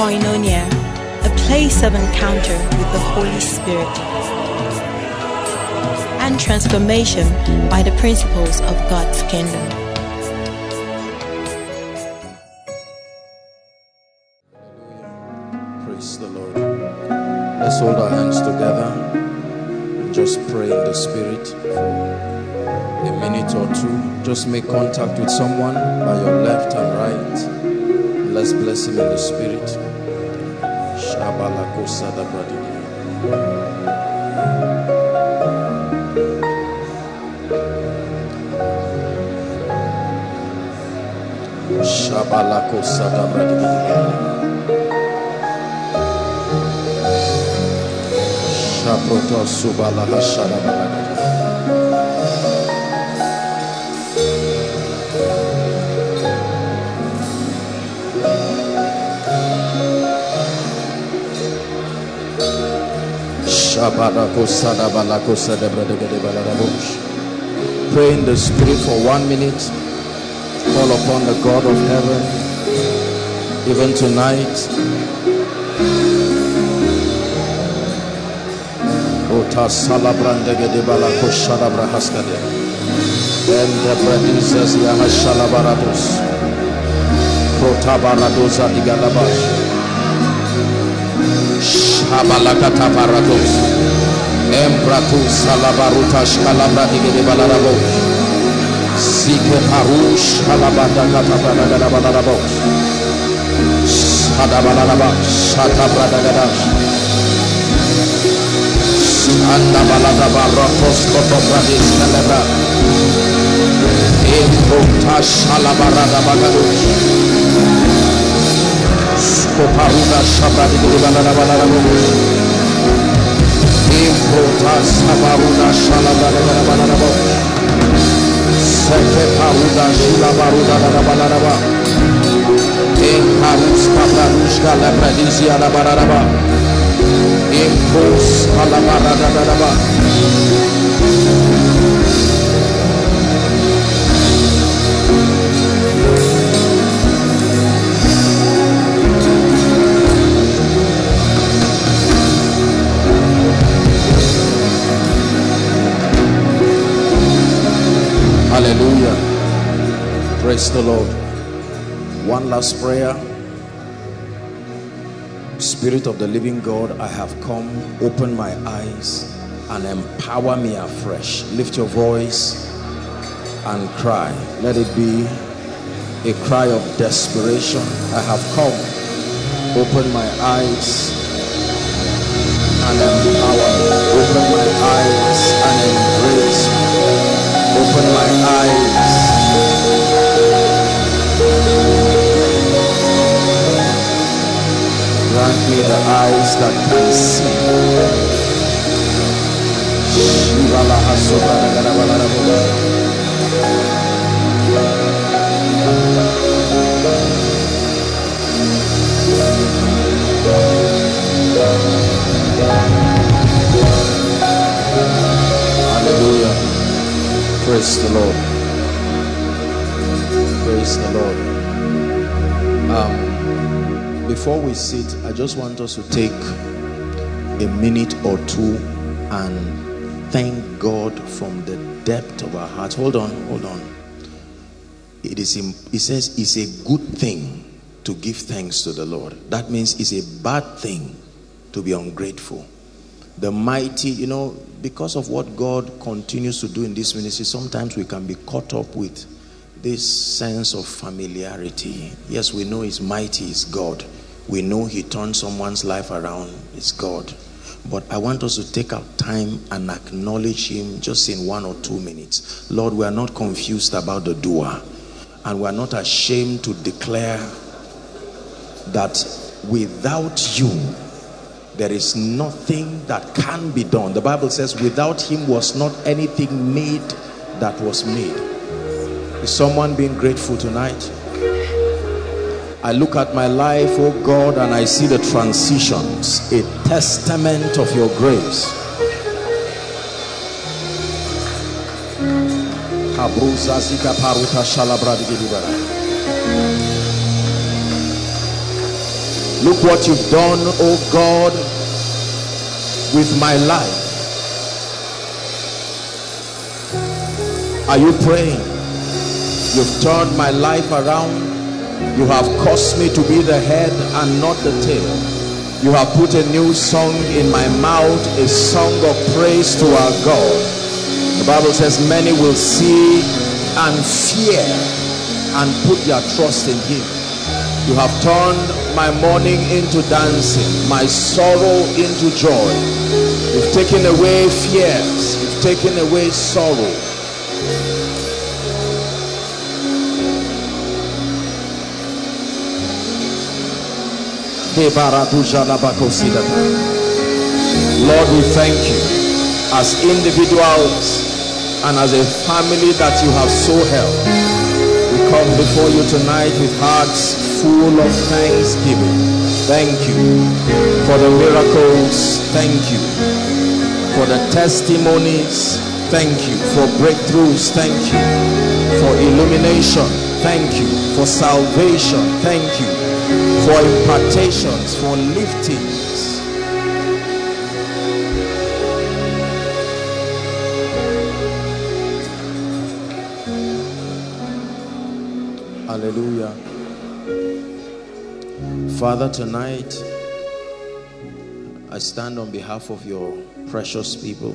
Koinonia, a place of encounter with the Holy Spirit and transformation by the principles of God's kingdom. Praise the Lord. Let's hold our hands together and just pray in the Spirit for a minute or two. Just make contact with someone by your left and right. Let's bless him in the Spirit. Shabalako Sadabradi. Shaproto Subala Hashadabalagadi. Pray in the Spirit for 1 minute. Call upon the God of heaven even tonight. Ota salabrandegede balako shadabrahaskade. Then the producers Yahashalabarados. Protabaradosa igalabash. Shabalakata barados. Embratus salabarutash kalabra igede balarabos. Sike parush halabada katabrada balarabos. Shadabalarabash. Shatabrada Anda balada baratos kotobradis kalabra. Improtash halabarada bagadush. Skoparuda shabradi balada balarabosh. Improtas habaruda shalabrada balarabosh. Seke paruda shulabaruda balaraba. Imparus kapradush kalabradisi alabaraba. Impos alabaradadadaba. Hallelujah. Praise the Lord. One last prayer. Spirit of the living God, I have come. Open my eyes and empower me afresh. Lift your voice and cry. Let it be a cry of desperation. I have come. Open my eyes and empower me. Open my eyes and embrace me. Open my eyes. Grant me the eyes that can see. Hallelujah. Praise the Lord. Praise the Lord. Before we sit, I just want us to take a minute or two and thank God from the depth of our hearts. Hold on. It says it's a good thing to give thanks to the Lord. That means it's a bad thing to be ungrateful. The mighty, because of what God continues to do in this ministry, sometimes we can be caught up with this sense of familiarity. Yes, we know He's mighty, He's God. We know He turns someone's life around, it's God. But I want us to take our time and acknowledge Him just in 1 or 2 minutes. Lord, we are not confused about the doer, and we are not ashamed to declare that without You there is nothing that can be done. The Bible says without Him was not anything made that was made. Is someone being grateful tonight? I look at my life, oh God, and I see the transitions, a testament of Your grace. Look what you've done, oh God, with my life. Are you praying? You've turned my life around. You have caused me to be the head and not the tail. You have put a new song in my mouth, a song of praise to our God. The Bible says many will see and fear and put their trust in him. You have turned my mourning into dancing, my sorrow into joy. You've taken away fears. You've taken away sorrow. Lord, we thank you as individuals and as a family that you have so helped. We come before you tonight with hearts full of thanksgiving. Thank you for the miracles. Thank you for the testimonies. Thank you for breakthroughs. Thank you for illumination. Thank you for salvation. Thank you for impartations, for liftings. Hallelujah. Father, tonight I stand on behalf of your precious people,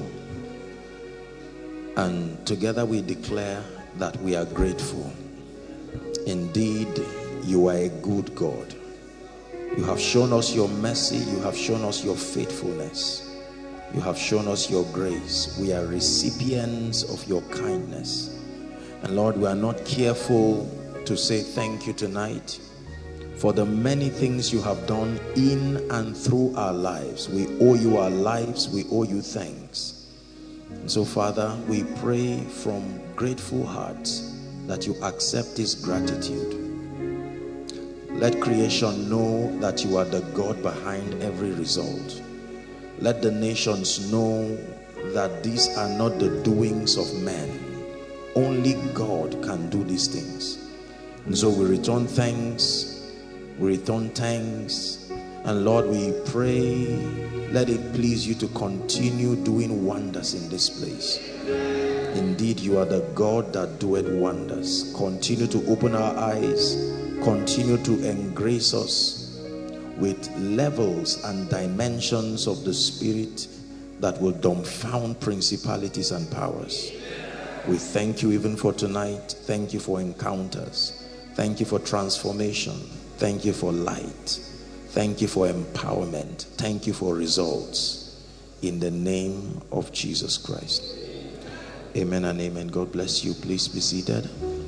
and together we declare that we are grateful. Indeed, you are a good God. You have shown us your mercy. You have shown us your faithfulness. You have shown us your grace. We are recipients of your kindness. And Lord, we are not careful to say thank you tonight for the many things you have done in and through our lives. We owe you our lives. We owe you thanks. And so, Father, we pray from grateful hearts that you accept this gratitude. Let creation know that you are the God behind every result. Let the nations know that these are not the doings of men. Only God can do these things. And so we return thanks. We return thanks. And Lord, we pray, let it please you to continue doing wonders in this place. Indeed, you are the God that doeth wonders. Continue to open our eyes. Continue to engrace us with levels and dimensions of the Spirit that will dumbfound principalities and powers. We thank you even for tonight. Thank you for encounters. Thank you for transformation. Thank you for light. Thank you for empowerment. Thank you for results. In the name of Jesus Christ. Amen and amen. God bless you. Please be seated.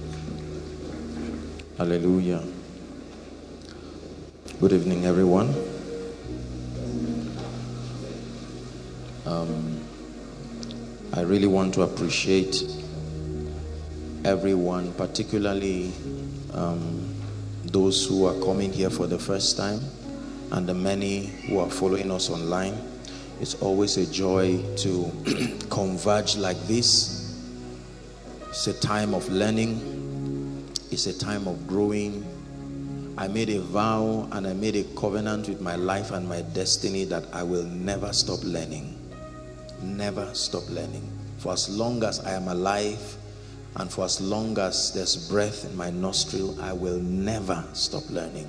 Hallelujah. Good evening, everyone. I really want to appreciate everyone, particularly those who are coming here for the first time and the many who are following us online. It's always a joy to converge like this. It's a time of learning. It's a time of growing. I made a vow and I made a covenant with my life and my destiny that I will never stop learning. Never stop learning. For as long as I am alive and for as long as there's breath in my nostril, I will never stop learning.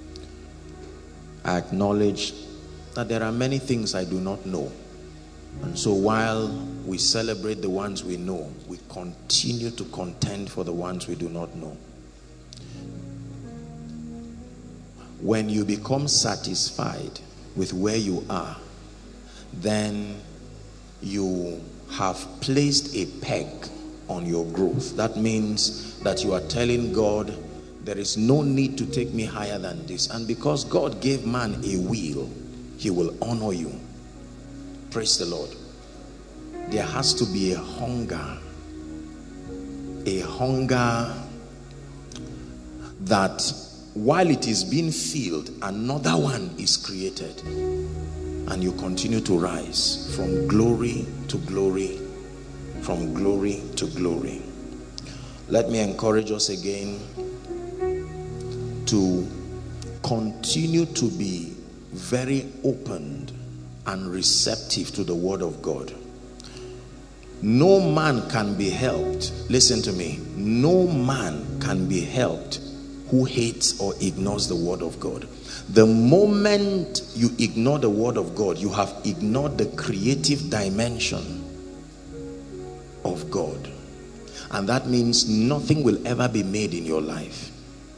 I acknowledge that there are many things I do not know. And so while we celebrate the ones we know, we continue to contend for the ones we do not know. When you become satisfied with where you are, then you have placed a peg on your growth. That means that you are telling God, there is no need to take me higher than this. And because God gave man a will, he will honor you. Praise the Lord. There has to be a hunger that while it is being filled, another one is created, and you continue to rise from glory to glory, from glory to glory. Let me encourage us again to continue to be very open and receptive to the word of God. No man can be helped. Listen to me. No man can be helped who hates or ignores the word of God. The moment you ignore the word of God, you have ignored the creative dimension of God. And that means nothing will ever be made in your life.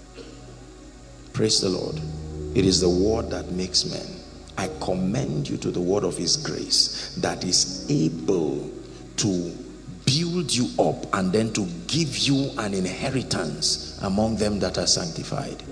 Praise the Lord. It is the word that makes men. I commend you to the word of his grace that is able to build you up and then to give you an inheritance among them that are sanctified.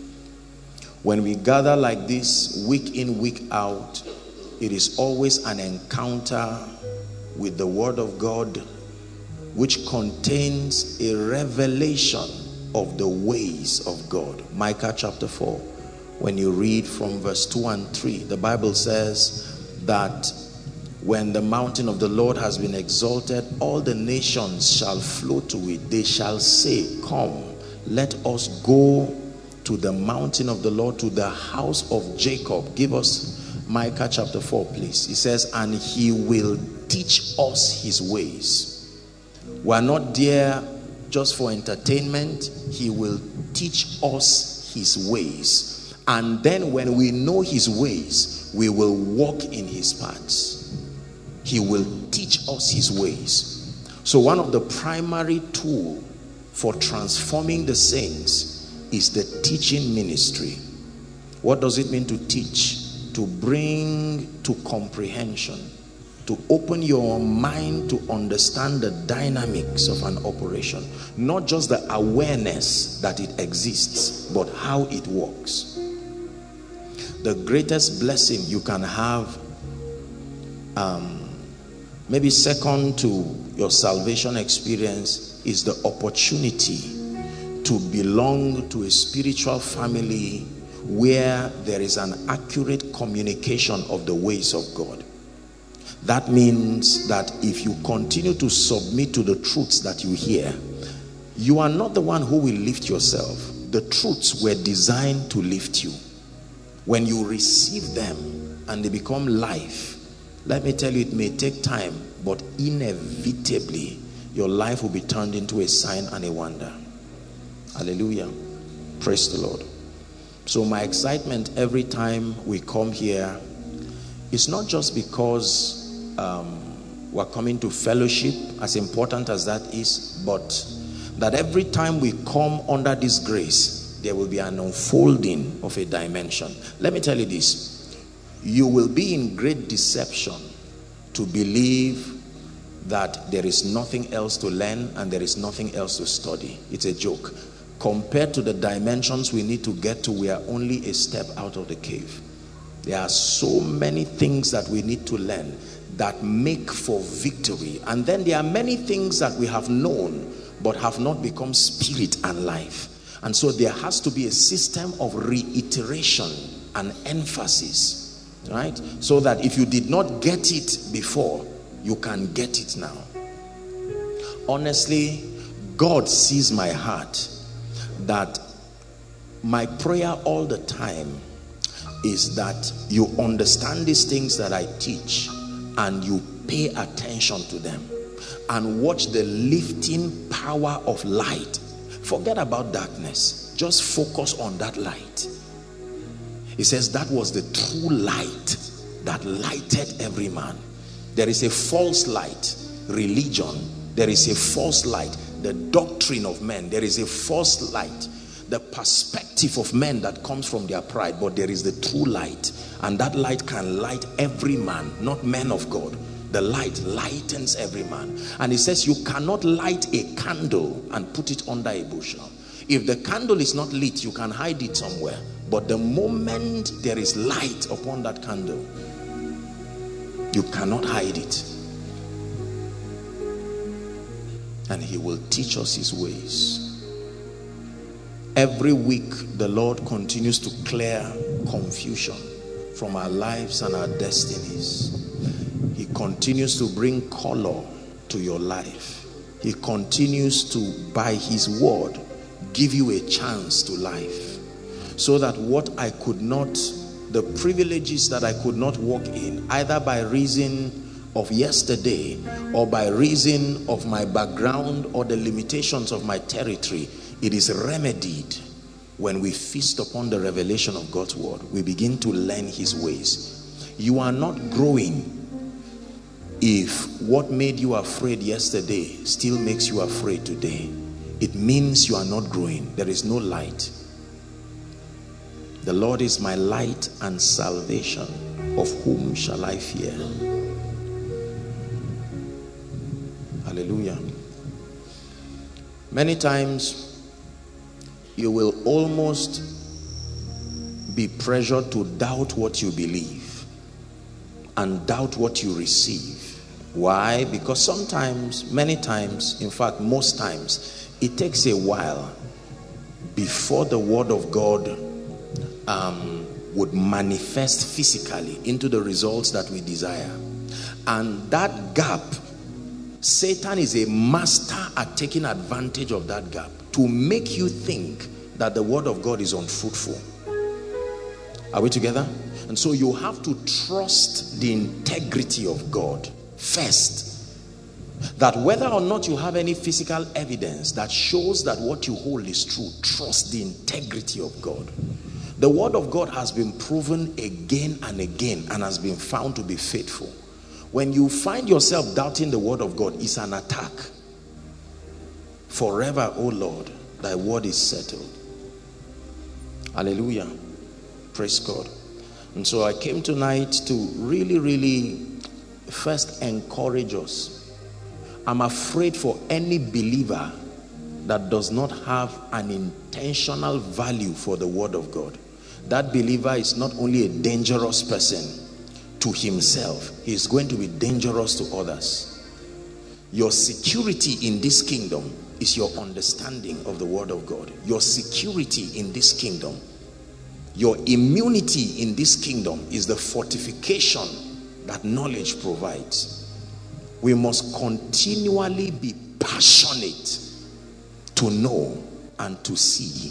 When we gather like this, week in, week out, it is always an encounter with the word of God, which contains a revelation of the ways of God. Micah chapter 4, when you read from verse 2 and 3, the Bible says that when the mountain of the Lord has been exalted, all the nations shall flow to it. They shall say, come, let us go to the mountain of the Lord, to the house of Jacob. Give us Micah chapter 4, please. It says, and he will teach us his ways. We are not there just for entertainment. He will teach us his ways. And then when we know his ways, we will walk in his paths. He will teach us his ways. So one of the primary tools for transforming the saints is the teaching ministry. What does it mean to teach? To bring to comprehension, to open your mind to understand the dynamics of an operation. Not just the awareness that it exists, but how it works. The greatest blessing you can have, maybe second to your salvation experience, is the opportunity to belong to a spiritual family where there is an accurate communication of the ways of God. That means that if you continue to submit to the truths that you hear, you are not the one who will lift yourself. The truths were designed to lift you. When you receive them and they become life, let me tell you, it may take time, but inevitably your life will be turned into a sign and a wonder. Hallelujah. Praise the Lord. So my excitement every time we come here is not just because we're coming to fellowship, as important as that is, but that every time we come under this grace, there will be an unfolding of a dimension. Let me tell you this. You will be in great deception to believe that there is nothing else to learn and there is nothing else to study. It's a joke. Compared to the dimensions we need to get to, we are only a step out of the cave. There are so many things that we need to learn that make for victory. And then there are many things that we have known but have not become spirit and life. And so there has to be a system of reiteration and emphasis, right? So that if you did not get it before, you can get it now. Honestly, God sees my heart. That my prayer all the time is that you understand these things that I teach and you pay attention to them and watch the lifting power of light. Forget about darkness. Just focus on that light. It says that was the true light that lighted every man. There is a false light, religion. There is a false light, the doctrine of men. There is a false light, the perspective of men that comes from their pride. But there is the true light, and that light can light every man, not men of God. The light lightens every man. And it says you cannot light a candle and put it under a bushel. If the candle is not lit, you can hide it somewhere. But the moment there is light upon that candle, you cannot hide it. And he will teach us his ways. Every week the Lord continues to clear confusion from our lives and our destinies. He continues to bring color to your life. He continues to, by his word, give you a chance to life. so that what I could not, the privileges that I could not walk in, either by reason of yesterday or by reason of my background or the limitations of my territory, it is remedied when we feast upon the revelation of God's word. We begin to learn his ways. You are not growing if what made you afraid yesterday still makes you afraid today. It means you are not growing. There is no light. The Lord is my light and salvation. Of whom shall I fear? Hallelujah. Many times you will almost be pressured to doubt what you believe and doubt what you receive. Why? Because sometimes, many times, in fact most times, it takes a while before the word of God would manifest physically into the results that we desire. And that gap, Satan is a master at taking advantage of that gap to make you think that the word of God is unfruitful. Are we together? And so you have to trust the integrity of God first, that whether or not you have any physical evidence that shows that what you hold is true, trust the integrity of God. The word of God has been proven again and again and has been found to be faithful. When you find yourself doubting the word of God, it's an attack. Forever, O Lord, thy word is settled. Hallelujah. Praise God. And so I came tonight to really first encourage us. I'm afraid for any believer that does not have an intentional value for the word of God. That believer is not only a dangerous person to himself, he is going to be dangerous to others. Your security in this kingdom is your understanding of the word of God. Your security in this kingdom, your immunity in this kingdom is the fortification that knowledge provides. We must continually be passionate to know and to see.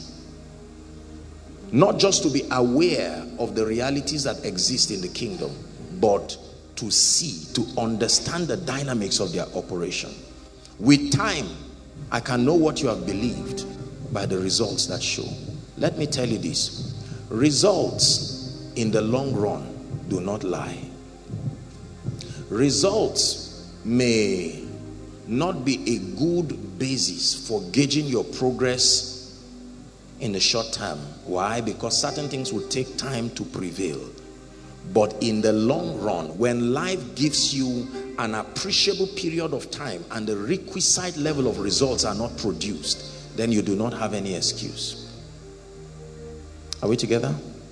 Not just to be aware of the realities that exist in the kingdom, but to see, to understand the dynamics of their operation. With time, I can know what you have believed by the results that show. Let me tell you this. Results in the long run do not lie. Results may not be a good basis for gauging your progress in the short term. Why? Because certain things will take time to prevail. But in the long run, when life gives you an appreciable period of time and the requisite level of results are not produced, then you do not have any excuse. Are we together?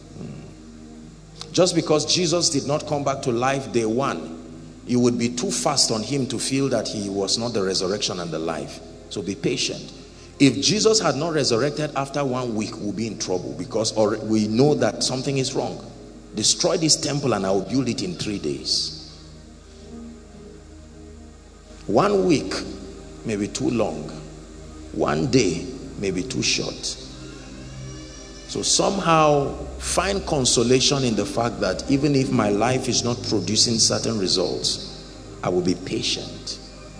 Just because Jesus did not come back to life day one, you would be too fast on him to feel that he was not the resurrection and the life. So be patient. If Jesus had not resurrected after 1 week, we'll be in trouble, because we know that something is wrong. Destroy this temple and I will build it in 3 days. 1 week may be too long. 1 day may be too short. So somehow find consolation in the fact that even if my life is not producing certain results, I will be patient.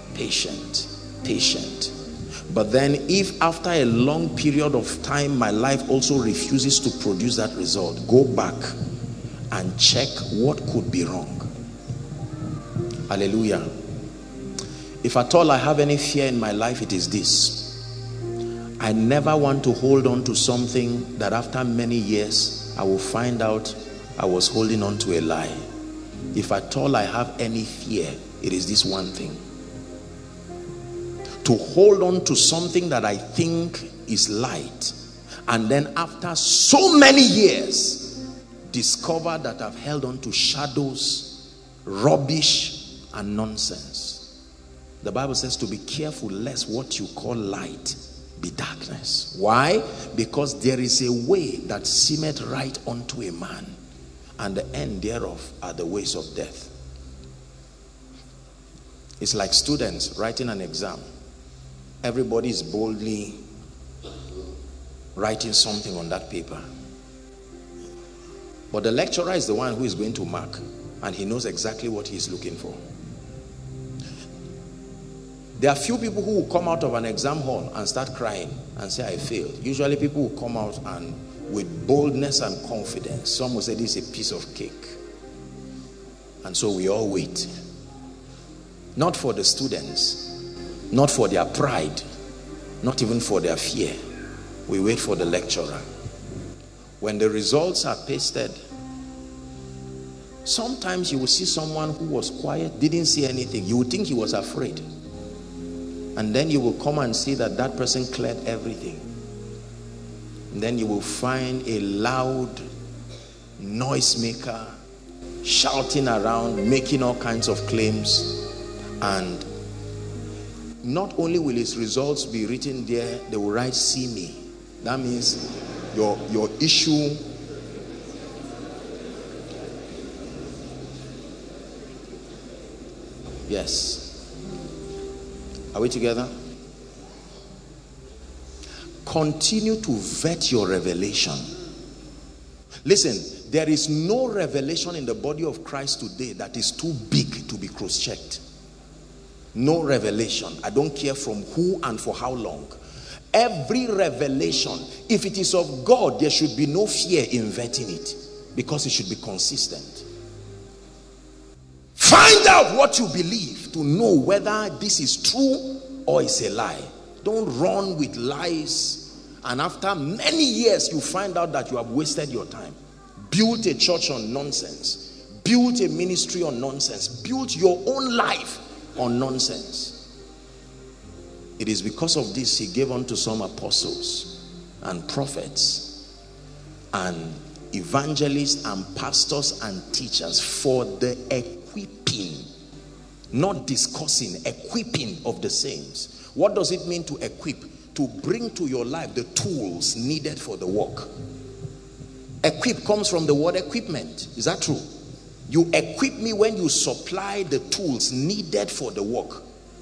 But then if after a long period of time my life also refuses to produce that result, go back and check what could be wrong. Hallelujah. If at all I have any fear in my life, it is this. I never want to hold on to something that after many years I will find out I was holding on to a lie. If at all I have any fear, it is this one thing. To hold on to something that I think is light, and then after so many years discover that I've held on to shadows, rubbish and nonsense. The Bible says to be careful lest what you call light be darkness. Why? Because there is a way that seemeth right unto a man, and the end thereof are the ways of death. It's like students writing an exam. Everybody is boldly writing something on that paper. But the lecturer is the one who is going to mark, and he knows exactly what he's looking for. There are few people who will come out of an exam hall and start crying and say, I failed. Usually people will come out and with boldness and confidence. Some will say this is a piece of cake. And so we all wait. Not for the students, not for their pride, not even for their fear. We wait for the lecturer. When the results are pasted, sometimes you will see someone who was quiet, didn't say anything. You would think he was afraid. And then you will come and see that that person cleared everything. And then you will find a loud noisemaker shouting around, making all kinds of claims. And not only will his results be written there, they will write, see me. That means your issue yes. Are we together? Continue to vet your revelation. Listen, there is no revelation in the body of Christ today that is too big to be cross-checked. No revelation. I don't care from who and for how long. Every revelation, if it is of God, there should be no fear in vetting it, because it should be consistent. Find out what you believe to know whether this is true or it's a lie. Don't run with lies, and after many years you find out that you have wasted your time. Built a church on nonsense, built a ministry on nonsense, built your own life on nonsense. It is because of this he gave unto some apostles and prophets and evangelists and pastors and teachers for the equipping, not discussing, equipping of the saints. What does it mean to equip? To bring to your life the tools needed for the work. Equip comes from the word equipment. Is that true? You equip me when you supply the tools needed for the work.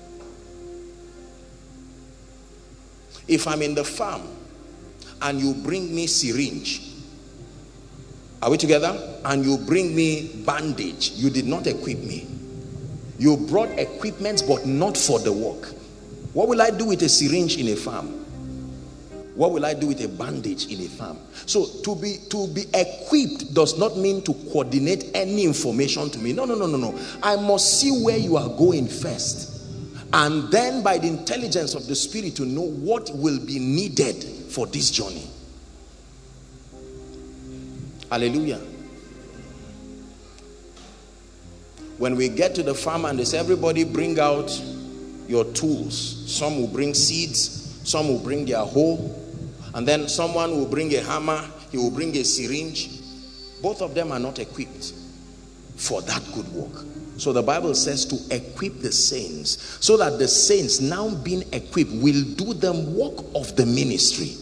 If I'm in the farm and you bring me syringe, are we together? And you bring me bandage, you did not equip me. You brought equipment but not for the work. What will I do with a syringe in a farm? What will I do with a bandage in a farm? So to be equipped does not mean to coordinate any information to me. No. I must see where you are going first. And then by the intelligence of the Spirit to know what will be needed for this journey. Hallelujah. When we get to the farm and they say, everybody bring out your tools. Some will bring seeds, some will bring their hoe, and then someone will bring a hammer, he will bring a syringe. Both of them are not equipped for that good work. So the Bible says to equip the saints, so that the saints, now being equipped, will do the work of the ministry.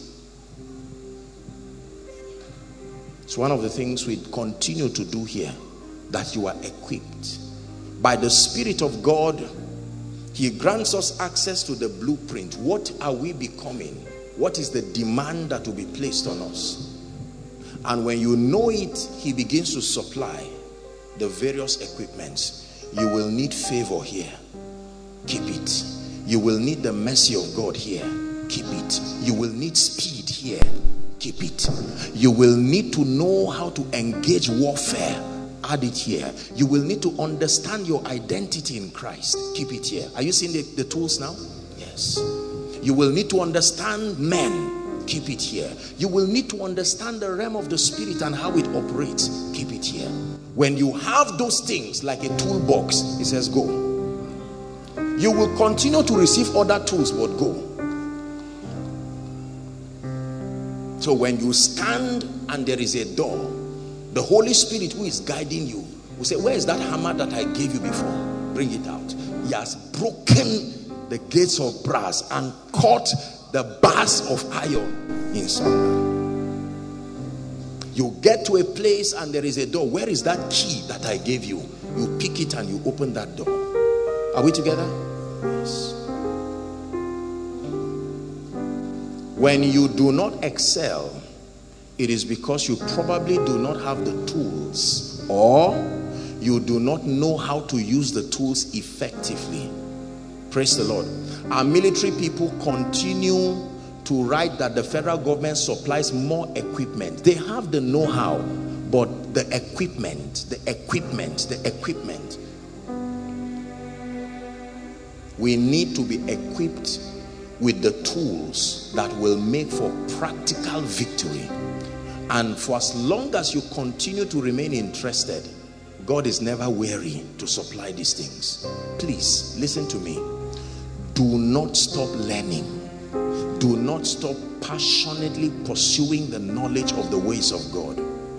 It's one of the things we continue to do here, that you are equipped. By the Spirit of God, he grants us access to the blueprint. What are we becoming? What is the demand that will be placed on us? And when you know it, he begins to supply the various equipments. You will need favor here. Keep it. You will need the mercy of God here. Keep it. You will need speed here. Keep it. You will need to know how to engage warfare. Add it here. You will need to understand your identity in Christ. Keep it here. Are you seeing the tools now? Yes. You will need to understand men. Keep it here. You will need to understand the realm of the Spirit and how it operates. Keep it here. When you have those things like a toolbox, it says go. You will continue to receive other tools, but go. So when you stand and there is a door, the Holy Spirit who is guiding you will say, where is that hammer that I gave you before? Bring it out. He has broken the gates of brass and cut the bars of iron in sunder. You get to a place and there is a door. Where is that key that I gave you? You pick it and you open that door. Are we together? Yes. When you do not excel it is because you probably do not have the tools, or you do not know how to use the tools effectively. Praise the Lord. Our military people continue to write that the federal government supplies more equipment. They have the know-how, but the equipment. We need to be equipped with the tools that will make for practical victory. And for as long as you continue to remain interested, God is never weary to supply these things. Please, listen to me. Do not stop learning. Do not stop passionately pursuing the knowledge of the ways of God.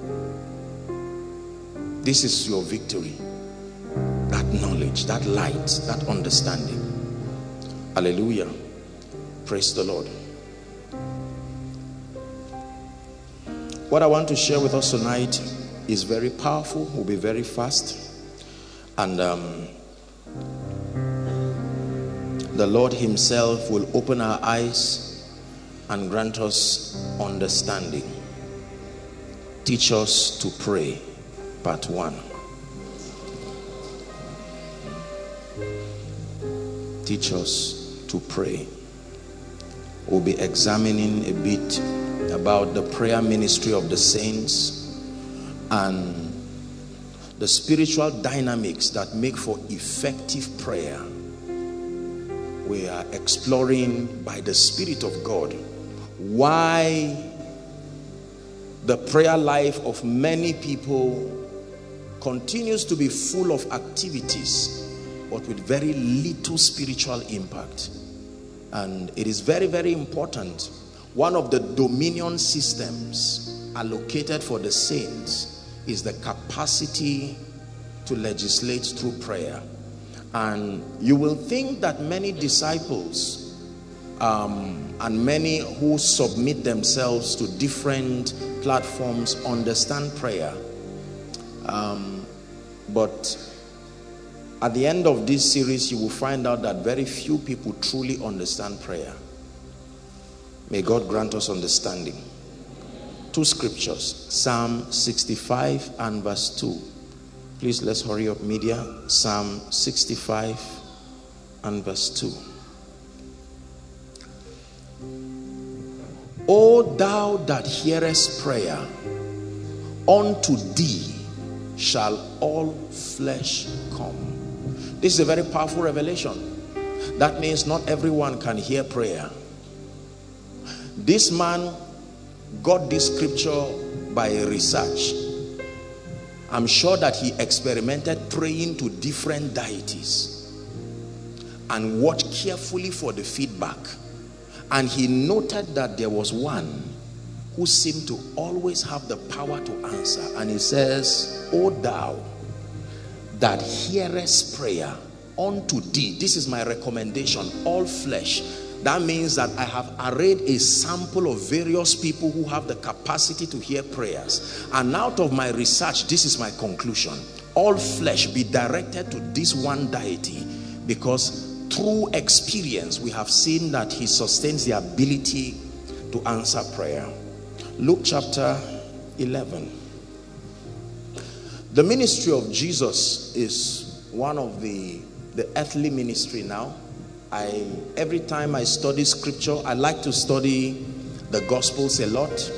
This is your victory. That knowledge, that light, that understanding. Hallelujah. Praise the Lord. What I want to share with us tonight is very powerful. Will be very fast. And the Lord himself will open our eyes and grant us understanding. Teach us to pray. Part 1. Teach us to pray. We'll be examining a bit about the prayer ministry of the saints and the spiritual dynamics that make for effective prayer. We are exploring by the Spirit of God why the prayer life of many people continues to be full of activities but with very little spiritual impact. And it is very, very important. One of the dominion systems allocated for the saints is the capacity to legislate through prayer. And you will think that many disciples and many who submit themselves to different platforms understand prayer. But at the end of this series, you will find out that very few people truly understand prayer. May God grant us understanding. 2 scriptures, Psalm 65 and verse 2. Please, let's hurry up, media. Psalm 65 and verse 2. O thou that hearest prayer, unto thee shall all flesh come. This is a very powerful revelation. That means not everyone can hear prayer. This man got this scripture by research. I'm sure that he experimented praying to different deities and watched carefully for the feedback. And he noted that there was one who seemed to always have the power to answer. And he says, O thou that hearest prayer, unto thee, this is my recommendation, all flesh. That means that I have arrayed a sample of various people who have the capacity to hear prayers. And out of my research, this is my conclusion. All flesh be directed to this one deity, because through experience, we have seen that he sustains the ability to answer prayer. Luke chapter 11. The ministry of Jesus is one of the earthly ministry now. Every time I study scripture, I like to study the Gospels a lot.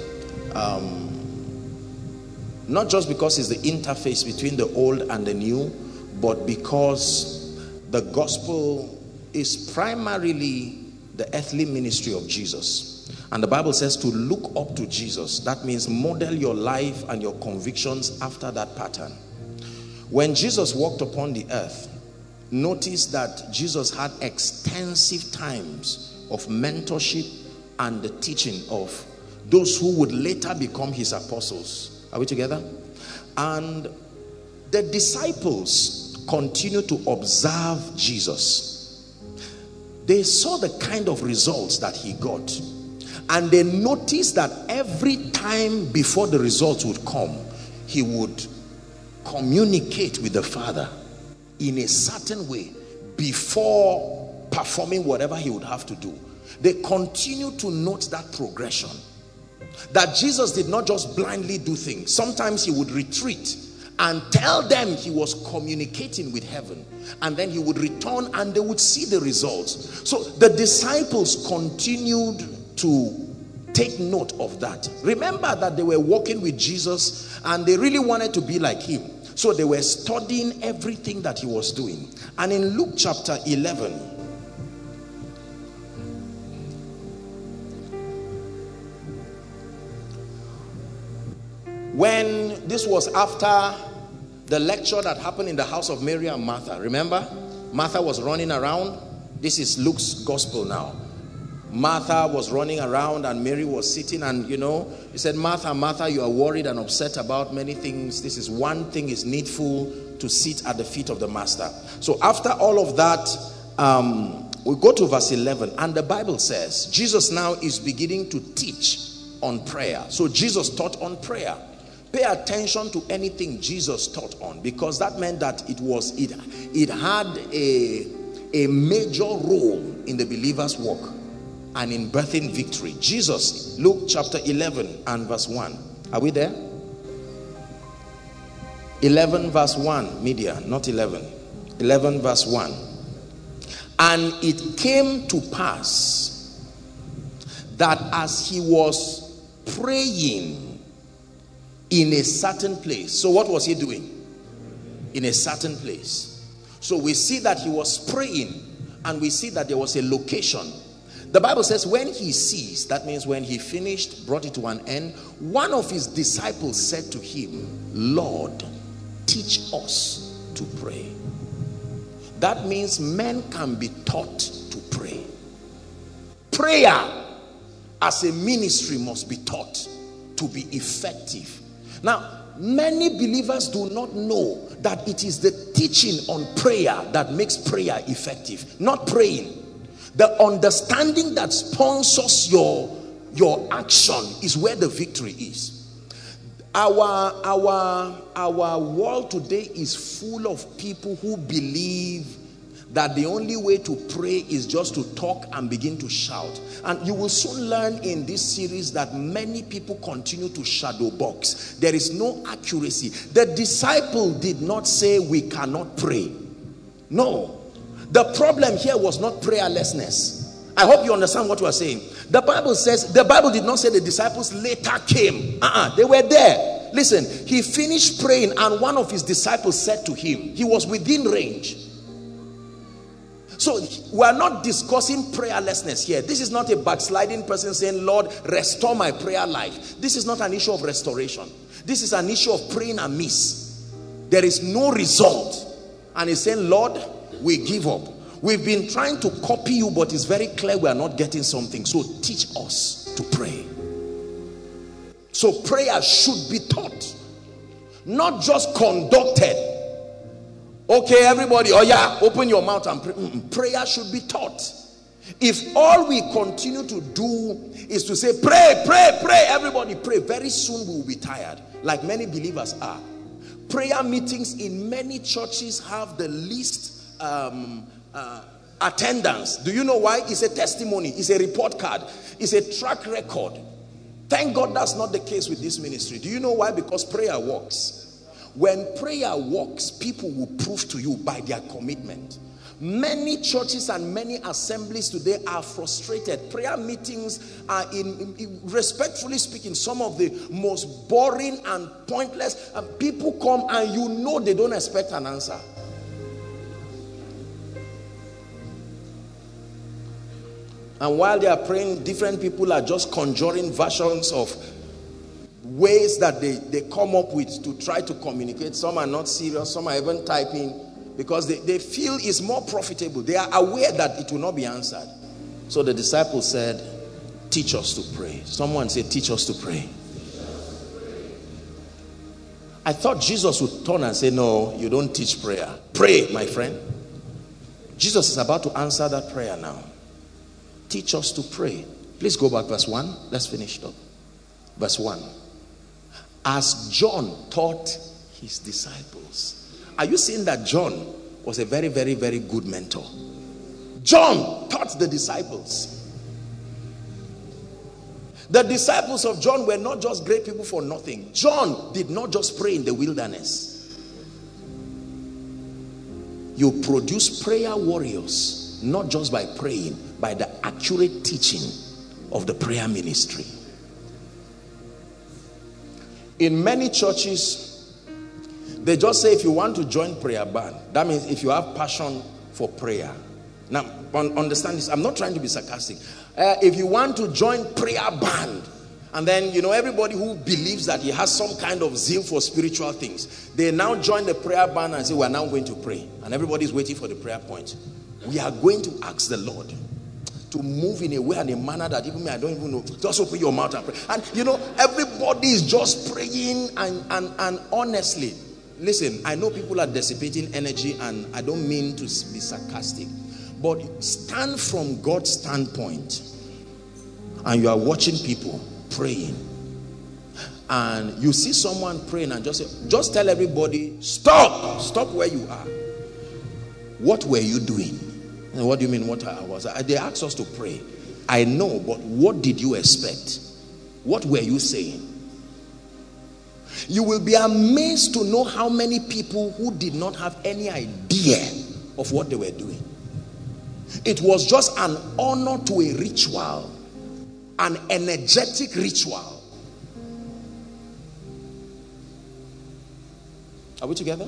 Not just because it's the interface between the old and the new, but because the gospel is primarily the earthly ministry of Jesus. And the Bible says to look up to Jesus. That means model your life and your convictions after that pattern. When Jesus walked upon the earth, notice that Jesus had extensive times of mentorship and the teaching of those who would later become his apostles. Are we together? And the disciples continued to observe Jesus. They saw the kind of results that he got. And they noticed that every time before the results would come, he would communicate with the Father in a certain way before performing whatever he would have to do. They continue to note that progression. That Jesus did not just blindly do things. Sometimes he would retreat and tell them he was communicating with heaven, and then he would return and they would see the results. So the disciples continued to take note of that. Remember that they were walking with Jesus and they really wanted to be like him. So they were studying everything that he was doing. And in Luke chapter 11, when this was after the lecture that happened in the house of Mary and Martha, remember? Martha was running around. This is Luke's gospel now. Martha was running around and Mary was sitting, and he said, Martha, Martha, you are worried and upset about many things. This is one thing is needful, to sit at the feet of the master. So after all of that, we go to verse 11, and the Bible says Jesus now is beginning to teach on prayer. So Jesus taught on prayer. Pay attention to anything Jesus taught on, because that meant that it had a major role in the believer's walk and in birthing victory. Jesus, Luke chapter 11 and verse 1. Are we there? 11 verse 1, media, not 11. 11 verse 1. And it came to pass that as he was praying in a certain place. So what was he doing? In a certain place. So we see that he was praying, and we see that there was a location. The Bible says when he ceased, that means when he finished, brought it to an end, one of his disciples said to him, Lord, teach us to pray. That means men can be taught to pray. Prayer as a ministry must be taught to be effective. Now, many believers do not know that it is the teaching on prayer that makes prayer effective, not praying. The understanding that sponsors your action is where the victory is. Our world today is full of people who believe that the only way to pray is just to talk and begin to shout. And you will soon learn in this series that many people continue to shadow box. There is no accuracy. The disciple did not say we cannot pray. No. The problem here was not prayerlessness. I hope you understand what we are saying. The Bible did not say the disciples later came. They were there. Listen, he finished praying and one of his disciples said to him, he was within range. So we are not discussing prayerlessness here. This is not a backsliding person saying, Lord, restore my prayer life. This is not an issue of restoration. This is an issue of praying amiss. There is no result. And he's saying, Lord, we give up. We've been trying to copy you, but it's very clear we are not getting something. So teach us to pray. So prayer should be taught, not just conducted. Okay, everybody, oh yeah, open your mouth and pray. Prayer should be taught. If all we continue to do is to say, pray, pray, pray, everybody pray, very soon we will be tired, like many believers are. Prayer meetings in many churches have the least attendance. Do you know why? It's a testimony, it's a report card, it's a track record. Thank God that's not the case with this ministry. Do you know why? Because prayer works. When prayer works, people will prove to you by their commitment. Many churches and many assemblies today are frustrated. Prayer meetings are, respectfully speaking, some of the most boring and pointless. People come and you know they don't expect an answer. And while they are praying, different people are just conjuring versions of ways that they come up with to try to communicate. Some are not serious, some are even typing because they feel it's more profitable. They are aware that it will not be answered. So the disciples said, teach us to pray. Someone said, teach us to pray. I thought Jesus would turn and say, no, you don't teach prayer. Pray, my friend. Jesus is about to answer that prayer now. Teach us to pray. Please go back verse 1. Let's finish it up. Verse 1. As John taught his disciples. Are you seeing that John was a very, very, very good mentor? John taught the disciples. The disciples of John were not just great people for nothing. John did not just pray in the wilderness. You produce prayer warriors, not just by praying, by the accurate teaching of the prayer ministry. In many churches, they just say if you want to join prayer band, that means if you have passion for prayer. Now, understand this. I'm not trying to be sarcastic. If you want to join prayer band, and then, you know, everybody who believes that he has some kind of zeal for spiritual things, they now join the prayer band and say, we're now going to pray. And everybody's waiting for the prayer point. We are going to ask the Lord to move in a way and a manner that even me, I don't even know. Just open your mouth and pray. And, you know, everybody is just praying and honestly, listen, I know people are dissipating energy and I don't mean to be sarcastic. But stand from God's standpoint and you are watching people praying and you see someone praying and just tell everybody, stop where you are. What were you doing? And what do you mean what I was? They asked us to pray. I know, but what did you expect? What were you saying? You will be amazed to know how many people who did not have any idea of what they were doing. It was just an honor to a ritual, an energetic ritual. Are we together?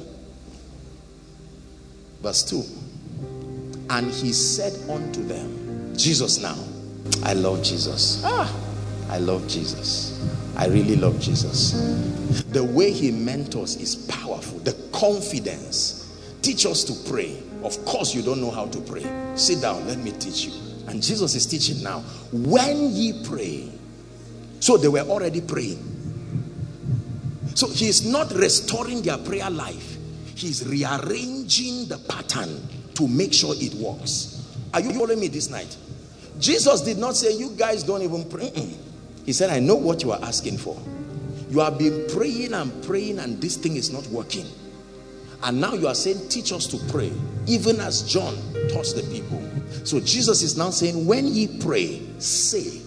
Verse 2. And he said unto them, Jesus now. I love Jesus. I love Jesus. I really love Jesus. The way he mentors is powerful. The confidence. Teach us to pray. Of course you don't know how to pray. Sit down, let me teach you. And Jesus is teaching now. When ye pray. So they were already praying. So he is not restoring their prayer life. He's rearranging the pattern to make sure it works. Are you following me this night? Jesus did not say, you guys don't even pray. He said, I know what you are asking for. You have been praying and this thing is not working. And now you are saying, teach us to pray, even as John taught the people. So Jesus is now saying, when ye pray, say.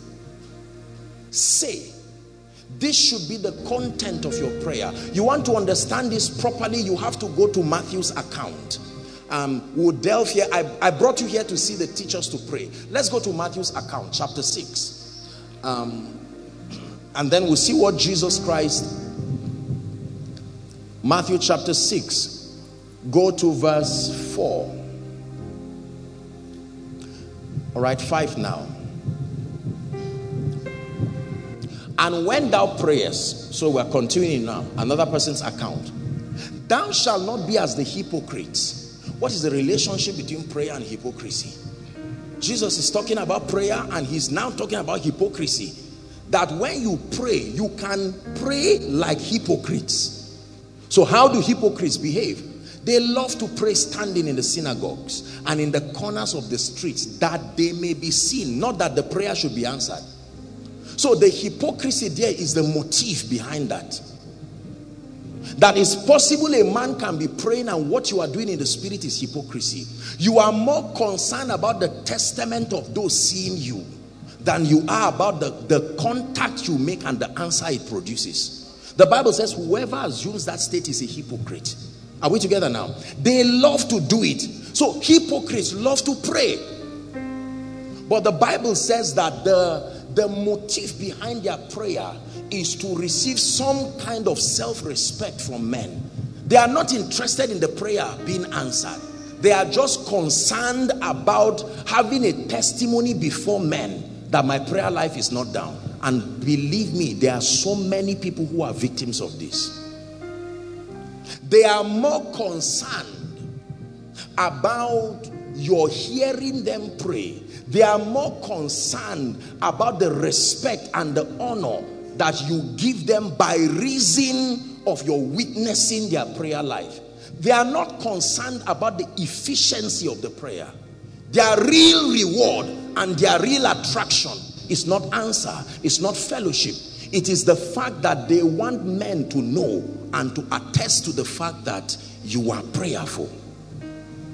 This should be the content of your prayer. You want to understand this properly, you have to go to Matthew's account. We'll delve here. I brought you here to see the teachers to pray. Let's go to Matthew's account, chapter 6. And then we'll see what Jesus Christ. Matthew chapter 6. Go to verse 4. All right, 5 now. And when thou prayest, so we're continuing now, another person's account. Thou shalt not be as the hypocrites. What is the relationship between prayer and hypocrisy? Jesus is talking about prayer and he's now talking about hypocrisy. That when you pray, you can pray like hypocrites. So how do hypocrites behave? They love to pray standing in the synagogues and in the corners of the streets that they may be seen, not that the prayer should be answered. So the hypocrisy there is the motive behind that. That is possible a man can be praying and what you are doing in the spirit is hypocrisy. You are more concerned about the testament of those seeing you than you are about the contact you make and the answer it produces. The Bible says whoever assumes that state is a hypocrite. Are we together now? They love to do it. So hypocrites love to pray. But the Bible says that the motive behind their prayer is to receive some kind of self-respect from men. They are not interested in the prayer being answered. They are just concerned about having a testimony before men that my prayer life is not down. And believe me, there are so many people who are victims of this. They are more concerned about your hearing them pray. They are more concerned about the respect and the honor that you give them by reason of your witnessing their prayer life. They are not concerned about the efficiency of the prayer. Their real reward and their real attraction is not answer, it's not fellowship. It is the fact that they want men to know and to attest to the fact that you are prayerful.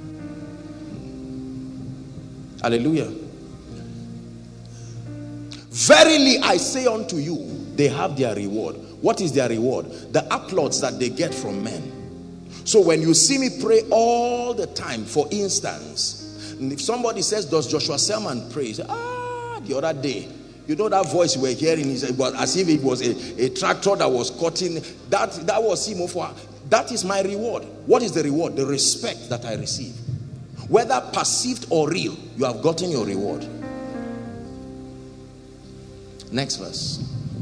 Hallelujah. Verily I say unto you, they have their reward. What is their reward? The applauds that they get from men. So when you see me pray all the time, for instance, if somebody says, does Joshua Selman pray? You say, the other day, you know that voice we were hearing is as if it was a tractor that was cutting. That was him. That is my reward. What is the reward? The respect that I receive. Whether perceived or real, you have gotten your reward. Next verse.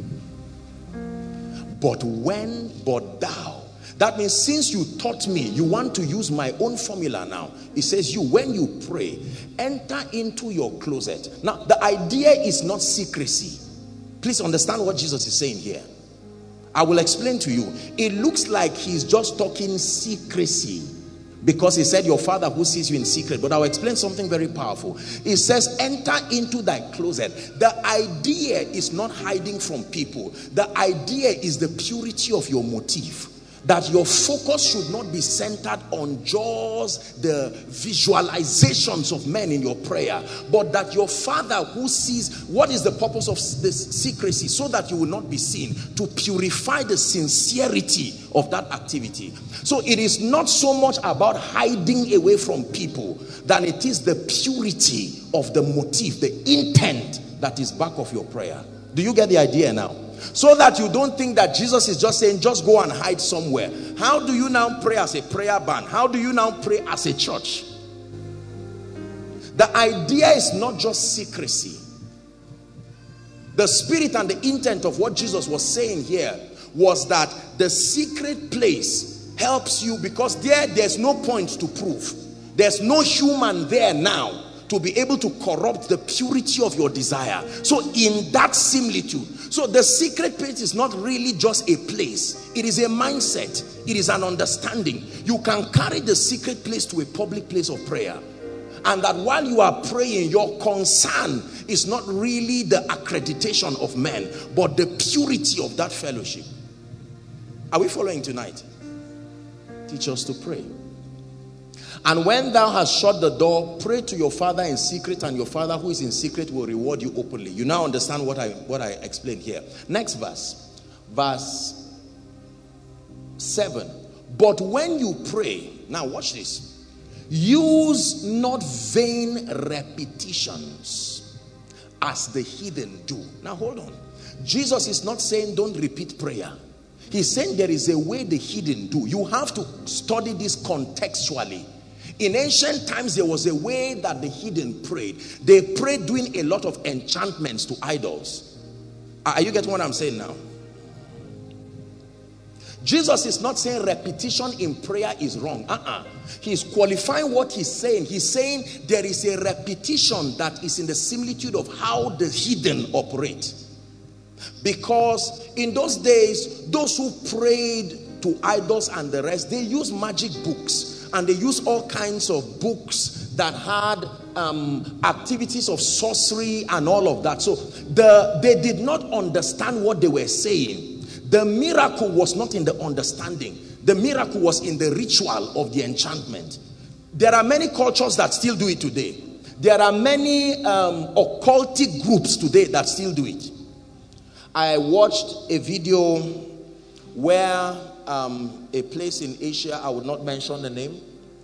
But thou. That means since you taught me, you want to use my own formula now. It says when you pray, enter into your closet. Now, the idea is not secrecy. Please understand what Jesus is saying here. I will explain to you. It looks like he's just talking secrecy because he said your Father who sees you in secret. But I'll explain something very powerful. It says enter into thy closet. The idea is not hiding from people. The idea is the purity of your motive. That your focus should not be centered on just the visualizations of men in your prayer, but that your Father who sees. What is the purpose of this secrecy? So that you will not be seen, to purify the sincerity of that activity. So it is not so much about hiding away from people than it is the purity of the motive, the intent that is back of your prayer. Do you get the idea now? So that you don't think that Jesus is just saying, just go and hide somewhere. How do you now pray as a prayer band? How do you now pray as a church? The idea is not just secrecy. The spirit and the intent of what Jesus was saying here was that the secret place helps you, because there's no point to prove. There's no human there now to be able to corrupt the purity of your desire. So in that similitude, so the secret place is not really just a place. It is a mindset. It is an understanding. You can carry the secret place to a public place of prayer. And that while you are praying, your concern is not really the accreditation of men, but the purity of that fellowship. Are we following tonight? Teach us to pray. And when thou hast shut the door, pray to your Father in secret, and your Father who is in secret will reward you openly. You now understand what I explained here. Next verse. Verse 7. But when you pray, now watch this. Use not vain repetitions as the heathen do. Now hold on. Jesus is not saying don't repeat prayer. He's saying there is a way the heathen do. You have to study this contextually. In ancient times, there was a way that the heathen prayed. They prayed doing a lot of enchantments to idols. Are you getting what I'm saying now? Jesus is not saying repetition in prayer is wrong. He's qualifying what he's saying. He's saying there is a repetition that is in the similitude of how the heathen operate. Because in those days, those who prayed to idols and the rest, they used magic books. And they used all kinds of books that had activities of sorcery and all of that. So they did not understand what they were saying. The miracle was not in the understanding. The miracle was in the ritual of the enchantment. There are many cultures that still do it today. There are many occultic groups today that still do it. I watched a video where a place in Asia, I would not mention the name.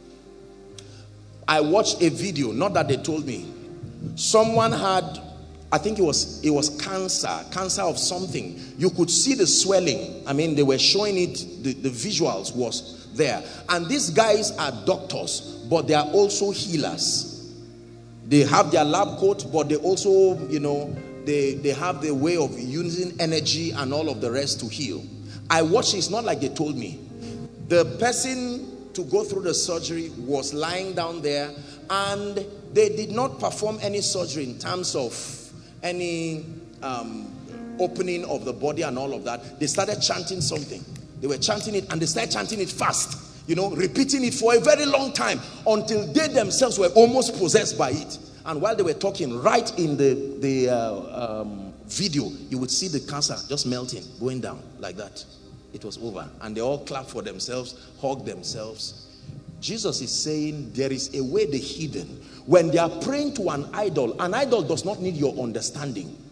I watched a video, not that they told me. Someone had, I think it was cancer of something. You could see the swelling. I mean, they were showing it, the visuals was there. And these guys are doctors, but they are also healers. They have their lab coat, but they also, they have the way of using energy and all of the rest to heal. I watched it. It's not like they told me. The person to go through the surgery was lying down there, and they did not perform any surgery in terms of any opening of the body and all of that. They started chanting something. They were chanting it, and they started chanting it fast, repeating it for a very long time until they themselves were almost possessed by it. And while they were talking, right in the video, you would see the cancer just melting, going down like that. It was over. And they all clapped for themselves, hugged themselves. Jesus is saying there is a way the heathen, when they are praying to an idol does not need your understanding.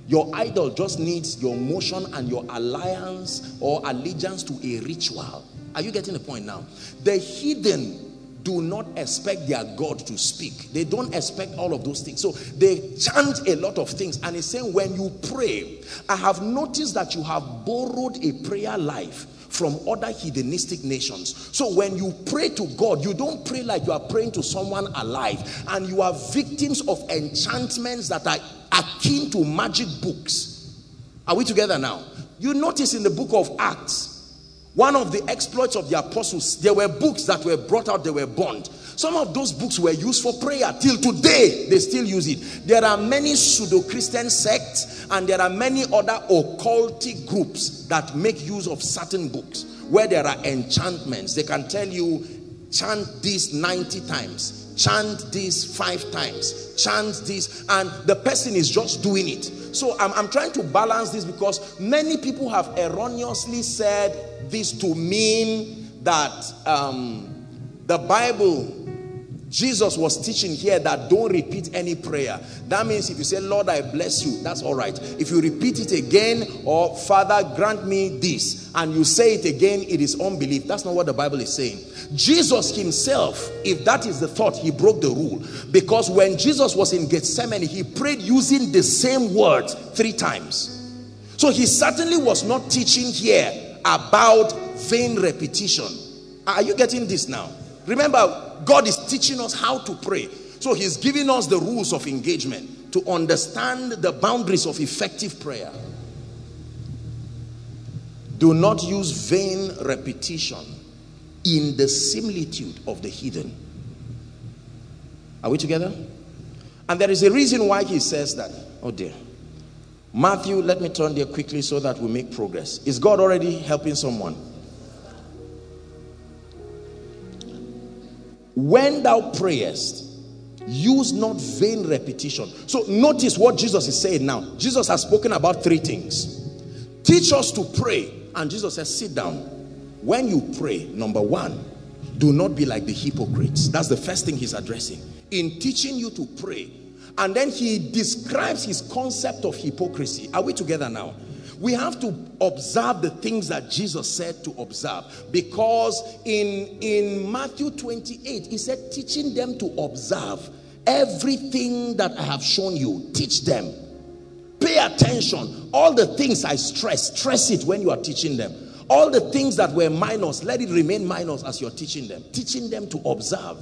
Your idol just needs your motion and your alliance or allegiance to a ritual. Are you getting the point now? The heathen do not expect their God to speak. They don't expect all of those things. So they chant a lot of things. And it's saying when you pray, I have noticed that you have borrowed a prayer life from other heathenistic nations. So when you pray to God, you don't pray like you are praying to someone alive. And you are victims of enchantments that are akin to magic books. Are we together now? You notice in the book of Acts, one of the exploits of the apostles, there were books that were brought out, they were burned. Some of those books were used for prayer. Till today, they still use it. There are many pseudo-Christian sects and there are many other occultic groups that make use of certain books where there are enchantments. They can tell you, chant this 90 times, chant this 5 times, chant this, and the person is just doing it. So I'm trying to balance this because many people have erroneously said this to mean that the Bible, Jesus was teaching here that don't repeat any prayer. That means if you say, Lord, I bless you, that's all right. If you repeat it again, or Father, grant me this, and you say it again, it is unbelief. That's not what the Bible is saying. Jesus himself, if that is the thought, he broke the rule. Because when Jesus was in Gethsemane, he prayed using the same word 3 times. So he certainly was not teaching here about vain repetition. Are you getting this now? Remember, God is teaching us how to pray. So he's giving us the rules of engagement to understand the boundaries of effective prayer. Do not use vain repetition in the similitude of the heathen. Are we together? And there is a reason why he says that. Oh dear. Matthew, let me turn there quickly so that we make progress. Is God already helping someone? When thou prayest, use not vain repetition. So notice what Jesus is saying now. Jesus has spoken about 3 things. Teach us to pray. And Jesus says, sit down. When you pray, number 1, do not be like the hypocrites. That's the first thing he's addressing. In teaching you to pray. And then he describes his concept of hypocrisy. Are we together now? We have to observe the things that Jesus said to observe. Because in Matthew 28, he said, teaching them to observe everything that I have shown you. Teach them. Pay attention. All the things I stress it when you are teaching them. All the things that were minors, let it remain minors as you're teaching them. Teaching them to observe.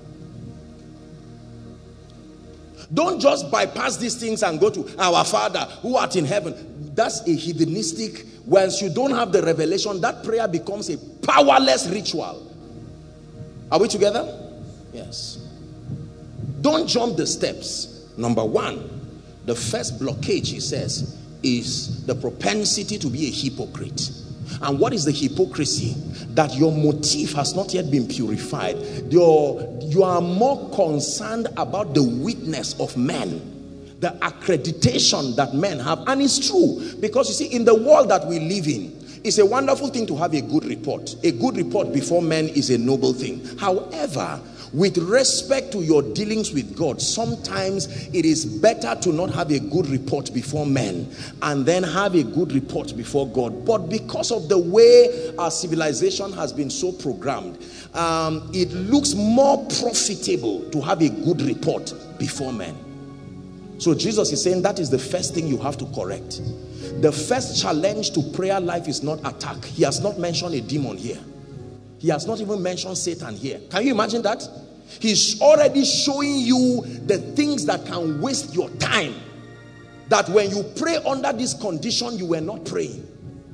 Don't just bypass these things and go to our Father who art in heaven. That's a heathenistic. Once you don't have the revelation, that prayer becomes a powerless ritual. Are we together? Yes. Don't jump the steps. Number 1, the first blockage, he says, is the propensity to be a hypocrite. And what is the hypocrisy? That your motive has not yet been purified. You are more concerned about the witness of men, the accreditation that men have. And it's true, because you see, in the world that we live in, it's a wonderful thing to have a good report. A good report before men is a noble thing. However, with respect to your dealings with God, sometimes it is better to not have a good report before men and then have a good report before God. But because of the way our civilization has been so programmed, it looks more profitable to have a good report before men. So Jesus is saying that is the first thing you have to correct. The first challenge to prayer life is not attack. He has not mentioned a demon here. He has not even mentioned Satan here. Can you imagine that? He's already showing you the things that can waste your time. That when you pray under this condition, you were not praying.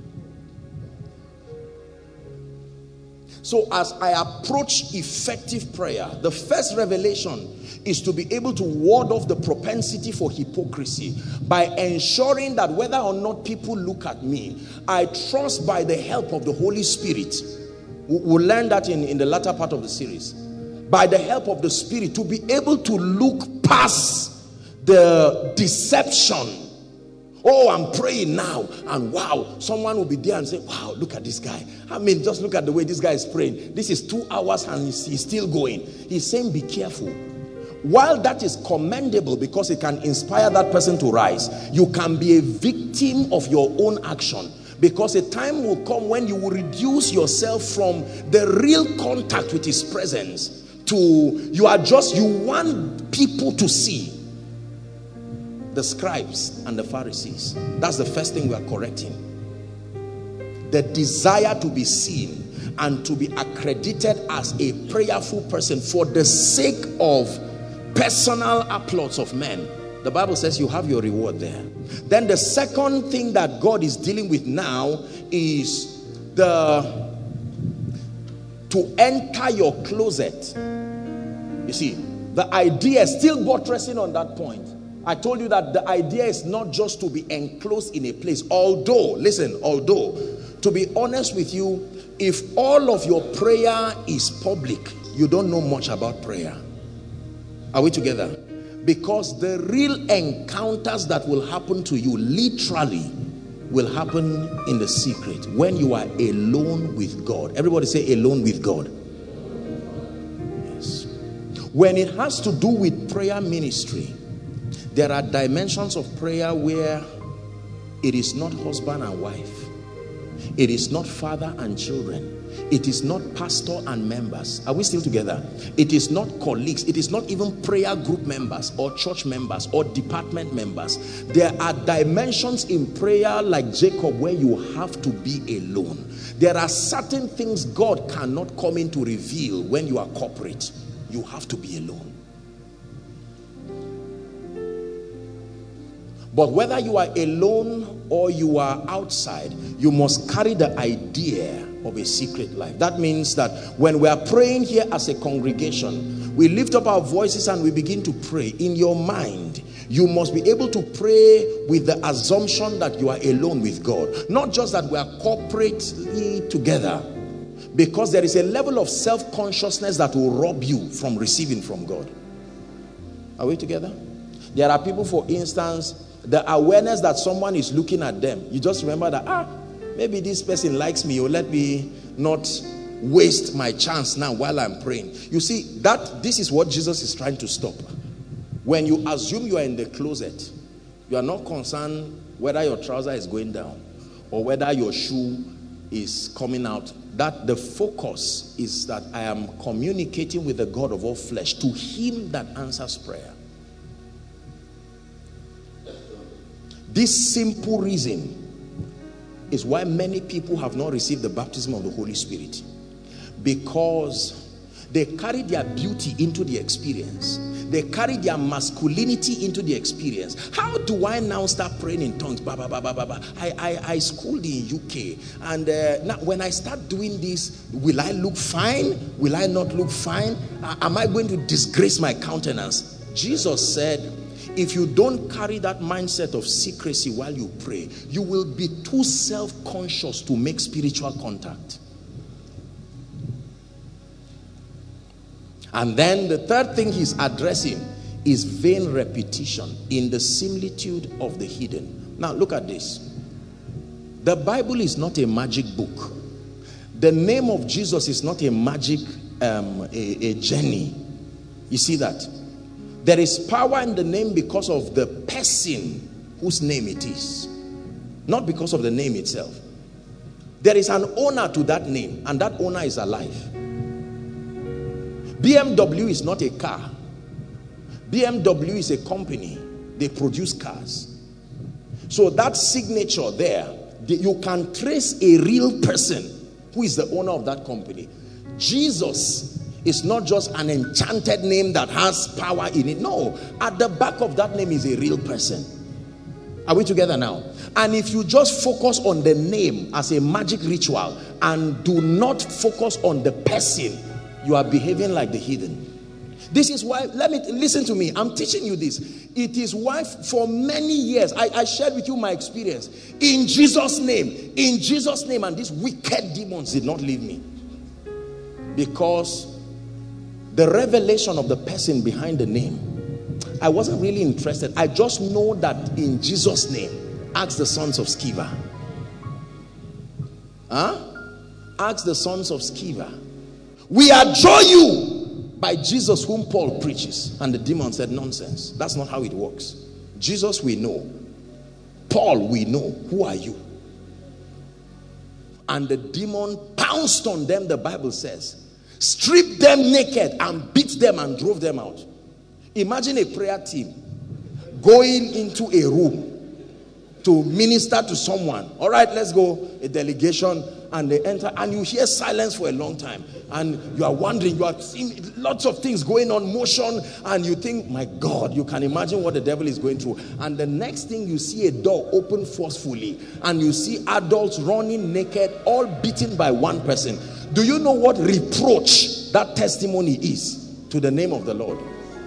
So as I approach effective prayer, the first revelation is to be able to ward off the propensity for hypocrisy by ensuring that whether or not people look at me, I trust by the help of the Holy Spirit. We'll learn that in the latter part of the series. By the help of the Spirit, to be able to look past the deception. Oh, I'm praying now, and wow, someone will be there and say, wow, look at this guy. I mean, just look at the way this guy is praying. This is 2 hours and he's still going. He's saying, be careful. while that is commendable because it can inspire that person to rise, you can be a victim of your own action, because a time will come when you will reduce yourself from the real contact with his presence to you want people to see. The scribes and the Pharisees, that's the first thing we are correcting. The desire to be seen and to be accredited as a prayerful person for the sake of personal applause of men. The Bible says you have your reward there. Then the second thing that God is dealing with now is to enter your closet. You see, the idea is still buttressing on that point. I told you that the idea is not just to be enclosed in a place. Although, to be honest with you, if all of your prayer is public, you don't know much about prayer. Are we together? Because the real encounters that will happen to you literally will happen in the secret when you are alone with God. Everybody say alone with God. Yes. When it has to do with prayer ministry, there are dimensions of prayer where it is not husband and wife. It is not father and children. It is not pastor and members. Are we still together? It is not colleagues. It is not even prayer group members or church members or department members. There are dimensions in prayer like Jacob where you have to be alone. There are certain things God cannot come in to reveal when you are corporate. You have to be alone. But whether you are alone or you are outside, you must carry the idea of a secret life. That means that when we are praying here as a congregation, we lift up our voices and we begin to pray. In your mind, you must be able to pray with the assumption that you are alone with God. Not just that we are corporately together, because there is a level of self-consciousness that will rob you from receiving from God. Are we together? There are people, for instance, the awareness that someone is looking at them, you just remember that, maybe this person likes me, or let me not waste my chance now while I'm praying. You see, this is what Jesus is trying to stop. When you assume you are in the closet, you are not concerned whether your trouser is going down or whether your shoe is coming out. That the focus is that I am communicating with the God of all flesh, to him that answers prayer. This simple reason is why many people have not received the baptism of the Holy Spirit, because they carry their beauty into the experience. They carry their masculinity into the experience. How do I now start praying in tongues? I schooled in UK, and now when I start doing this, will I look fine? Will I not look fine? Am I going to disgrace my countenance? Jesus said, if you don't carry that mindset of secrecy while you pray, you will be too self-conscious to make spiritual contact. And then the third thing he's addressing is vain repetition in the similitude of the hidden. Now look at this. The Bible is not a magic book. The name of Jesus is not a magic a journey. You see that? There is power in the name because of the person whose name it is, not because of the name itself. There is an owner to that name, and that owner is alive. BMW is not a car. BMW is a company. They produce cars. So that signature there, you can trace a real person who is the owner of that company. Jesus is not just an enchanted name that has power in it. No, at the back of that name is a real person. Are we together now? And if you just focus on the name as a magic ritual and do not focus on the person, you are behaving like the heathen. This is why, listen to me, I'm teaching you this. It is why for many years, I shared with you my experience. In Jesus' name, and these wicked demons did not leave me. Because the revelation of the person behind the name, I wasn't really interested. I just know that in Jesus' name, ask the sons of Sceva. Ask the sons of Sceva. We adjure you by Jesus whom Paul preaches. And the demon said, nonsense. That's not how it works. Jesus we know. Paul we know. Who are you? And the demon pounced on them, the Bible says. Stripped them naked and beat them and drove them out. Imagine a prayer team going into a room to minister to someone. All right, let's go. A delegation, and they enter, and you hear silence for a long time, and you are wondering, you are seeing lots of things going on, motion, and you think, my God, you can imagine what the devil is going through. And the next thing, you see a door open forcefully, and you see adults running naked, all beaten by one person. Do you know what reproach that testimony is to the name of the Lord?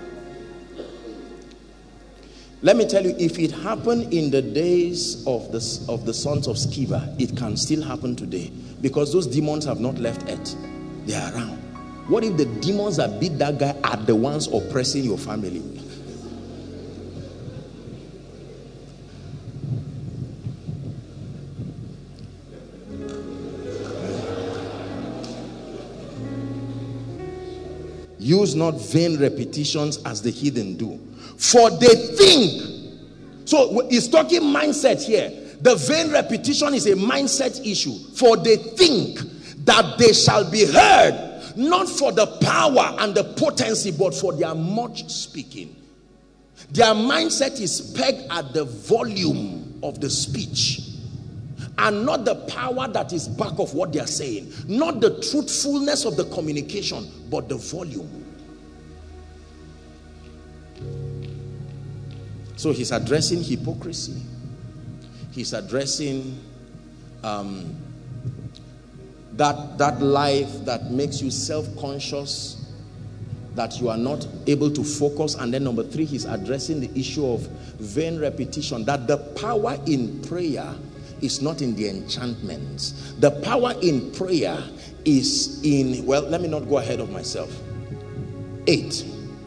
Let me tell you, if it happened in the days of the sons of Sceva, it can still happen today, because those demons have not left earth. They are around. What if the demons that beat that guy are the ones oppressing your family? Use not vain repetitions as the heathen do. For they think. So he's talking mindset here. The vain repetition is a mindset issue. For they think that they shall be heard, not for the power and the potency, but for their much speaking. Their mindset is pegged at the volume of the speech, and not the power that is back of what they are saying. Not the truthfulness of the communication, but the volume. So he's addressing hypocrisy. He's addressing that life that makes you self-conscious, that you are not able to focus. And then number 3, he's addressing the issue of vain repetition, that the power in prayer is not in the enchantments. The power in prayer is in, well, let me not go ahead of myself. 8.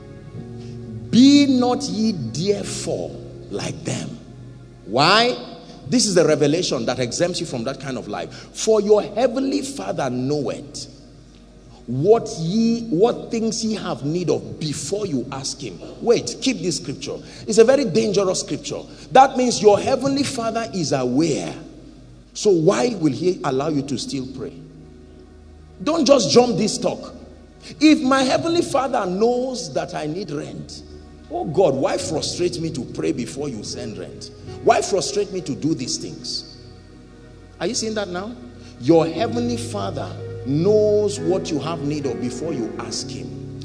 Be not ye therefore like them. Why? This is the revelation that exempts you from that kind of life. For your heavenly Father knoweth what things ye have need of before you ask him. Wait, keep this scripture. It's a very dangerous scripture. That means your heavenly Father is aware. So why will he allow you to still pray? Don't just jump this talk. If my heavenly Father knows that I need rent, oh God, why frustrate me to pray before you send rent? Why frustrate me to do these things? Are you seeing that now? Your heavenly Father knows what you have need of before you ask him.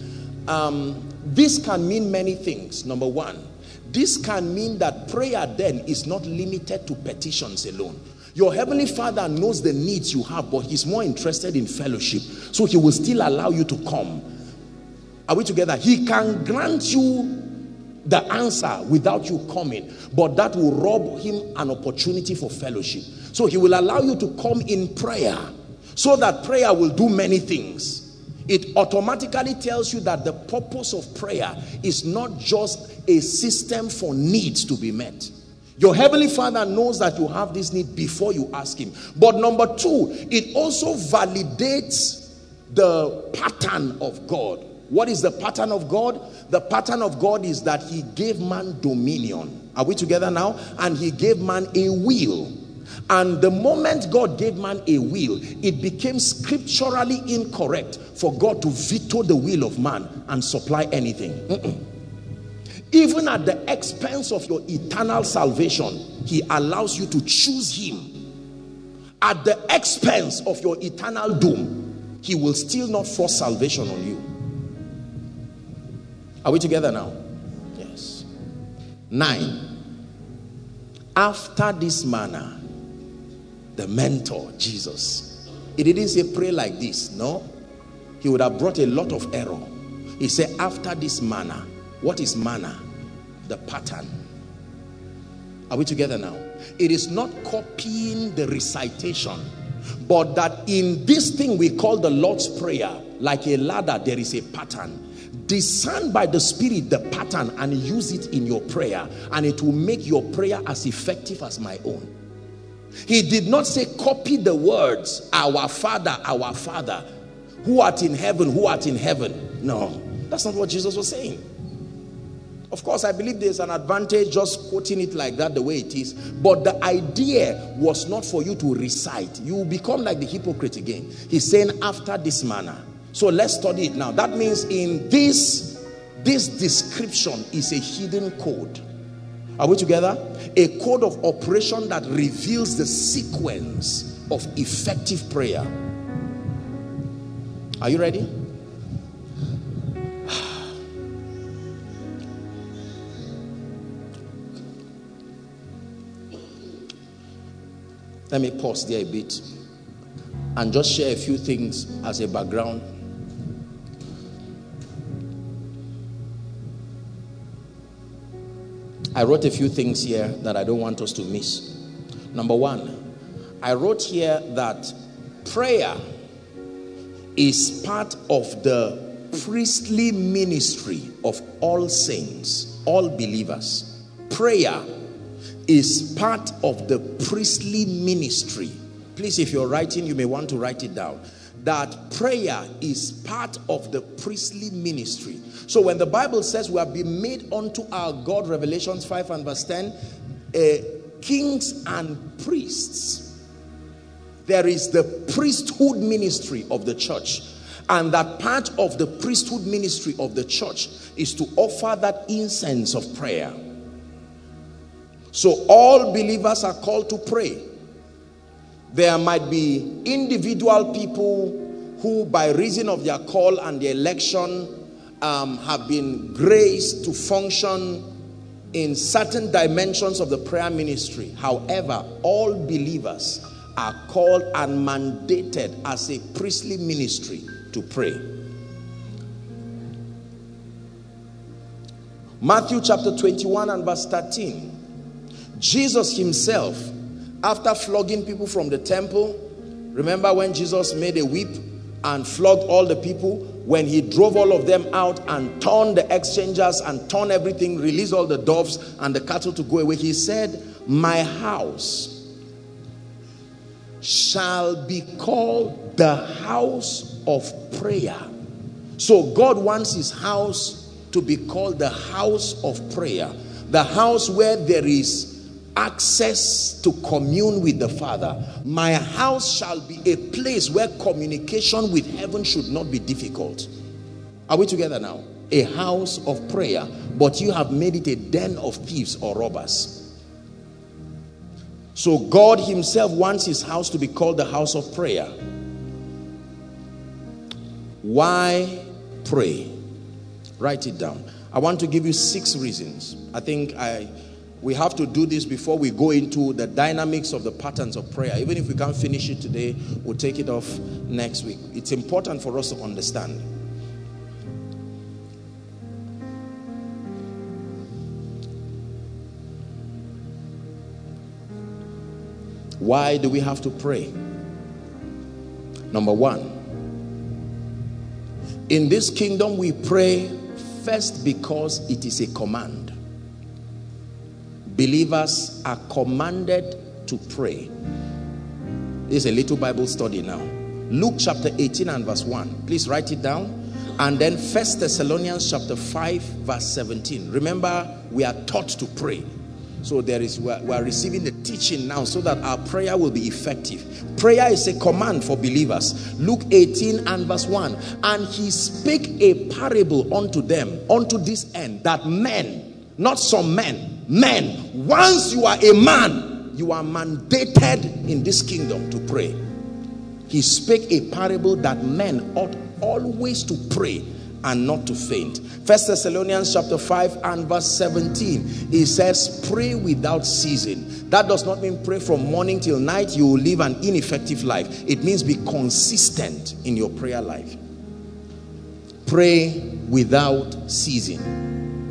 This can mean many things. Number 1, this can mean that prayer then is not limited to petitions alone. Your heavenly Father knows the needs you have, but he's more interested in fellowship. So he will still allow you to come. Are we together? He can grant you the answer without you coming, but that will rob him an opportunity for fellowship. So he will allow you to come in prayer, so that prayer will do many things. It automatically tells you that the purpose of prayer is not just a system for needs to be met. Your heavenly Father knows that you have this need before you ask him. But number 2, it also validates the pattern of God. What is the pattern of God? The pattern of God is that he gave man dominion. Are we together now? And he gave man a will. And the moment God gave man a will, it became scripturally incorrect for God to veto the will of man and supply anything. Even at the expense of your eternal salvation, he allows you to choose him. At the expense of your eternal doom, he will still not force salvation on you. Are we together now? Yes. 9. After this manner, the mentor, Jesus. He didn't say pray like this. No. He would have brought a lot of error. He said after this manner. What is manner? The pattern. Are we together now? It is not copying the recitation, but that in this thing we call the Lord's Prayer, like a ladder, there is a pattern. Discern by the Spirit the pattern and use it in your prayer, and it will make your prayer as effective as my own. He did not say copy the words, our Father, who art in heaven, who art in heaven. No. That's not what Jesus was saying. Of course, I believe there's an advantage just quoting it like that the way it is. But the idea was not for you to recite. You will become like the hypocrite again. He's saying after this manner. So let's study it now. That means in this description is a hidden code. Are we together? A code of operation that reveals the sequence of effective prayer. Are you ready? Let me pause there a bit and just share a few things as a background. I wrote a few things here that I don't want us to miss. Number one, I wrote here that prayer is part of the priestly ministry of all saints, all believers. Prayer is part of the priestly ministry. Please, if you're writing, you may want to write it down. That prayer is part of the priestly ministry. So when the Bible says we have been made unto our God, Revelations 5 and verse 10, kings and priests, there is the priesthood ministry of the church. And that part of the priesthood ministry of the church is to offer that incense of prayer. So all believers are called to pray. There might be individual people who by reason of their call and their election have been graced to function in certain dimensions of the prayer ministry. However, all believers are called and mandated as a priestly ministry to pray. Matthew chapter 21 and verse 13. Jesus himself, after flogging people from the temple, remember when Jesus made a whip and flogged all the people, when he drove all of them out and turned the exchangers and turned everything, released all the doves and the cattle to go away, he said, my house shall be called the house of prayer. So God wants his house to be called the house of prayer, the house where there is access to commune with the Father. My house shall be a place where communication with heaven should not be difficult. Are we together now? A house of prayer, but you have made it a den of thieves or robbers. So God himself wants his house to be called the house of prayer. Why pray? Write it down. I want to give you 6 reasons. I think we have to do this before we go into the dynamics of the patterns of prayer. Even if we can't finish it today, we'll take it off next week. It's important for us to understand. Why do we have to pray? Number one, in this kingdom we pray first because it is a command. Believers are commanded to pray. This is a little Bible study now. Luke chapter 18 and verse 1. Please write it down. And then 1 Thessalonians chapter 5 verse 17. Remember, we are taught to pray. So we are receiving the teaching now so that our prayer will be effective. Prayer is a command for believers. Luke 18 and verse 1. And he spake a parable unto them, unto this end, that men, not some men, once you are a man, you are mandated in this kingdom to pray. He spake a parable that men ought always to pray and not to faint. 1 Thessalonians chapter 5 and verse 17, it says pray without ceasing. That does not mean pray from morning till night. You will live an ineffective life. It means be consistent in your prayer life. Pray without ceasing.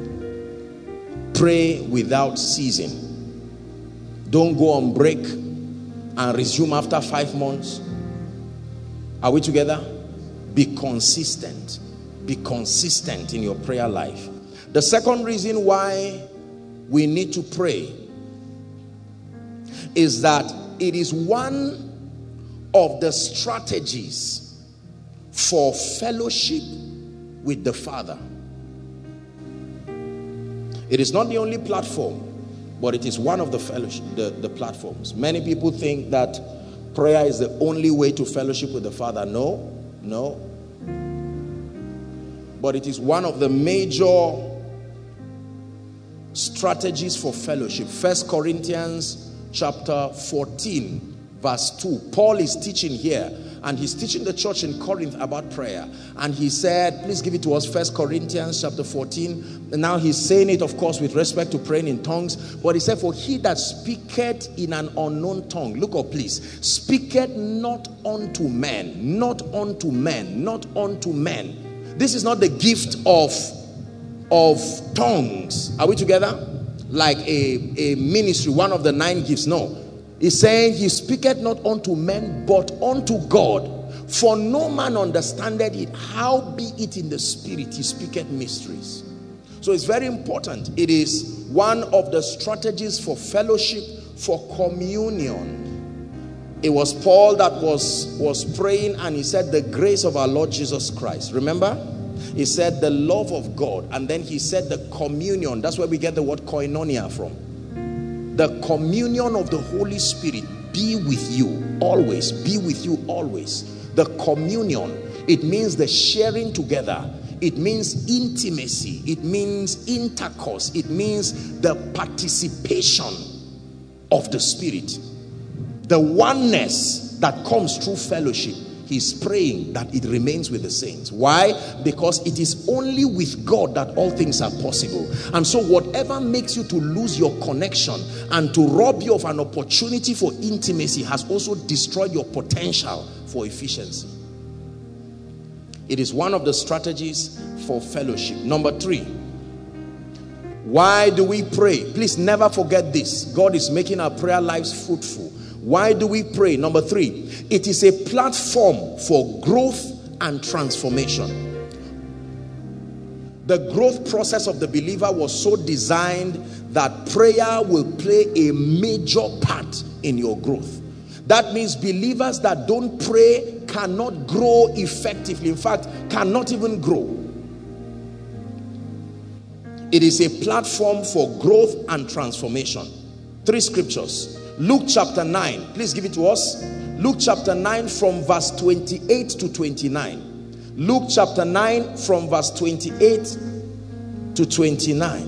Pray without ceasing. Don't go on break and resume after 5 months. Are we together? Be consistent. Be consistent in your prayer life. The second reason why we need to pray is that it is one of the strategies for fellowship with the Father. It is not the only platform, but it is one of the fellowship, the platforms. Many people think that prayer is the only way to fellowship with the Father. No. But it is one of the major strategies for fellowship. 1 Corinthians chapter 14 verse 2. Paul is teaching here, and he's teaching the church in Corinth about prayer. And he said, please give it to us, 1 Corinthians chapter 14. And now he's saying it, of course, with respect to praying in tongues. But he said, for he that speaketh in an unknown tongue, look up please, speaketh not unto men, not unto men, not unto men. This is not the gift of tongues. Are we together? Like a ministry, one of the 9 gifts. No. He's saying he speaketh not unto men, but unto God. For no man understandeth it, how be it in the spirit he speaketh mysteries. So it's very important. It is one of the strategies for fellowship, for communion. It was Paul that was praying, and he said the grace of our Lord Jesus Christ. Remember? He said the love of God, and then he said the communion. That's where we get the word koinonia from. The communion of the Holy Spirit be with you always. Be with you always. The communion, it means the sharing together. It means intimacy. It means intercourse. It means the participation of the Spirit. The oneness that comes through fellowship. He's praying that it remains with the saints. Why? Because it is only with God that all things are possible. And so whatever makes you to lose your connection and to rob you of an opportunity for intimacy has also destroyed your potential for efficiency. It is one of the strategies for fellowship. Number 3. Why do we pray? Please never forget this. God is making our prayer lives fruitful. Why do we pray? Number 3, it is a platform for growth and transformation. The growth process of the believer was so designed that prayer will play a major part in your growth. That means believers that don't pray cannot grow effectively. In fact, cannot even grow. It is a platform for growth and transformation. 3 scriptures. Luke chapter 9. Please give it to us. Luke chapter 9 from verse 28 to 29. Luke chapter 9 from verse 28 to 29.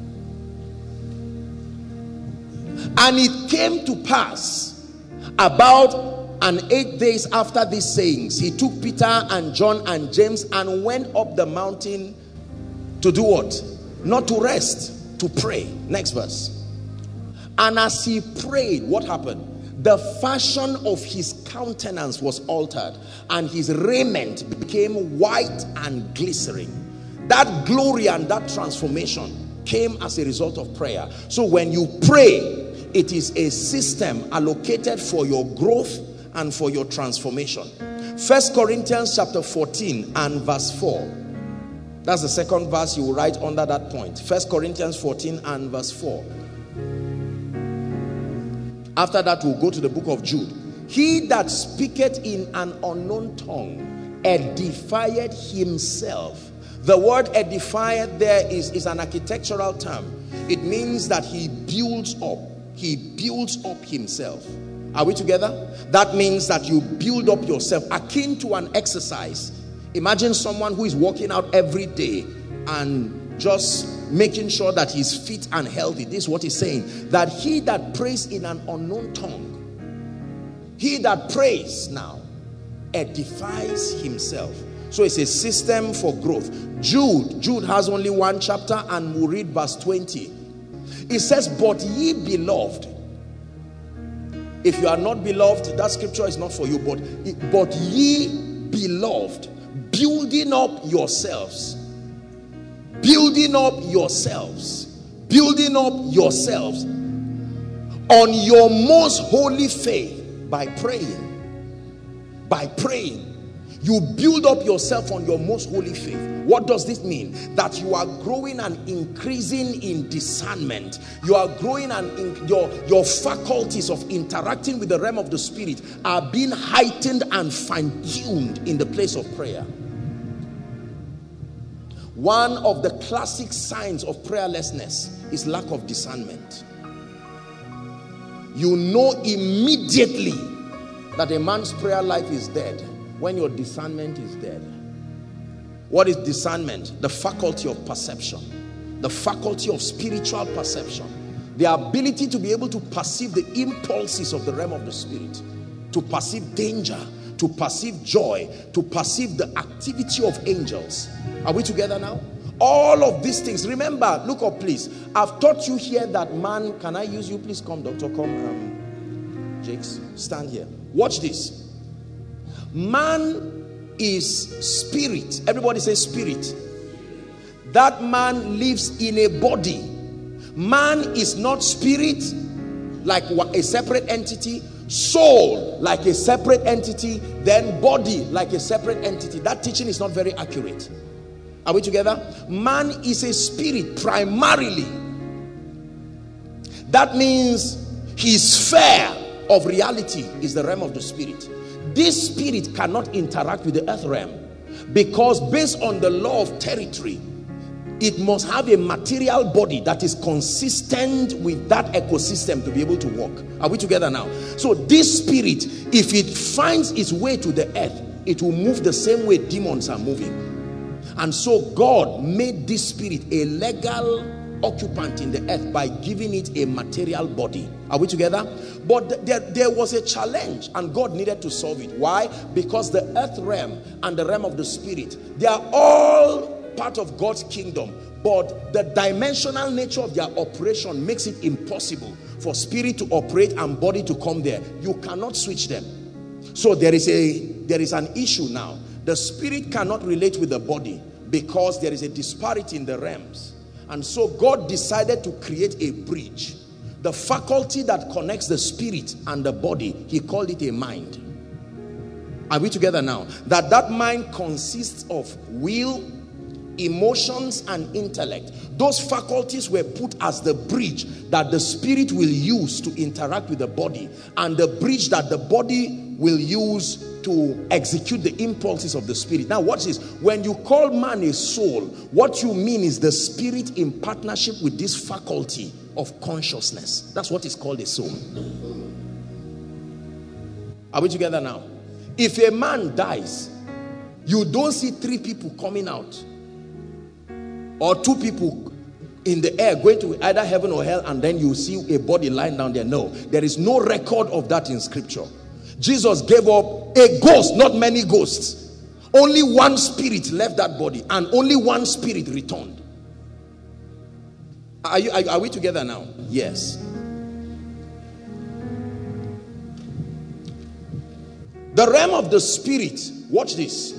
And it came to pass about an 8 days after these sayings, he took Peter and John and James and went up the mountain to do what? Not to rest, to pray. Next verse. And as he prayed, what happened? The fashion of his countenance was altered, and his raiment became white and glistening. That glory and that transformation came as a result of prayer. So when you pray, it is a system allocated for your growth and for your transformation. 1 Corinthians chapter 14 and verse 4. That's the second verse you will write under that point. 1 Corinthians 14 and verse 4. After that, we'll go to the book of Jude. He that speaketh in an unknown tongue edifieth himself. The word edifieth there is an architectural term. It means that he builds up. He builds up himself. Are we together? That means that you build up yourself, akin to an exercise. Imagine someone who is working out every day and just making sure that he's fit and healthy. This is what he's saying. That he that prays in an unknown tongue, he that prays now, edifies himself. So it's a system for growth. Jude has only 1 chapter, and we'll read verse 20. It says, but ye beloved. If you are not beloved, that scripture is not for you. But ye beloved, building up yourselves. Building up yourselves. Building up yourselves on your most holy faith by praying. By praying. You build up yourself on your most holy faith. What does this mean? That you are growing and increasing in discernment. You are growing and your faculties of interacting with the realm of the spirit are being heightened and fine-tuned in the place of prayer. One of the classic signs of prayerlessness is lack of discernment. You know immediately that a man's prayer life is dead when your discernment is dead. What is discernment? The faculty of perception, the faculty of spiritual perception, the ability to be able to perceive the impulses of the realm of the spirit, to perceive danger, to perceive joy, to perceive the activity of angels. Are we together now? All of these things. Remember, look up please. I've taught you here that man, can I use you? Please come, doctor, come. Jakes, stand here. Watch this. Man is spirit. Everybody say spirit. That man lives in a body. Man is not spirit like a separate entity, soul like a separate entity, then body like a separate entity. That teaching is not very accurate. Are we together? Man is a spirit primarily. That means his sphere of reality is the realm of the spirit. This spirit cannot interact with the earth realm because based on the law of territory, it must have a material body that is consistent with that ecosystem to be able to work. Are we together now? So this spirit, if it finds its way to the earth, it will move the same way demons are moving. And so God made this spirit a legal occupant in the earth by giving it a material body. Are we together? But there was a challenge and God needed to solve it. Why? Because the earth realm and the realm of the spirit, they are all part of God's kingdom, but the dimensional nature of their operation makes it impossible for spirit to operate and body to come there. You cannot switch them. So there is an issue now. The spirit cannot relate with the body because there is a disparity in the realms. And so God decided to create a bridge. The faculty that connects the spirit and the body, he called it a mind. Are we together now? That mind consists of will, emotions, and intellect. Those faculties were put as the bridge that the spirit will use to interact with the body, and the bridge that the body will use to execute the impulses of the spirit. Now watch this. When you call man a soul, what you mean is the spirit in partnership with this faculty of consciousness. That's what is called a soul. Are we together now? If a man dies, you don't see 3 people coming out or 2 people in the air going to either heaven or hell, and then you see a body lying down there. No, there is no record of that in scripture. Jesus gave up a ghost, not many ghosts. Only one spirit left that body, and only one spirit returned. Are we together now? Yes. The realm of the spirit, watch this,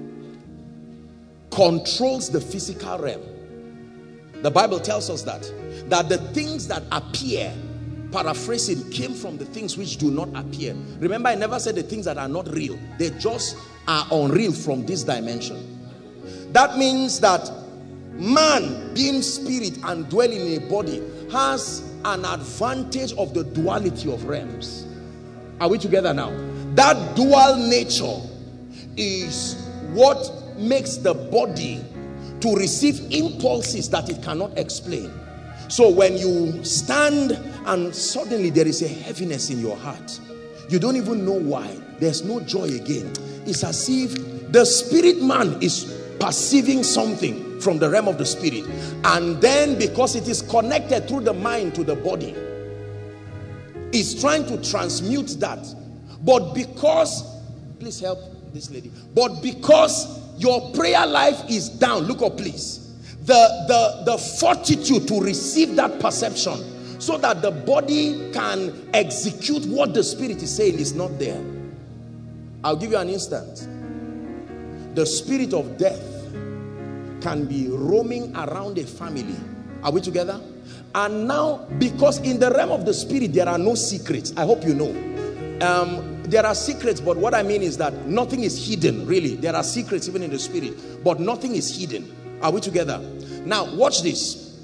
controls the physical realm. The Bible tells us that the things that appear, paraphrasing, came from the things which do not appear. Remember, I never said the things that are not real. They just are unreal from this dimension. That means that man, being spirit and dwelling in a body, has an advantage of the duality of realms. Are we together now? That dual nature is what makes the body to receive impulses that it cannot explain. So when you stand and suddenly there is a heaviness in your heart, you don't even know why. There's no joy again. It's as if the spirit man is perceiving something from the realm of the spirit, and then because it is connected through the mind to the body, it's trying to transmute that. But because, please help this lady, but because your prayer life is down, look up please, the fortitude to receive that perception so that the body can execute what the spirit is saying is not there. I'll give you an instance. The spirit of death can be roaming around a family. Are we together? And now, because in the realm of the spirit there are no secrets, I hope you know. There are secrets, but what I mean is that nothing is hidden, really. There are secrets even in the spirit, but nothing is hidden. Are we together? Now, watch this.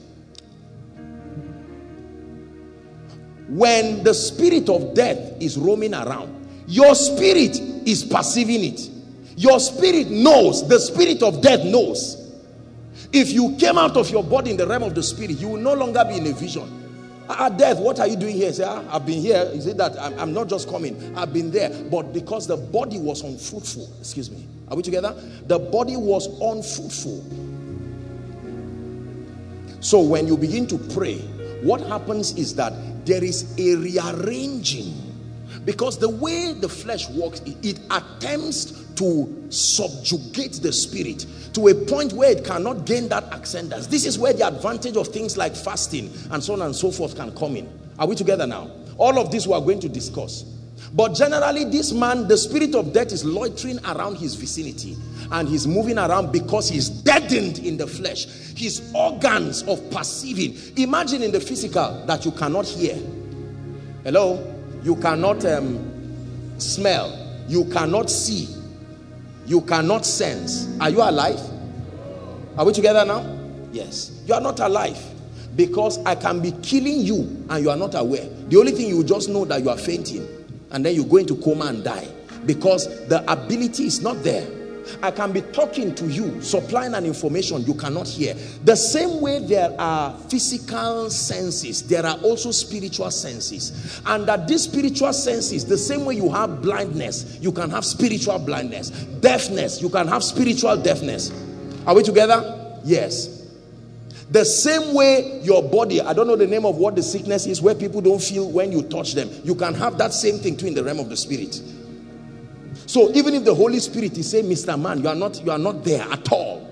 When the spirit of death is roaming around, your spirit is perceiving it. Your spirit knows, the spirit of death knows. If you came out of your body in the realm of the spirit, you will no longer be in a vision. Death, what are you doing here? Say, I've been here. Is it that I'm not just coming? I've been there. But because the body was unfruitful, excuse me. Are we together? The body was unfruitful. So when you begin to pray, what happens is that there is a rearranging. Because the way the flesh works, it attempts to subjugate the spirit to a point where it cannot gain that ascendance. This is where the advantage of things like fasting and so on and so forth can come in. Are we together now? All of this we are going to discuss. But generally, this man, the spirit of death is loitering around his vicinity. And he's moving around because he's deadened in the flesh. His organs of perceiving. Imagine in the physical that you cannot hear. Hello? You cannot smell. You cannot see. You cannot sense. Are you alive? Are we together now? Yes. You are not alive. Because I can be killing you and you are not aware. The only thing you just know that you are fainting. And then you go into coma and die. Because the ability is not there. I can be talking to you, supplying an information you cannot hear. The same way there are physical senses, there are also spiritual senses. And that these spiritual senses, the same way you have blindness, you can have spiritual blindness. Deafness, you can have spiritual deafness. Are we together? Yes. The same way your body, I don't know the name of what the sickness is, where people don't feel when you touch them. You can have that same thing too in the realm of the spirit. So even if the Holy Spirit is saying, Mr. Man, you are not there at all.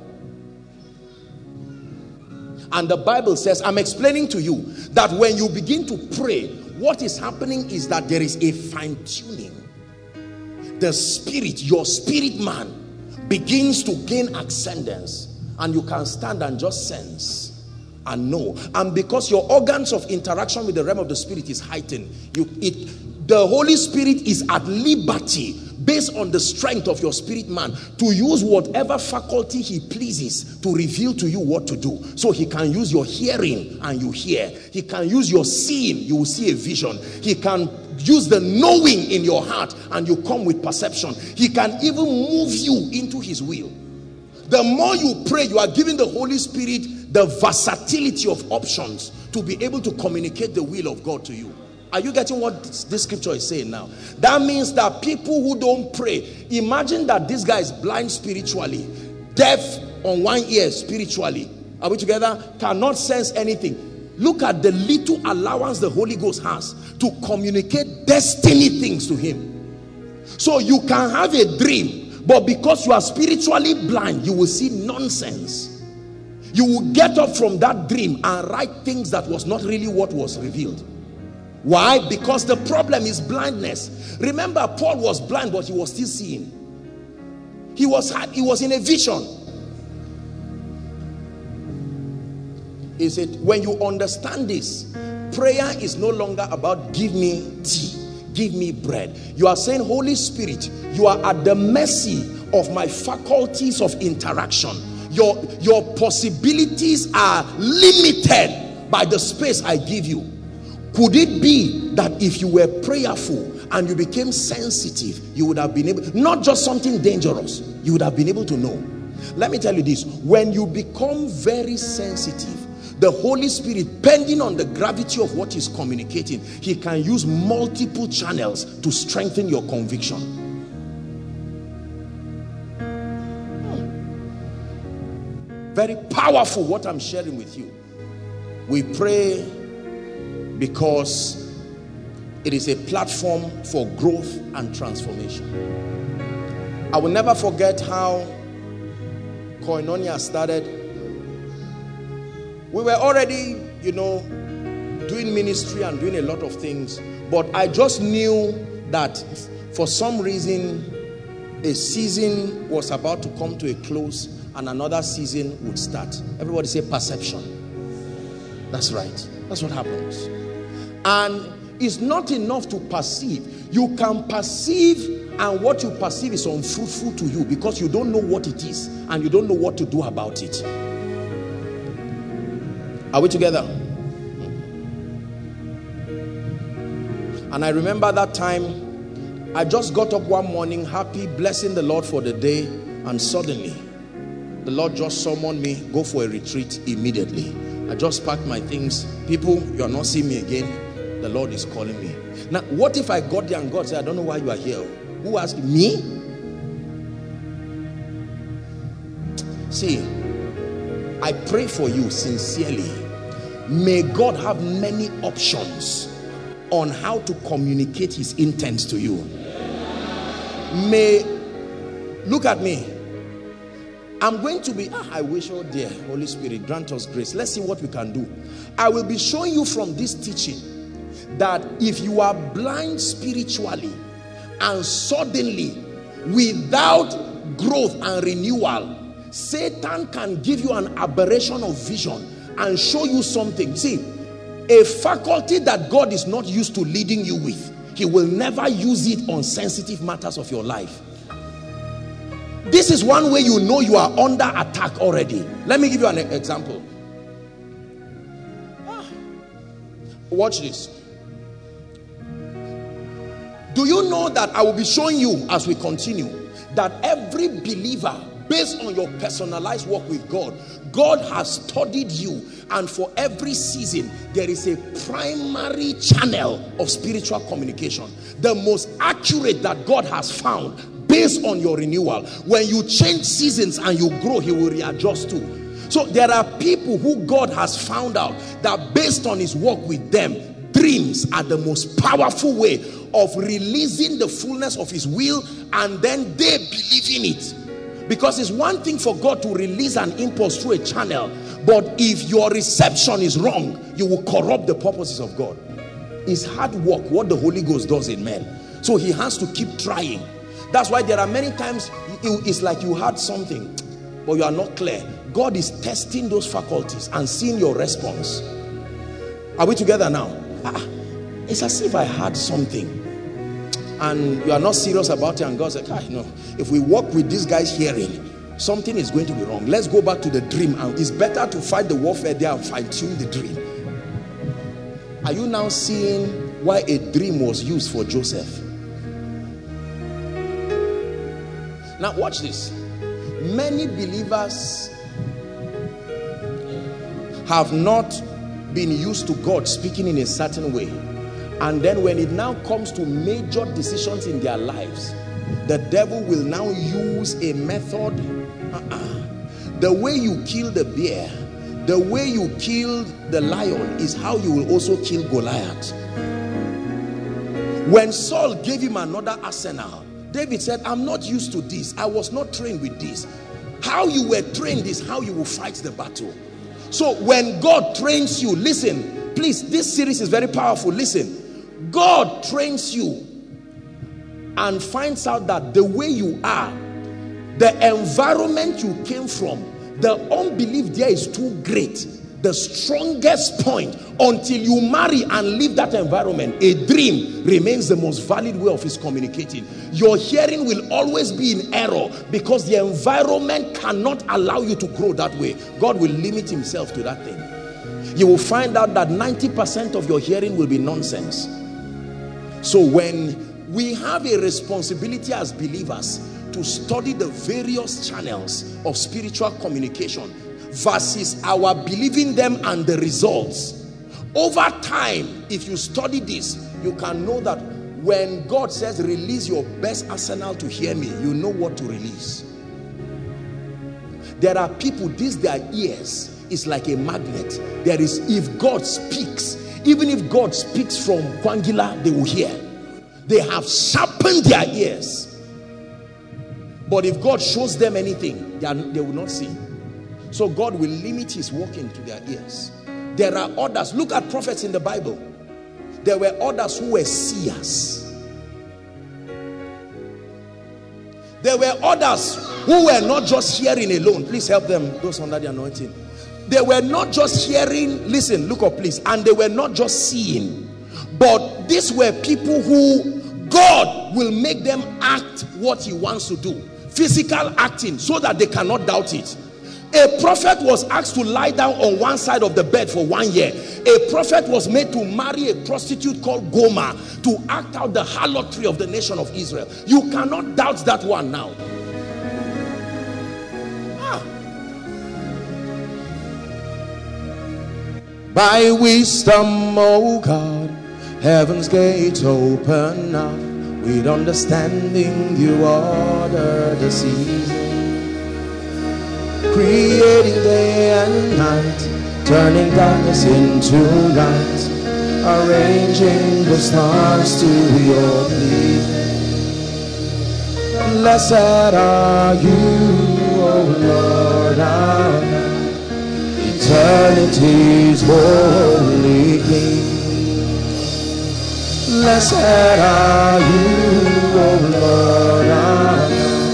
And the Bible says, I'm explaining to you that when you begin to pray, what is happening is that there is a fine-tuning. The spirit, your spirit man, begins to gain ascendance, and you can stand and just sense and know. And because your organs of interaction with the realm of the spirit is heightened, the Holy Spirit is at liberty, based on the strength of your spirit man, to use whatever faculty he pleases to reveal to you what to do. So he can use your hearing and you hear. He can use your seeing, you will see a vision. He can use the knowing in your heart and you come with perception. He can even move you into his will. The more you pray, you are giving the Holy Spirit the versatility of options to be able to communicate the will of God to you. Are you getting what this scripture is saying now? That means that people who don't pray, imagine that this guy is blind spiritually, deaf on one ear spiritually. Are we together? Cannot sense anything. Look at the little allowance the Holy Ghost has to communicate destiny things to him. So you can have a dream, but because you are spiritually blind, you will see nonsense. You will get up from that dream and write things that was not really what was revealed. Why? Because the problem is blindness. Remember, Paul was blind, but he was still seeing. He was in a vision. He said, when you understand this, prayer is no longer about give me tea, give me bread. You are saying, Holy Spirit, you are at the mercy of my faculties of interaction. Your possibilities are limited by the space I give you. Could it be that if you were prayerful and you became sensitive, you would have been able, not just something dangerous, you would have been able to know. Let me tell you this, when you become very sensitive, the Holy Spirit, depending on the gravity of what he's communicating, he can use multiple channels to strengthen your conviction. Very powerful what I'm sharing with you. We pray because it is a platform for growth and transformation. I will never forget how Koinonia started. We were already, doing ministry and doing a lot of things, but I just knew that for some reason a season was about to come to a close and another season would start. Everybody say perception. That's right. That's what happens. And it's not enough to perceive. You can perceive, and what you perceive is unfruitful to you because you don't know what it is and you don't know what to do about it. Are we together? And I remember that time, I just got up one morning happy, blessing the Lord for the day, and suddenly The Lord just summoned me, go for a retreat immediately. I just packed my things. People, you are not seeing me again. The Lord is calling me. Now, what if I got there and God said, I don't know why you are here? Who asked me? See, I pray for you sincerely. May God have many options on how to communicate his intents to you. Look at me. I'm going to be, I wish, oh dear, Holy Spirit, grant us grace. Let's see what we can do. I will be showing you from this teaching that if you are blind spiritually and suddenly, without growth and renewal, Satan can give you an aberration of vision and show you something. See, a faculty that God is not used to leading you with, he will never use it on sensitive matters of your life. This is one way you know you are under attack already. Let me give you an example. Watch this. Do you know that I will be showing you as we continue that every believer, based on your personalized work with God, God has studied you, and for every season there is a primary channel of spiritual communication, the most accurate that God has found based on your renewal. When you change seasons and you grow, he will readjust too. So there are people who God has found out that based on his work with them, dreams are the most powerful way of releasing the fullness of his will, and then they believe in it. Because it's one thing for God to release an impulse through a channel, but if your reception is wrong, you will corrupt the purposes of God. It's hard work what the Holy Ghost does in men. So he has to keep trying. That's why there are many times it's like you had something, but you are not clear. God is testing those faculties and seeing your response. Are we together now? It's as if I had something and you are not serious about it, and God said, no, if we walk with this guy's hearing, something is going to be wrong. Let's go back to the dream, and it's better to fight the warfare there and fine-tune the dream. Are you now seeing why a dream was used for Joseph? Now watch this. Many believers have not been used to God speaking in a certain way, and then when it now comes to major decisions in their lives, the devil will now use a method. The way you kill the bear, the way you kill the lion, is how you will also kill Goliath. When Saul gave him another arsenal, David said, I'm not used to this. I was not trained with this. How you were trained is how you will fight the battle. So when God trains you, listen, please, this series is very powerful. Listen, God trains you and finds out that the way you are, the environment you came from, the unbelief there is too great. The strongest point, until you marry and leave that environment, a dream remains the most valid way of his communicating. Your hearing will always be in error because the environment cannot allow you to grow that way. God will limit himself to that thing. You will find out that 90% of your hearing will be nonsense. So when we have a responsibility as believers to study the various channels of spiritual communication versus our believing them and the results, over time, if you study this, you can know that when God says release your best arsenal to hear me, you know what to release. There are people, their ears is like a magnet. There is, if God speaks, even if God speaks from Kwangila, they will hear. They have sharpened their ears. But if God shows them anything, they will not see. So God will limit his working to their ears. There are others. Look at prophets in the Bible. There were others who were seers. There were others who were not just hearing alone. Please help them, those under the anointing. They were not just hearing, listen, look up please. And they were not just seeing. But these were people who God will make them act what he wants to do. Physical acting, so that they cannot doubt it. A prophet was asked to lie down on one side of the bed for 1 year. A prophet was made to marry a prostitute called Gomer to act out the harlotry of the nation of Israel. You cannot doubt that one now. By wisdom, O God, heaven's gate open now. With understanding you order the season, creating day and night, turning darkness into light, arranging the stars to your pleasing. Blessed are you, O Lord, our God, eternity's holy King. Blessed are you, O Lord, our God,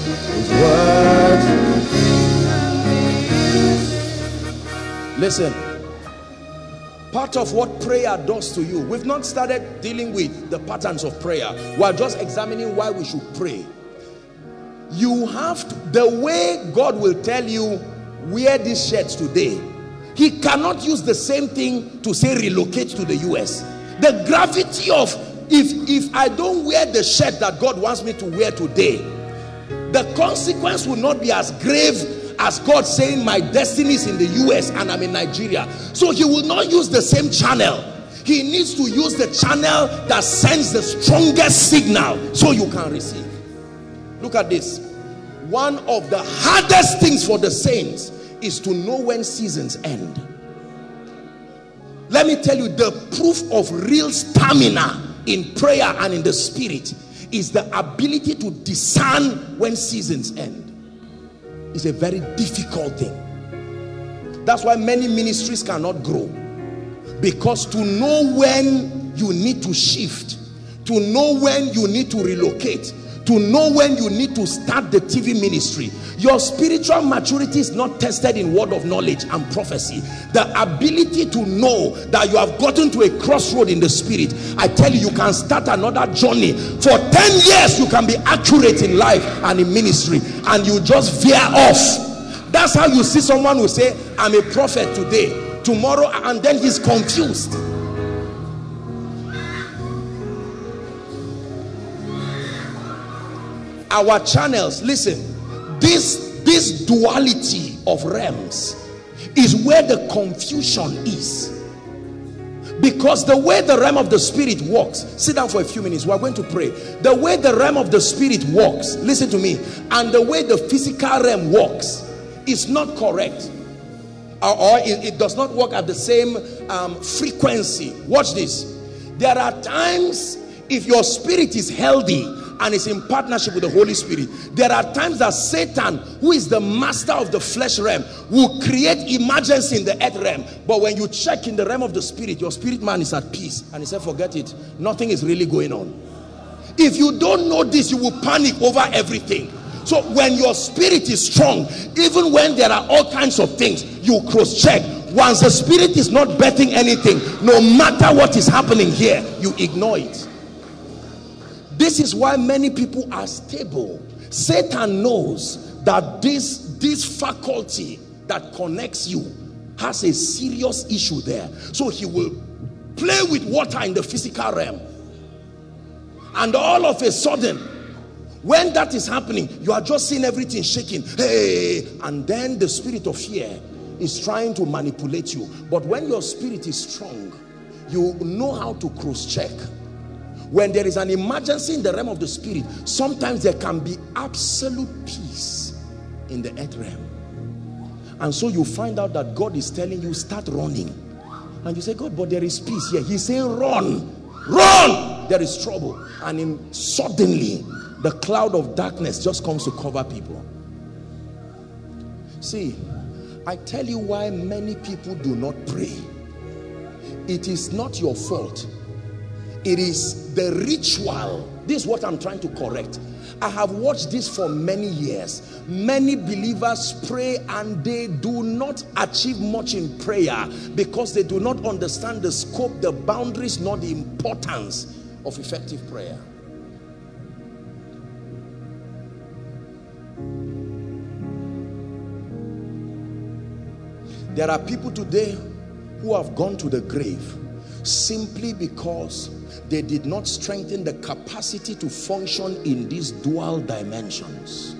whose word. Listen, part of what prayer does to you, we've not started dealing with the patterns of prayer. We're just examining why we should pray. You have to, the way God will tell you, wear these shirts today, he cannot use the same thing to say relocate to the US. The gravity of, if I don't wear the shirt that God wants me to wear today, the consequence will not be as grave as God saying my destiny is in the US and I'm in Nigeria. So he will not use the same channel. He needs to use the channel that sends the strongest signal so you can receive. Look at this. One of the hardest things for the saints is to know when seasons end. Let me tell you, the proof of real stamina in prayer and in the spirit is the ability to discern when seasons end. It's a very difficult thing. That's why many ministries cannot grow, because to know when you need to shift, to know when you need to relocate, to know when you need to start the TV ministry. Your spiritual maturity is not tested in word of knowledge and prophecy. The ability to know that you have gotten to a crossroad in the spirit, I tell you, you can start another journey. For 10 years you can be accurate in life and in ministry, and you just veer off. That's how you see someone who say, I'm a prophet today, tomorrow, and then he's confused. Our channels, listen, this duality of realms is where the confusion is. Because the way the realm of the spirit works, sit down for a few minutes, we're going to pray. The way the realm of the spirit works, listen to me, and the way the physical realm works is not correct, or it does not work at the same frequency. Watch this. There are times, if your spirit is healthy and is in partnership with the Holy Spirit, there are times that Satan, who is the master of the flesh realm, will create emergency in the earth realm. But when you check in the realm of the spirit, your spirit man is at peace, and he said, forget it, nothing is really going on. If you don't know this, you will panic over everything. So when your spirit is strong, even when there are all kinds of things, you cross check. Once the spirit is not betting anything, no matter what is happening here, you ignore it. This is why many people are stable. Satan knows that this faculty that connects you has a serious issue there. So he will play with water in the physical realm. And all of a sudden, when that is happening, you are just seeing everything shaking. Hey! And then the spirit of fear is trying to manipulate you. But when your spirit is strong, you know how to cross-check. When there is an emergency in the realm of the spirit, sometimes there can be absolute peace in the earth realm. And so you find out that God is telling you, start running. And you say, God, but there is peace here. He's saying, run, run, there is trouble. And suddenly, the cloud of darkness just comes to cover people. See, I tell you why many people do not pray. It is not your fault. It is the ritual. This is what I'm trying to correct. I have watched this for many years. Many believers pray and they do not achieve much in prayer because they do not understand the scope, the boundaries, nor the importance of effective prayer. There are people today who have gone to the grave simply because they did not strengthen the capacity to function in these dual dimensions.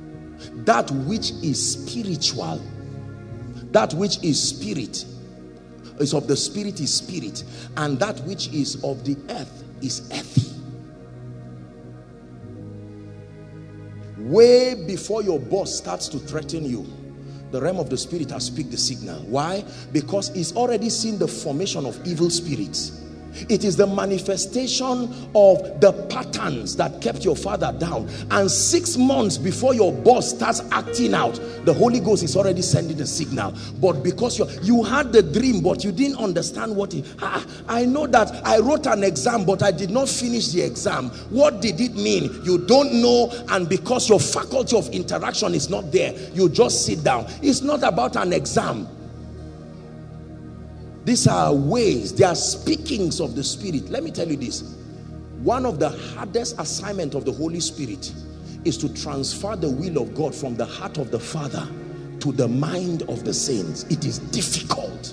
That which is spiritual, that which is spirit, is of the spirit is spirit, and that which is of the earth is earthy. Way before your boss starts to threaten you, the realm of the spirit has picked the signal. Why? Because it's already seen the formation of evil spirits. It is the manifestation of the patterns that kept your father down. And 6 months before your boss starts acting out, the Holy Ghost is already sending a signal. But because you had the dream, but you didn't understand what it... I know that I wrote an exam, but I did not finish the exam. What did it mean? You don't know, and because your faculty of interaction is not there, you just sit down. It's not about an exam. These are ways, they are speakings of the Spirit. Let me tell you this. One of the hardest assignments of the Holy Spirit is to transfer the will of God from the heart of the Father to the mind of the saints. It is difficult.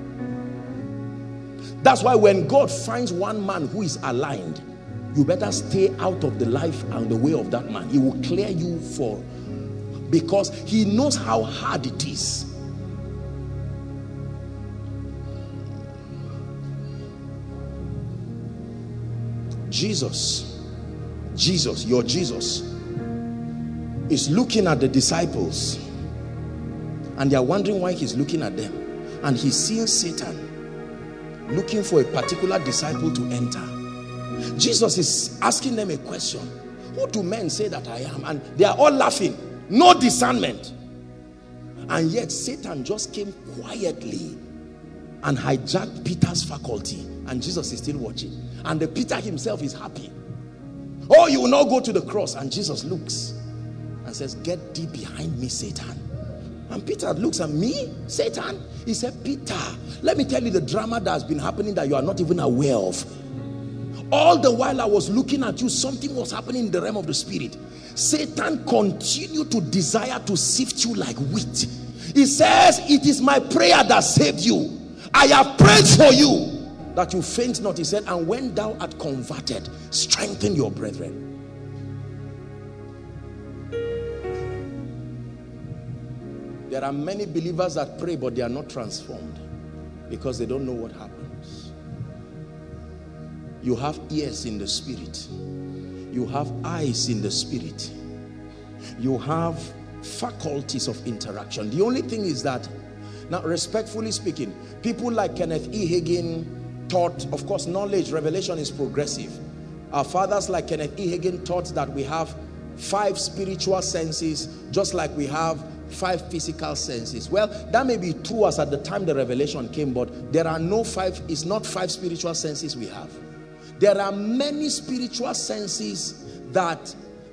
That's why when God finds one man who is aligned, you better stay out of the life and the way of that man. He will clear you because he knows how hard it is. Jesus, your Jesus, is looking at the disciples, and they are wondering why he's looking at them, and he's seeing Satan looking for a particular disciple to enter. Jesus is asking them a question: who do men say that I am? And they are all laughing, no discernment. And yet Satan just came quietly and hijacked Peter's faculty, and Jesus is still watching. And the Peter himself is happy. Oh, you will not go to the cross. And Jesus looks and says, get thee behind me, Satan. And Peter looks at me, Satan. He said, Peter, let me tell you the drama that has been happening that you are not even aware of. All the while I was looking at you, something was happening in the realm of the spirit. Satan continued to desire to sift you like wheat. He says, it is my prayer that saved you. I have prayed for you, that you faint not. He said, and when thou art converted, strengthen your brethren. There are many believers that pray, but they are not transformed because they don't know what happens. You have ears in the spirit. You have eyes in the spirit. You have faculties of interaction. The only thing is that, now respectfully speaking, people like Kenneth E. Hagin taught, of course, knowledge, revelation is progressive. Our fathers like Kenneth E. Hagin taught that we have 5 spiritual senses, just like we have 5 physical senses. Well, that may be true as at the time the revelation came, but there are no 5, it's not 5 spiritual senses we have. There are many spiritual senses that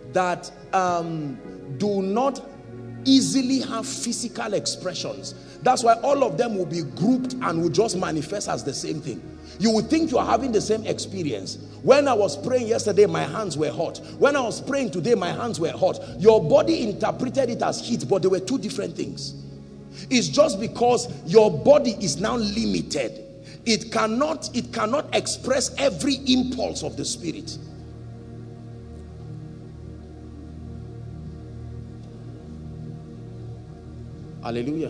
do not easily have physical expressions. That's why all of them will be grouped and will just manifest as the same thing. You would think you are having the same experience. When I was praying yesterday, my hands were hot. When I was praying today, my hands were hot. Your body interpreted it as heat, but they were 2 different things. It's just because your body is now limited. It cannot express every impulse of the spirit. Hallelujah.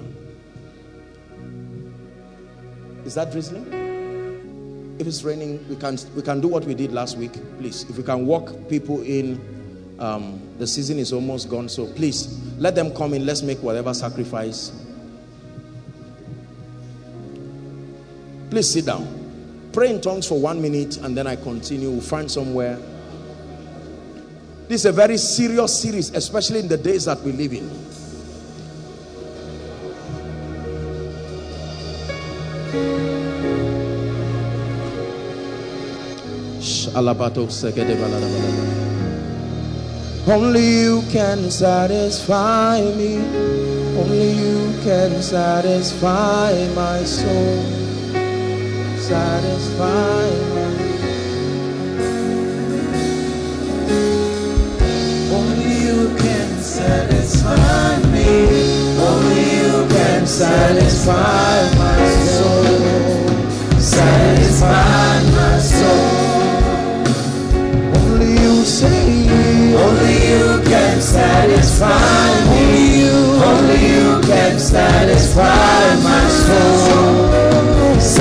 Is that drizzling? If it's raining, we can do what we did last week. Please, if we can walk people in, the season is almost gone, so please let them come in. Let's make whatever sacrifice. Please sit down. Pray in tongues for 1 minute and then I continue. We'll find somewhere. This is a very serious series, especially in the days that we live in. Only you can satisfy me. Only you can satisfy my soul. Satisfy my only you can satisfy me. Only you can satisfy my soul. Satisfy my soul. Only you say, only you can satisfy me. Only you can satisfy my soul.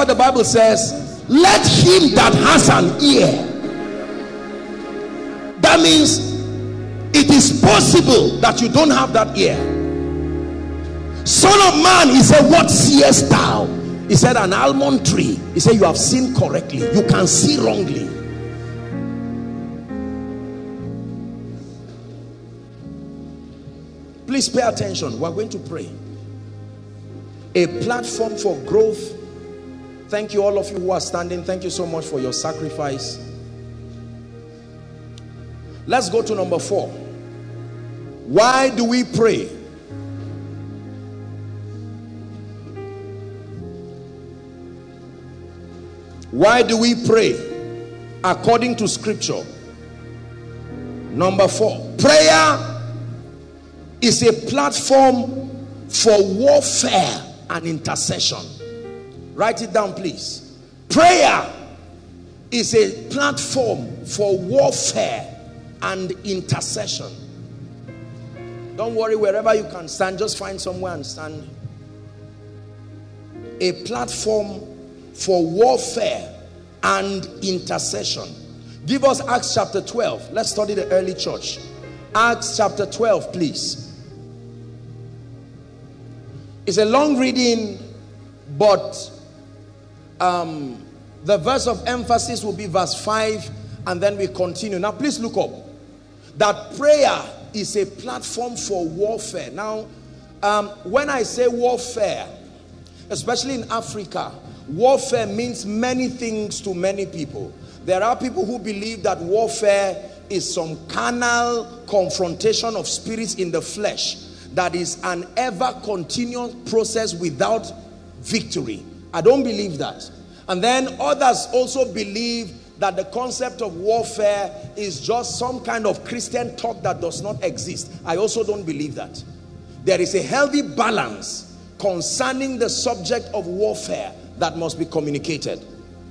why the Bible says, let him that has an ear. That means it is possible that you don't have that ear. Son of man, he said, what seest thou? He said, an almond tree. He said, you have seen correctly, you can see wrongly. Please pay attention. We're going to pray. A platform for growth. Thank you, all of you who are standing. Thank you so much for your sacrifice. Let's go to number 4. Why do we pray? Why do we pray? According to scripture. Number 4, prayer is a platform for warfare and intercession. Write it down, please. Prayer is a platform for warfare and intercession. Don't worry, wherever you can stand, just find somewhere and stand. A platform for warfare and intercession. Give us Acts chapter 12. Let's study the early church. Acts chapter 12, please. It's a long reading, but the verse of emphasis will be verse 5, and then we continue. Now please look up that prayer is a platform for warfare. Now when I say warfare, especially in Africa, warfare means many things to many people. There are people who believe that warfare is some carnal confrontation of spirits in the flesh, that is an ever continuous process without victory. I don't believe that. And then others also believe that the concept of warfare is just some kind of Christian talk that does not exist. I also don't believe that. There is a healthy balance concerning the subject of warfare that must be communicated.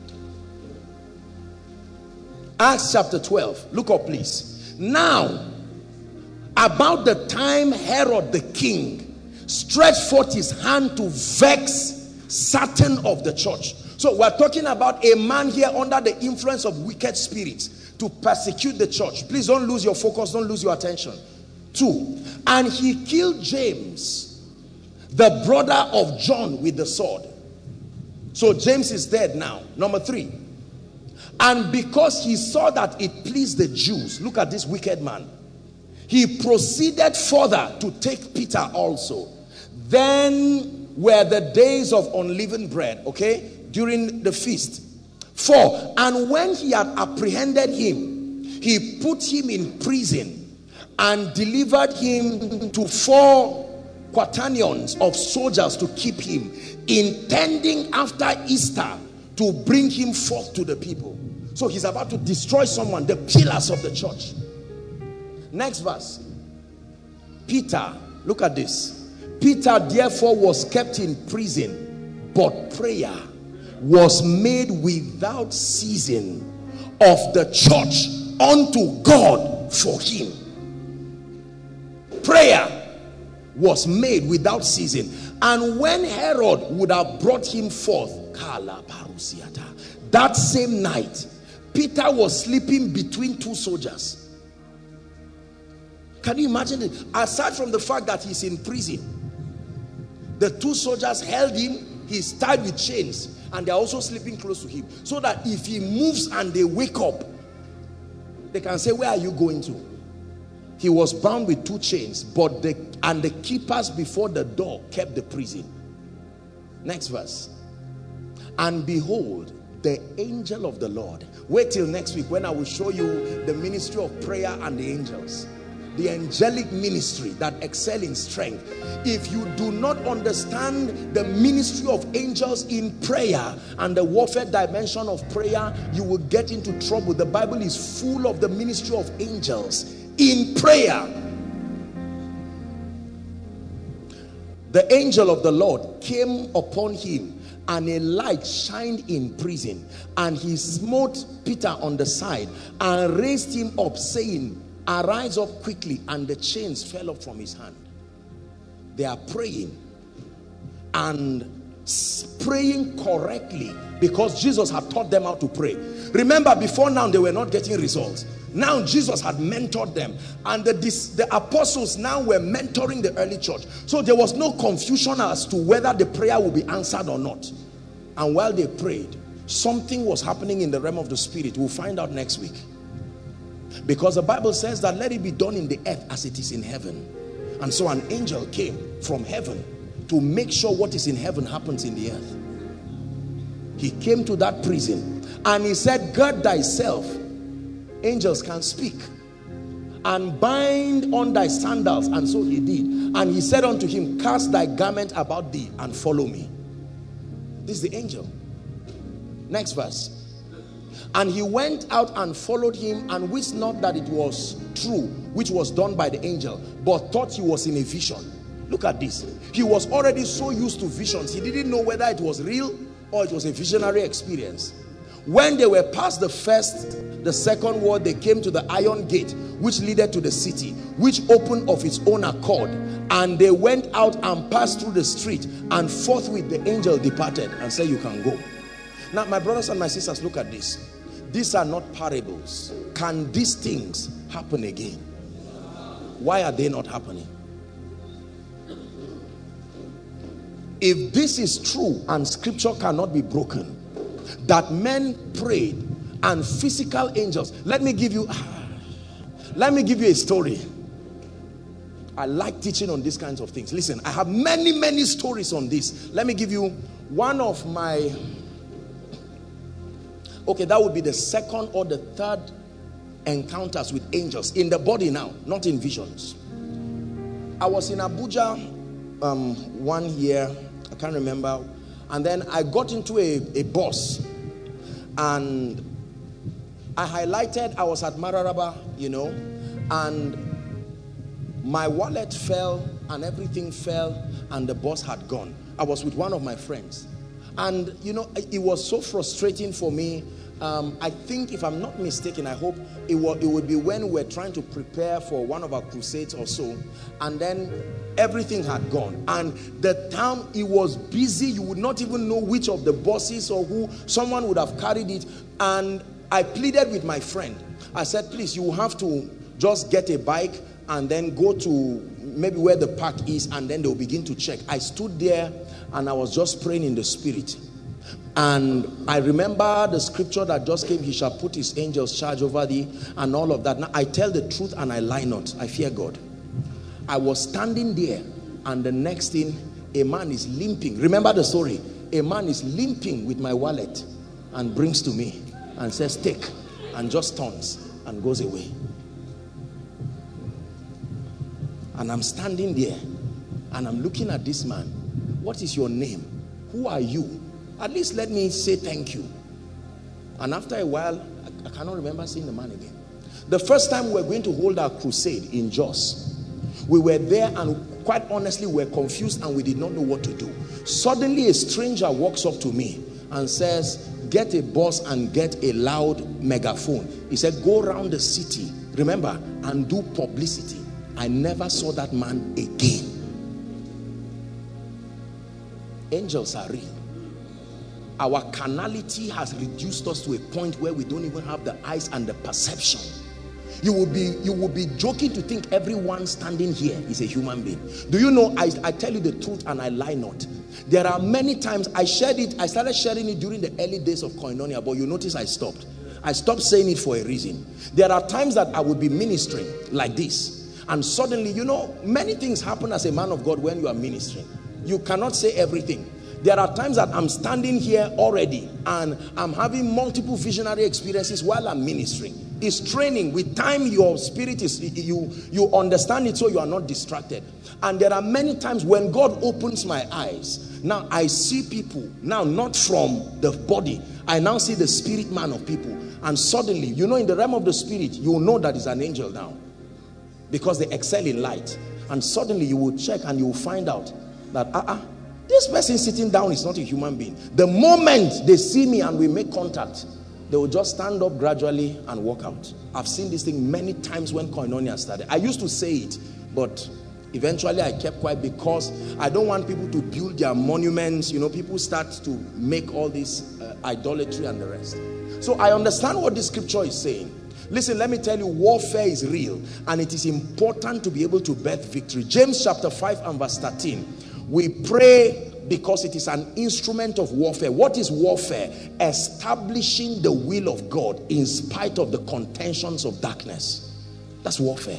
Acts chapter 12. Look up, please. Now, about the time Herod the king stretched forth his hand to vex certain of the church. So we're talking about a man here under the influence of wicked spirits to persecute the church. Please don't lose your focus, don't lose your attention. 2, and he killed James, the brother of John, with the sword. So James is dead now. Number 3, and because he saw that it pleased the Jews, look at this wicked man, he proceeded further to take Peter also. Then were the days of unleavened bread, okay, during the feast. 4, and when he had apprehended him, he put him in prison and delivered him to 4 quaternions of soldiers to keep him, intending after Easter to bring him forth to the people. So he's about to destroy someone, the pillars of the church. Next verse. Peter, look at this. Peter therefore was kept in prison, but prayer was made without ceasing of the church unto God for him. Prayer was made without ceasing. And when Herod would have brought him forth, that same night, Peter was sleeping between 2 soldiers. Can you imagine it? Aside from the fact that he's in prison, the 2 soldiers held him, he's tied with chains, and they're also sleeping close to him, so that if he moves and they wake up, they can say, where are you going to? He was bound with 2 chains, but the keepers before the door kept the prison. Next verse. And behold, the angel of the Lord. Wait till next week when I will show you the ministry of prayer and the angels. The angelic ministry that excel in strength. If you do not understand the ministry of angels in prayer and the warfare dimension of prayer, you will get into trouble. The Bible is full of the ministry of angels in prayer. The angel of the Lord came upon him, and a light shined in prison, and he smote Peter on the side and raised him up, saying, arise up quickly. And the chains fell up from his hand. They are praying, and praying correctly because Jesus had taught them how to pray. Remember, before now they were not getting results. Now Jesus had mentored them, and the apostles now were mentoring the early church. So there was no confusion as to whether the prayer would be answered or not. And while they prayed, something was happening in the realm of the spirit. We'll find out next week. Because the Bible says that let it be done in the earth as it is in heaven. And so an angel came from heaven to make sure what is in heaven happens in the earth. He came to that prison and he said, gird thyself, angels can speak, and bind on thy sandals. And so he did. And he said unto him, cast thy garment about thee and follow me. This is the angel. Next verse. And he went out and followed him, and wist not that it was true, which was done by the angel, but thought he was in a vision. Look at this. He was already so used to visions, he didn't know whether it was real or it was a visionary experience. When they were past the second wall, they came to the iron gate, which leaded to the city, which opened of its own accord. And they went out and passed through the street, and forthwith the angel departed and said, you can go. Now, my brothers and my sisters, look at this. These are not parables. Can these things happen again? Why are they not happening? If this is true and scripture cannot be broken, that men prayed and physical angels, let me give you a story. I like teaching on these kinds of things. Listen, I have many stories on this. Let me give you one of my, okay, that would be the second or the third encounters with angels in the body now, not in visions. I was in Abuja 1 year, I can't remember, and then I got into a bus, and I highlighted, I was at Mararaba, you know, and my wallet fell and everything fell and the bus had gone. I was with one of my friends, and you know, it was so frustrating for me. I think, if I'm not mistaken, I hope it would be when we're trying to prepare for one of our crusades or so, and then everything had gone and the town, it was busy. You would not even know which of the buses or who, someone would have carried it. And I pleaded with my friend. I said, please, you have to just get a bike and then go to maybe where the park is, and then they'll begin to check. I stood there and I was just praying in the spirit. And I remember the scripture that just came, he shall put his angels charge over thee, and all of that. Now, I tell the truth and I lie not. I fear God. I was standing there, and the next thing, a man is limping. Remember the story? A man is limping with my wallet and brings to me and says, take, and just turns and goes away. And I'm standing there and I'm looking at this man. What is your name? Who are you? At least let me say thank you. And after a while, I cannot remember seeing the man again. The first time we were going to hold our crusade in Jos, we were there, and quite honestly, we were confused and we did not know what to do. Suddenly, a stranger walks up to me and says, get a bus and get a loud megaphone. He said, go around the city, remember, and do publicity. I never saw that man again. Angels are real. Our carnality has reduced us to a point where we don't even have the eyes and the perception. You will be joking to think everyone standing here is a human being. Do you know, I tell you the truth and I lie not. There are many times I started sharing it during the early days of Koinonia, but you notice I stopped. I stopped saying it for a reason. There are times that I would be ministering like this, and suddenly, you know, many things happen as a man of God when you are ministering. You cannot say everything. There are times that I'm standing here already and I'm having multiple visionary experiences while I'm ministering. It's training. With time, your spirit is, you understand it, so you are not distracted. And there are many times when God opens my eyes. Now I see people, now not from the body. I now see the spirit man of people. And suddenly, you know, in the realm of the spirit, you will know that it's an angel now, because they excel in light. And suddenly you will check and you will find out that this person sitting down is not a human being. The moment they see me and we make contact, they will just stand up gradually and walk out. I've seen this thing many times when Koinonia started. I used to say it, but Eventually, I kept quiet because I don't want people to build their monuments. You know, people start to make all this idolatry and the rest. So I understand what the scripture is saying. Listen, let me tell you, warfare is real, and it is important to be able to birth victory. James chapter 5 and verse 13. We pray because it is an instrument of warfare. What is warfare? Establishing the will of God in spite of the contentions of darkness. That's warfare.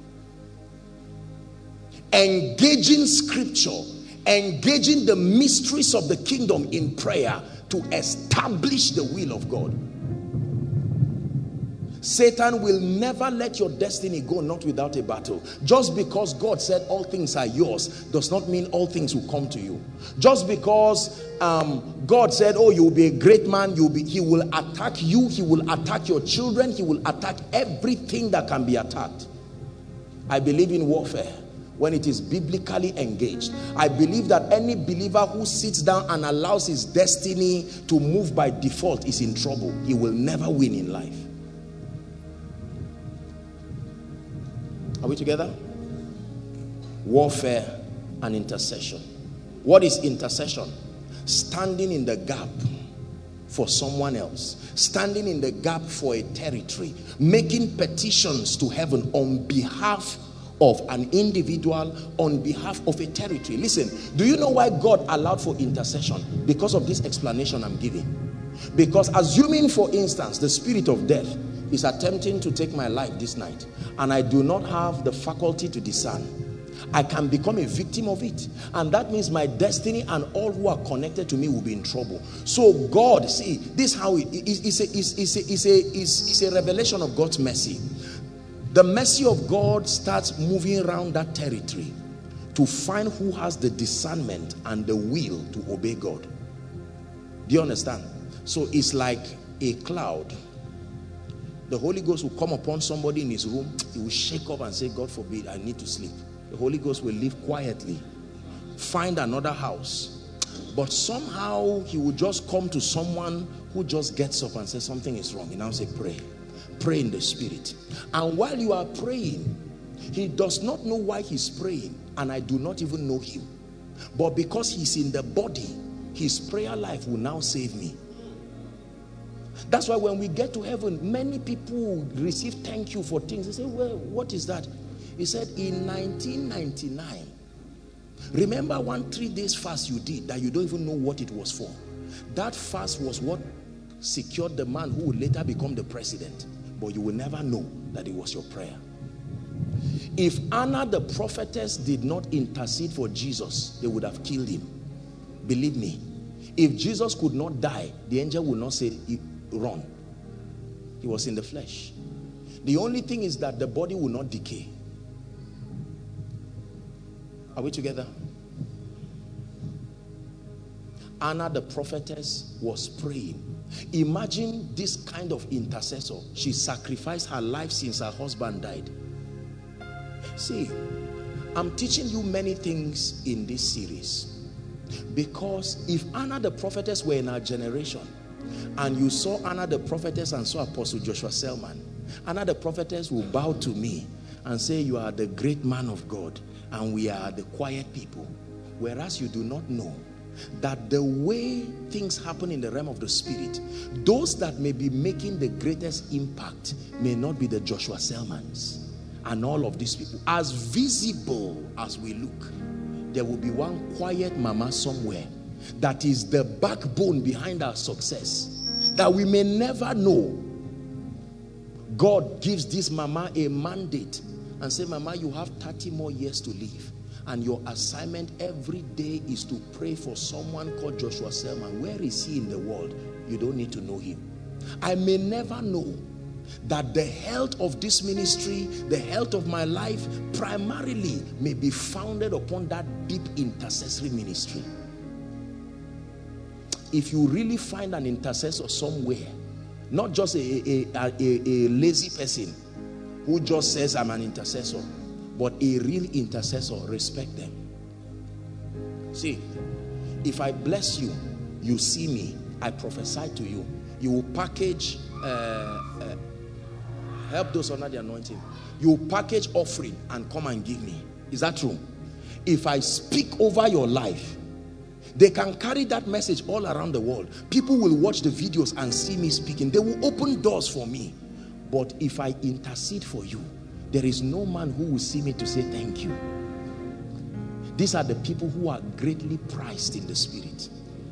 Engaging scripture, engaging the mysteries of the kingdom in prayer to establish the will of God. Satan will never let your destiny go not without a battle. Just because God said all things are yours does not mean all things will come to you. Just because God said, oh, you will be a great man, he will attack you, he will attack your children, he will attack everything that can be attacked. I believe in warfare when it is biblically engaged. I believe that any believer who sits down and allows his destiny to move by default is in trouble. He will never win in life. Are we together? Warfare and intercession. What is intercession? Standing in the gap for someone else. Standing in the gap for a territory. Making petitions to heaven on behalf of an individual, on behalf of a territory. Listen, do you know why God allowed for intercession? Because of this explanation I'm giving. Because assuming, for instance, the spirit of death is attempting to take my life this night, and I do not have the faculty to discern, I can become a victim of it, and that means my destiny and all who are connected to me will be in trouble. So God, see, this is how it's a revelation of God's mercy. The mercy of God starts moving around that territory to find who has the discernment and the will to obey God. Do you understand? So it's like a cloud. The Holy Ghost will come upon somebody in his room. He will shake up and say, God forbid, I need to sleep. The Holy Ghost will leave quietly, find another house. But somehow he will just come to someone who just gets up and says something is wrong. He now say, pray. Pray in the spirit. And while you are praying, he does not know why he's praying, and I do not even know him. But because he's in the body, his prayer life will now save me. That's why when we get to heaven, many people receive thank you for things. They say, well, what is that? He said, in 1999, remember 3 days fast you did that you don't even know what it was for? That fast was what secured the man who would later become the president. But you will never know that it was your prayer. If Anna the prophetess did not intercede for Jesus, they would have killed him. Believe me, if Jesus could not die, the angel would not say, run. He was in the flesh. The only thing is that the body will not decay. Are we together? Anna the prophetess was praying. Imagine this kind of intercessor. She sacrificed her life since her husband died. See, I'm teaching you many things in this series, because if Anna the prophetess were in our generation, and you saw Anna the prophetess and saw Apostle Joshua Selman, Anna the prophetess will bow to me and say, you are the great man of God and we are the quiet people. Whereas you do not know that the way things happen in the realm of the spirit, those that may be making the greatest impact may not be the Joshua Selmans and all of these people. As visible as we look, there will be one quiet mama somewhere that is the backbone behind our success, that we may never know. God gives this mama a mandate and say, mama, you have 30 more years to live, and your assignment every day is to pray for someone called Joshua Selman. Where is he in the world? You don't need to know him. I may never know that the health of this ministry, the health of my life, primarily may be founded upon that deep intercessory ministry. If you really find an intercessor somewhere, not just a lazy person who just says I'm an intercessor, but a real intercessor, respect them. See, if I bless you, you see me, I prophesy to you, you will package, help those under the anointing, you will package offering and come and give me. Is that true? If I speak over your life, they can carry that message all around the world. People will watch the videos and see me speaking. They will open doors for me. But if I intercede for you, there is no man who will see me to say thank you. These are the people who are greatly prized in the spirit.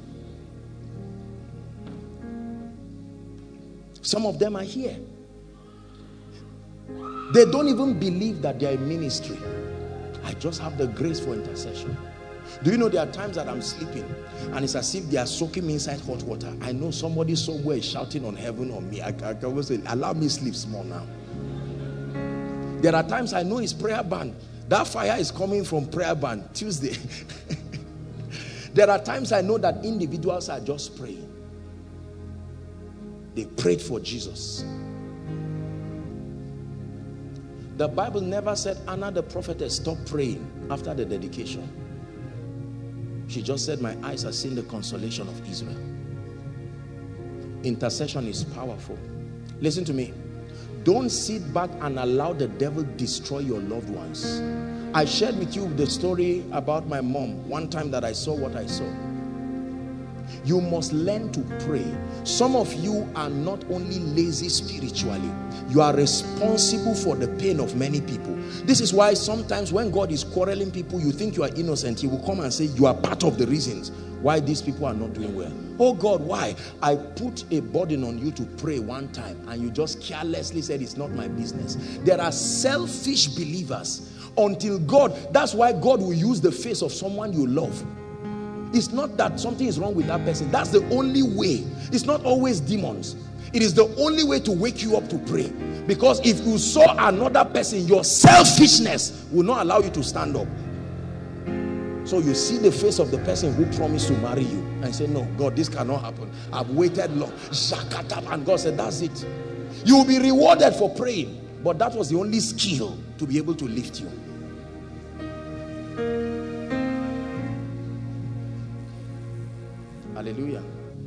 Some of them are here. They don't even believe that they are in ministry. I just have the grace for intercession. Do you know there are times that I'm sleeping and it's as if they are soaking me inside hot water. I know somebody somewhere is shouting on heaven on me. I can always say, allow me sleep small now. There are times I know it's prayer band. That fire is coming from prayer band Tuesday. There are times I know that individuals are just praying. They prayed for Jesus. The Bible never said Anna the prophetess stopped praying after the dedication. She just said, my eyes have seen the consolation of Israel. Intercession is powerful. Listen to me. Don't sit back and allow the devil destroy your loved ones. I shared with you the story about my mom one time that I saw what I saw. You must learn to pray. Some of you are not only lazy spiritually, you are responsible for the pain of many people. This is why sometimes when God is quarreling people, you think you are innocent. He will come and say, you are part of the reasons why these people are not doing well. Oh God, why? I put a burden on you to pray one time and you just carelessly said it's not my business. There are selfish believers until God, that's why God will use the face of someone you love. It's not that something is wrong with that person. That's the only way. It's not always demons. It is the only way to wake you up to pray. Because if you saw another person, your selfishness will not allow you to stand up. So you see the face of the person who promised to marry you and say, no, God, this cannot happen. I've waited long. And God said, that's it. You will be rewarded for praying. But that was the only skill to be able to lift you. Hallelujah.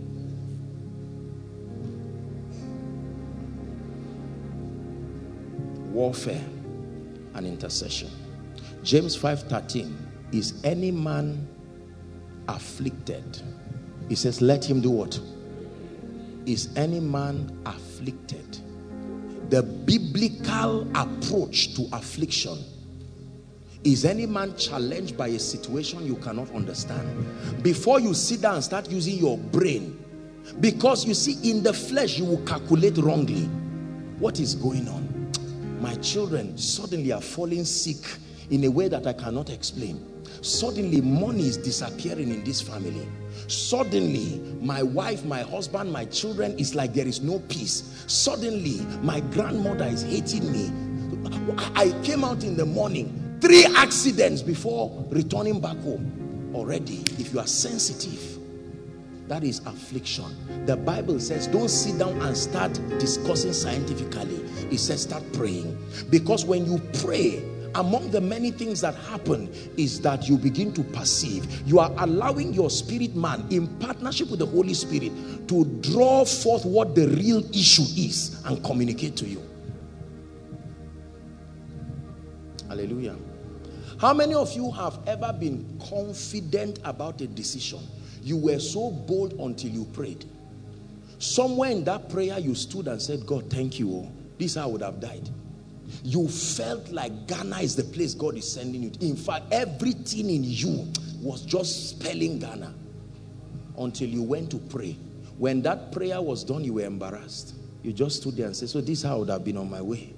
Warfare and intercession. James 5:13. Is any man afflicted? He says, let him do what? Is any man afflicted? The biblical approach to affliction. Is any man challenged by a situation you cannot understand? Before you sit down and start using your brain, because you see, in the flesh you will calculate wrongly. What is going on? My children suddenly are falling sick in a way that I cannot explain. Suddenly money is disappearing in this family. Suddenly my wife, my husband, my children, is like there is no peace. Suddenly my grandmother is hating me. I came out in the morning, 3 accidents before returning back home already. If you are sensitive, that is affliction. The Bible says don't sit down and start discussing scientifically. It says start praying. Because when you pray, among the many things that happen is that you begin to perceive. You are allowing your spirit man in partnership with the Holy Spirit to draw forth what the real issue is and communicate to you. Hallelujah. How many of you have ever been confident about a decision? You were so bold until you prayed. Somewhere in that prayer you stood and said, God, thank you. Oh, this I would have died. You felt like Ghana is the place God is sending you. In fact, everything in you was just spelling Ghana until you went to pray. When that prayer was done, you were embarrassed. You just stood there and said, so this is how I would have been on my way.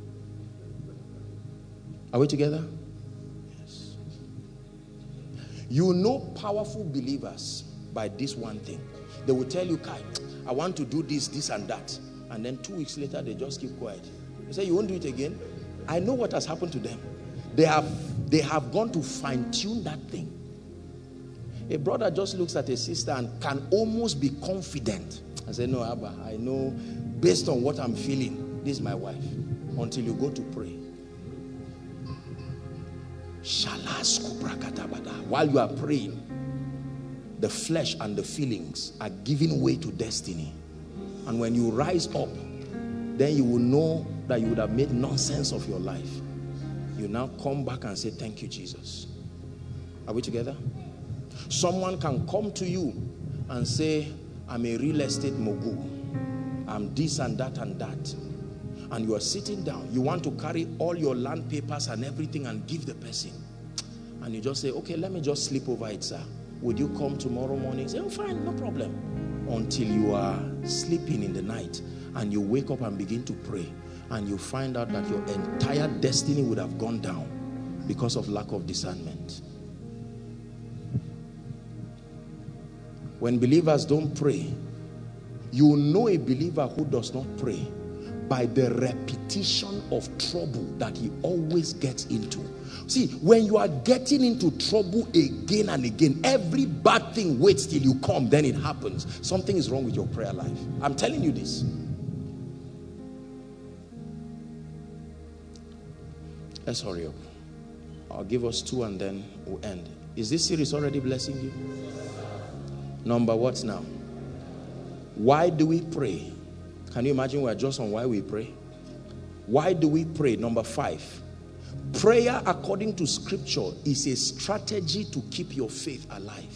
Are we together? Yes. You know powerful believers by this one thing. They will tell you, Kai, I want to do this, this and that. And then 2 weeks later, they just keep quiet. You say, you won't do it again? I know what has happened to them. They have gone to fine-tune that thing. A brother just looks at a sister and can almost be confident. I say, no, Abba, I know based on what I'm feeling, this is my wife. Until you go to pray. While you are praying, the flesh and the feelings are giving way to destiny. And when you rise up, then you will know that you would have made nonsense of your life. You now come back and say, thank you, Jesus. Are we together? Someone can come to you and say, I'm a real estate mogul. I'm this and that and that. And you are sitting down. You want to carry all your land papers and everything and give the person. And you just say, okay, let me just sleep over it, sir. Would you come tomorrow morning? Say, oh, fine, no problem. Until you are sleeping in the night and you wake up and begin to pray. And you find out that your entire destiny would have gone down because of lack of discernment. When believers don't pray, you know a believer who does not pray by the repetition of trouble that he always gets into. See, when you are getting into trouble again and again, every bad thing waits till you come, then it happens. Something is wrong with your prayer life. I'm telling you this. Let's hurry up. I'll give us 2 and then we'll end. Is this series already blessing you? Number what now? Why do we pray? Can you imagine we're just on why we pray? Why do we pray? Number 5. Prayer, according to scripture, is a strategy to keep your faith alive.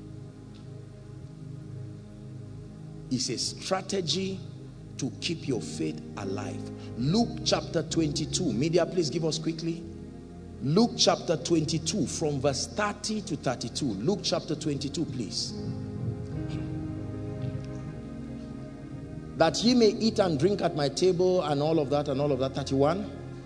It's a strategy to keep your faith alive. Luke chapter 22. Media, please give us quickly. Luke chapter 22 from verse 30 to 32. Luke chapter 22, please. That ye may eat and drink at my table and all of that and all of that. 31.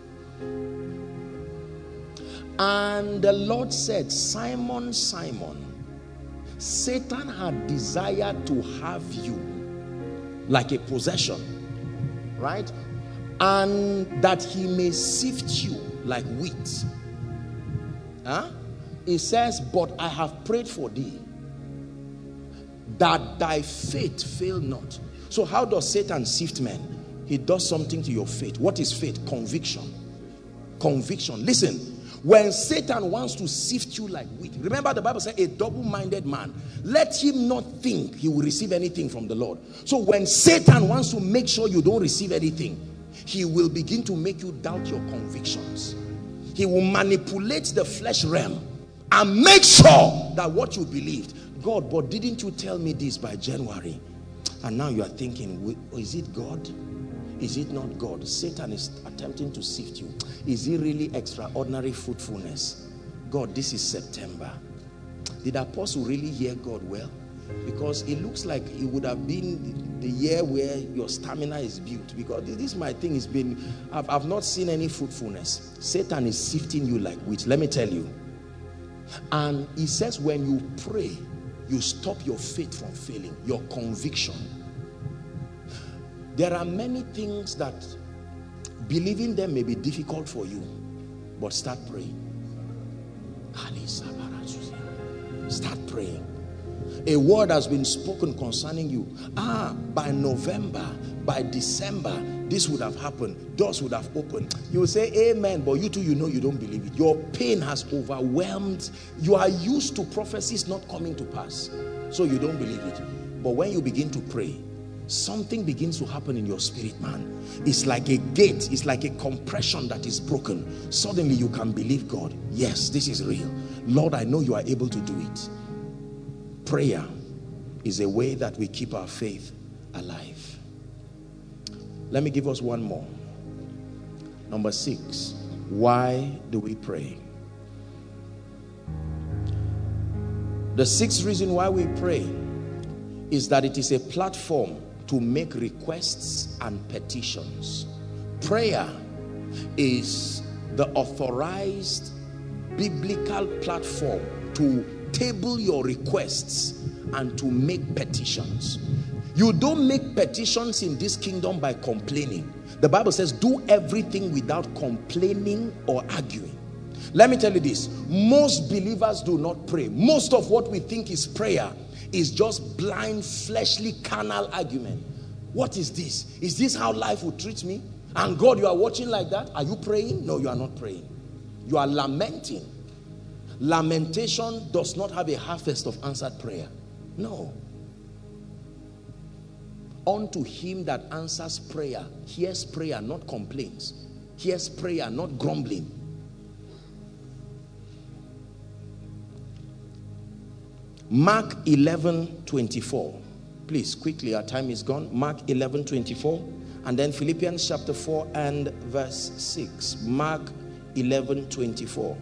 And the Lord said, Simon, Simon, Satan had desired to have you like a possession, right? And that he may sift you like wheat. It says, but I have prayed for thee, that thy faith fail not. So how does Satan sift men? He does something to your faith. What is faith? Conviction. Conviction. Listen, when Satan wants to sift you like wheat, remember the Bible says a double-minded man, let him not think he will receive anything from the Lord. So when Satan wants to make sure you don't receive anything, he will begin to make you doubt your convictions. He will manipulate the flesh realm and make sure that what you believed, God, but didn't you tell me this by January? And now you are thinking, is it God? Is it not God? Satan is attempting to sift you. Is it really extraordinary fruitfulness? God, this is September. Did the apostle really hear God well? Because it looks like it would have been the year where your stamina is built. Because this my thing has been, I've not seen any fruitfulness. Satan is sifting you like wheat. Let me tell you. And he says when you pray, you stop your faith from failing, your conviction. There are many things that believing them may be difficult for you, but start praying. Start praying. A word has been spoken concerning you. By November, by December, this would have happened. Doors would have opened. You will say amen, but you too, you know you don't believe it. Your pain has overwhelmed. You are used to prophecies not coming to pass, so you don't believe it. But when you begin to pray, something begins to happen in your spirit, man. It's like a gate. It's like a compression that is broken. Suddenly you can believe God. Yes, this is real. Lord, I know you are able to do it. Prayer is a way that we keep our faith alive. Let me give us one more. Number 6. Why do we pray? The 6th reason why we pray is that it is a platform to make requests and petitions. Prayer is the authorized biblical platform to table your requests and to make petitions. You don't make petitions in this kingdom by complaining. The Bible says do everything without complaining or arguing. Let me tell you this, most believers do not pray. Most of what we think is prayer is just blind, fleshly, carnal argument. What is this? Is this how life will treat me? And God, you are watching like that? Are you praying? No, you are not praying. You are lamenting. Lamentation does not have a harvest of answered prayer. No. Unto him that answers prayer, hears prayer, not complaints. Hears prayer, not grumbling. Mark 11:24. Please, quickly, our time is gone. Mark 11:24. And then Philippians chapter 4 and verse 6. Mark 11:24.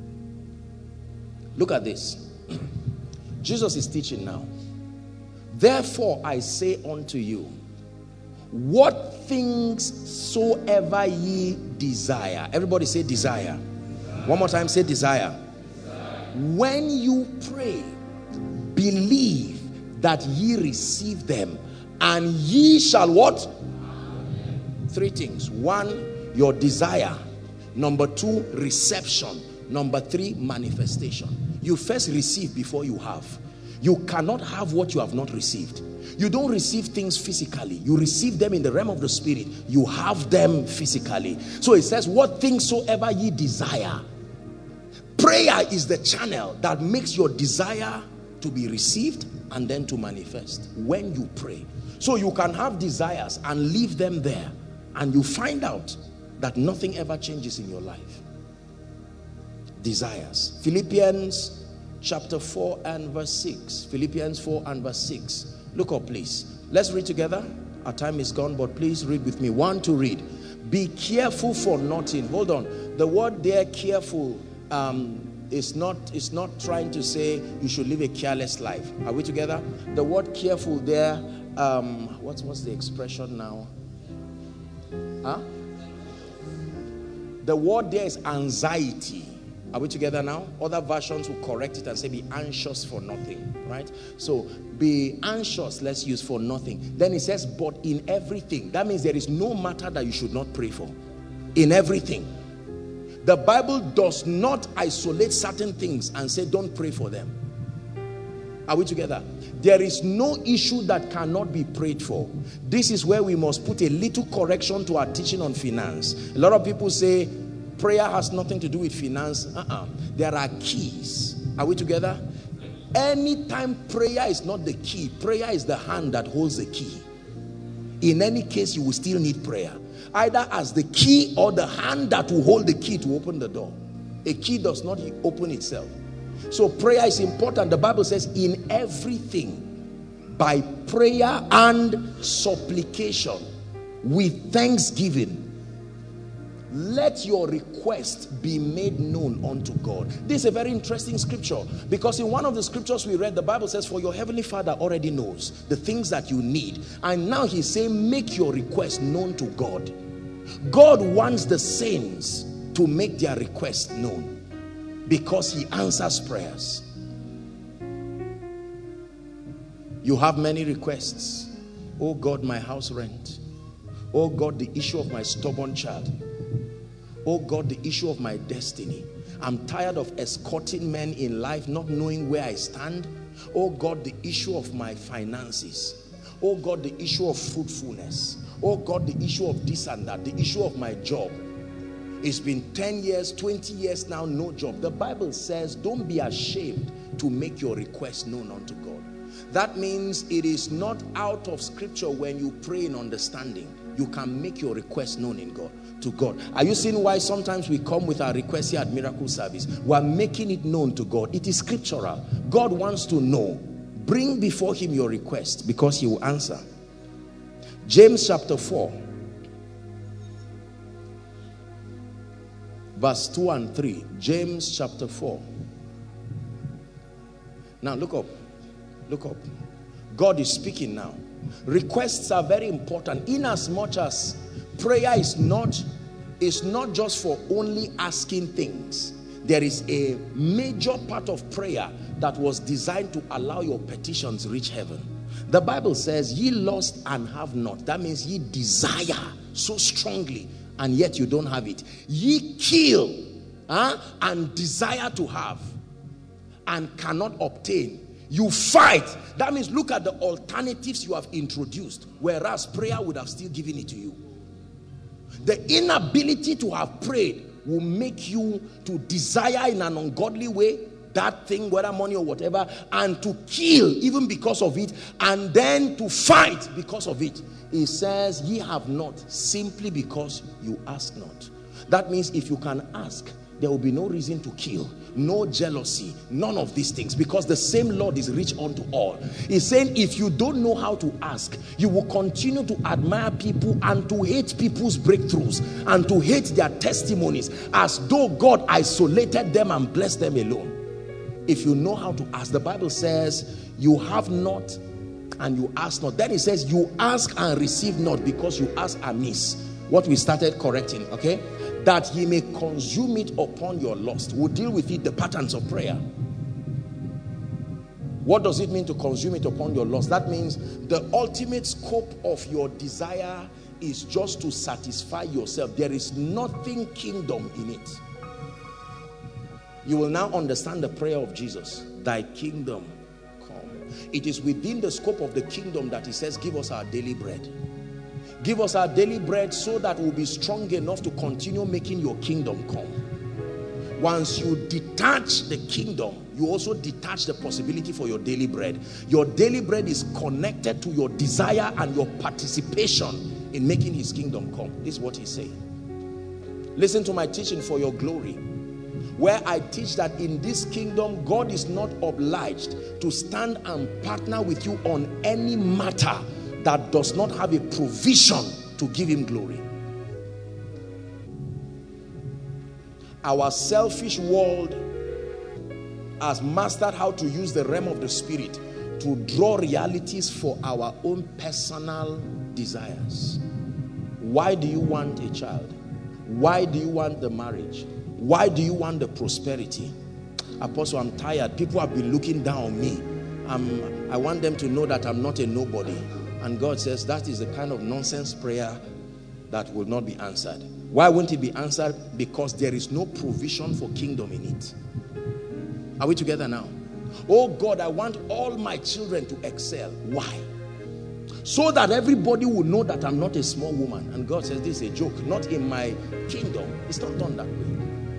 Look at this. Jesus is teaching now. Therefore I say unto you, what things soever ye desire. Everybody say desire. One more time, say desire. When you pray, believe that ye receive them, and ye shall what? Three things. One, your desire. Number two, reception. Number three, manifestation. You first receive before you have. You cannot have what you have not received. You don't receive things physically. You receive them in the realm of the spirit. You have them physically. So it says, what things soever ye desire. Prayer is the channel that makes your desire to be received and then to manifest when you pray. So you can have desires and leave them there, and you find out that nothing ever changes in your life. Desires. Philippians chapter 4 and verse 6. Philippians 4 and verse 6. Look up, please. Let's read together. Our time is gone, but please read with me. One to read. Be careful for nothing. Hold on. The word there, careful, is not trying to say you should live a careless life. Are we together? The word careful there, what's the expression now? The word there is anxiety. Are we together now? Other versions will correct it and say be anxious for nothing, right? So be anxious, let's use for nothing. Then it says, but in everything. That means there is no matter that you should not pray for. In everything. The Bible does not isolate certain things and say don't pray for them. Are we together? There is no issue that cannot be prayed for. This is where we must put a little correction to our teaching on finance. A lot of people say prayer has nothing to do with finance. There are keys. Are we together? Anytime prayer is not the key, prayer is the hand that holds the key. In any case, you will still need prayer. Either as the key or the hand that will hold the key to open the door. A key does not open itself. So prayer is important. The Bible says in everything, by prayer and supplication, with thanksgiving, let your request be made known unto God. This is a very interesting scripture, because in one of the scriptures we read, the Bible says, for your heavenly Father already knows the things that you need. And now he's saying, make your request known to God. God wants the saints to make their request known, because he answers prayers. You have many requests. Oh God, my house rent. Oh God, the issue of my stubborn child. Oh God, the issue of my destiny. I'm tired of escorting men in life, not knowing where I stand. Oh God, the issue of my finances. Oh God, the issue of fruitfulness. Oh God, the issue of this and that. The issue of my job. It's been 10 years, 20 years now, no job. The Bible says, don't be ashamed to make your request known unto God. That means it is not out of scripture when you pray in understanding. You can make your request known in God, to God. Are you seeing why sometimes we come with our request here at Miracle Service? We're making it known to God. It is scriptural. God wants to know. Bring before him your request, because he will answer. James chapter 4. Verse 2 and 3. James chapter 4. Now look up. Look up. God is speaking now. Requests are very important, in as much as prayer is not just for only asking things. There is a major part of prayer that was designed to allow your petitions reach heaven. The Bible says, ye lust and have not. That means ye desire so strongly and yet you don't have it. Ye kill and desire to have and cannot obtain. You fight. That means look at the alternatives you have introduced, whereas prayer would have still given it to you. The inability to have prayed will make you to desire in an ungodly way that thing, whether money or whatever, and to kill even because of it, and then to fight because of it. It says, ye have not, simply because you ask not. That means if you can ask, there will be no reason to kill, no jealousy, none of these things, because the same Lord is rich unto all. He's saying if you don't know how to ask, you will continue to admire people and to hate people's breakthroughs and to hate their testimonies as though God isolated them and blessed them alone. If you know how to ask, the Bible says you have not and you ask not. Then it says you ask and receive not because you ask amiss. What we started correcting, okay? That ye may consume it upon your lust. We'll deal with it, the patterns of prayer. What does it mean to consume it upon your lust? That means the ultimate scope of your desire is just to satisfy yourself. There is nothing kingdom in it. You will now understand the prayer of Jesus. Thy kingdom come. It is within the scope of the kingdom that he says, give us our daily bread. Give us our daily bread so that we'll be strong enough to continue making your kingdom come. Once you detach the kingdom, you also detach the possibility for your daily bread. Your daily bread is connected to your desire and your participation in making his kingdom come. This is what he's saying. Listen to my teaching for your glory, where I teach that in this kingdom, God is not obliged to stand and partner with you on any matter that does not have a provision to give him glory. Our selfish world has mastered how to use the realm of the spirit to draw realities for our own personal desires. Why do you want a child? Why do you want the marriage? Why do you want the prosperity? Apostle, I'm tired. People have been looking down on me. I want them to know that I'm not a nobody. And God says that is the kind of nonsense prayer that will not be answered. Why won't it be answered? Because there is no provision for kingdom in it. Are we together now? Oh God, I want all my children to excel. Why? So that everybody will know that I'm not a small woman. And God says this is a joke. Not in my kingdom. It's not done that way.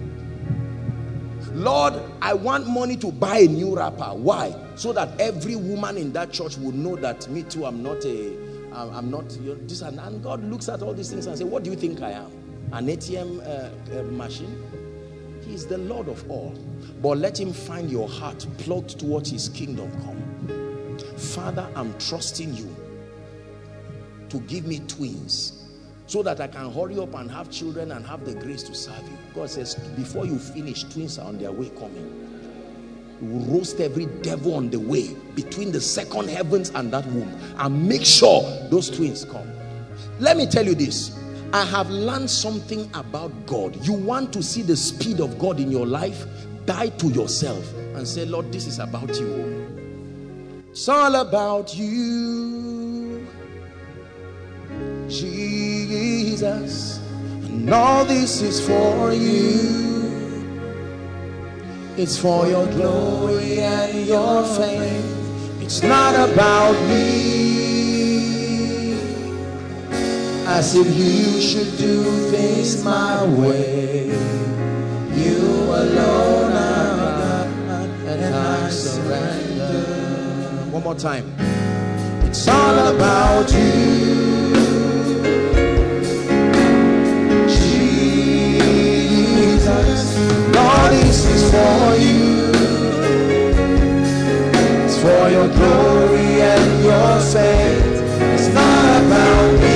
Lord, I want money to buy a new wrapper. Why? So that every woman in that church will know that me too, I'm not this and God looks at all these things and says, what do you think I am? An ATM machine? He is the Lord of all. But let him find your heart plugged towards his kingdom come. Father, I'm trusting you to give me twins so that I can hurry up and have children and have the grace to serve you. God says, before you finish, twins are on their way coming. You will roast every devil on the way between the second heavens and that womb and make sure those twins come. Let me tell you this. I have learned something about God. You want to see the speed of God in your life? Die to yourself and say, Lord, this is about you. It's all about you, Jesus, and all this is for you. It's for your glory and your fame. It's not about me, as if you should do things my way. You alone are God, and I surrender. One more time. It's all about you, Jesus. All this is for you. It's for your glory and your faith. It's not about me,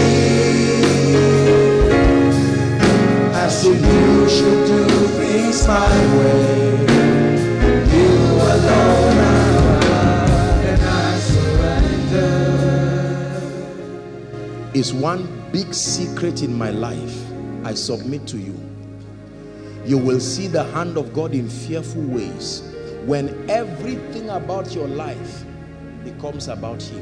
as if you should do things my way. You alone are God, and I surrender. Is one big secret in my life I submit to you. You will see the hand of God in fearful ways when everything about your life becomes about him.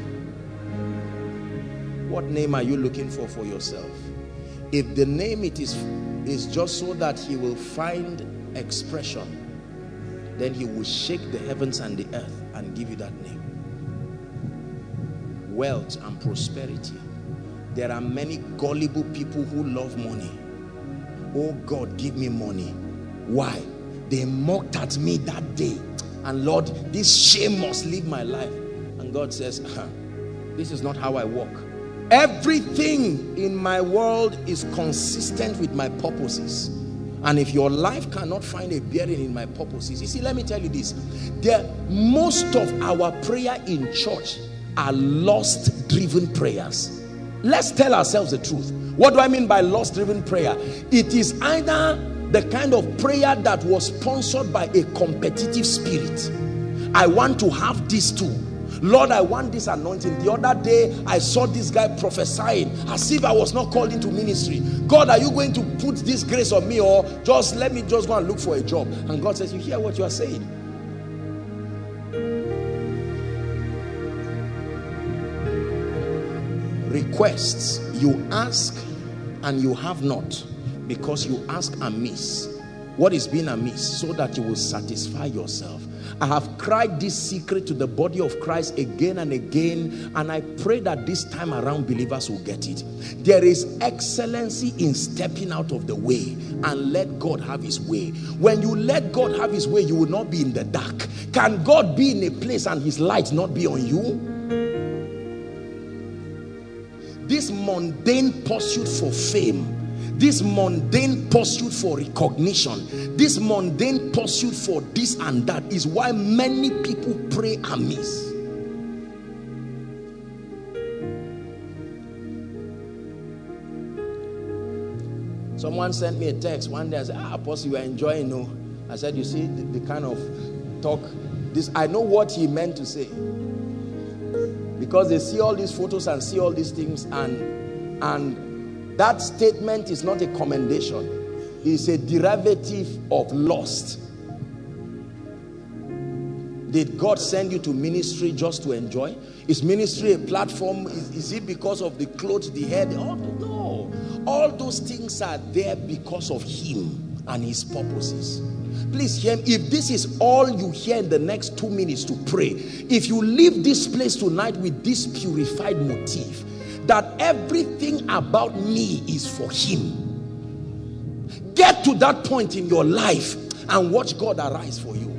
What name are you looking for yourself? If the name it is just so that he will find expression, then he will shake the heavens and the earth and give you that name. Wealth and prosperity. There are many gullible people who love money. Oh God, give me money. Why? They mocked at me that day. And Lord, this shame must leave my life. And God says, this is not how I walk. Everything in my world is consistent with my purposes. And if your life cannot find a bearing in my purposes, you see, let me tell you this. Most of our prayer in church are lust-driven prayers. Let's tell ourselves the truth. What do I mean by lust-driven prayer? It is either the kind of prayer that was sponsored by a competitive spirit. I want to have this too. Lord, I want this anointing. The other day, I saw this guy prophesying as if I was not called into ministry. God, are you going to put this grace on me, or let me just go and look for a job? And God says, you hear what you are saying? Requests, you ask and you have not, because you ask amiss. What is being amiss? So that you will satisfy yourself. I have cried this secret to the body of Christ again and again, and I pray that this time around believers will get it. There is excellency in stepping out of the way and let God have his way. When you let God have his way, you will not be in the dark. Can God be in a place and his light not be on you? This mundane pursuit for fame, this mundane pursuit for recognition, this mundane pursuit for this and that is why many people pray amiss. Someone sent me a text one day. I said, Apostle, you are enjoying, no? I said, you see the kind of talk, this, I know what he meant to say. Because they see all these photos and see all these things, and that statement is not a commendation. It's a derivative of lust. Did God send you to ministry just to enjoy? Is ministry a platform? Is it because of the clothes, the hair? No. All those things are there because of him and his purposes. Please hear me. If this is all you hear in the next 2 minutes to pray, if you leave this place tonight with this purified motive, that everything about me is for him, get to that point in your life and watch God arise for you.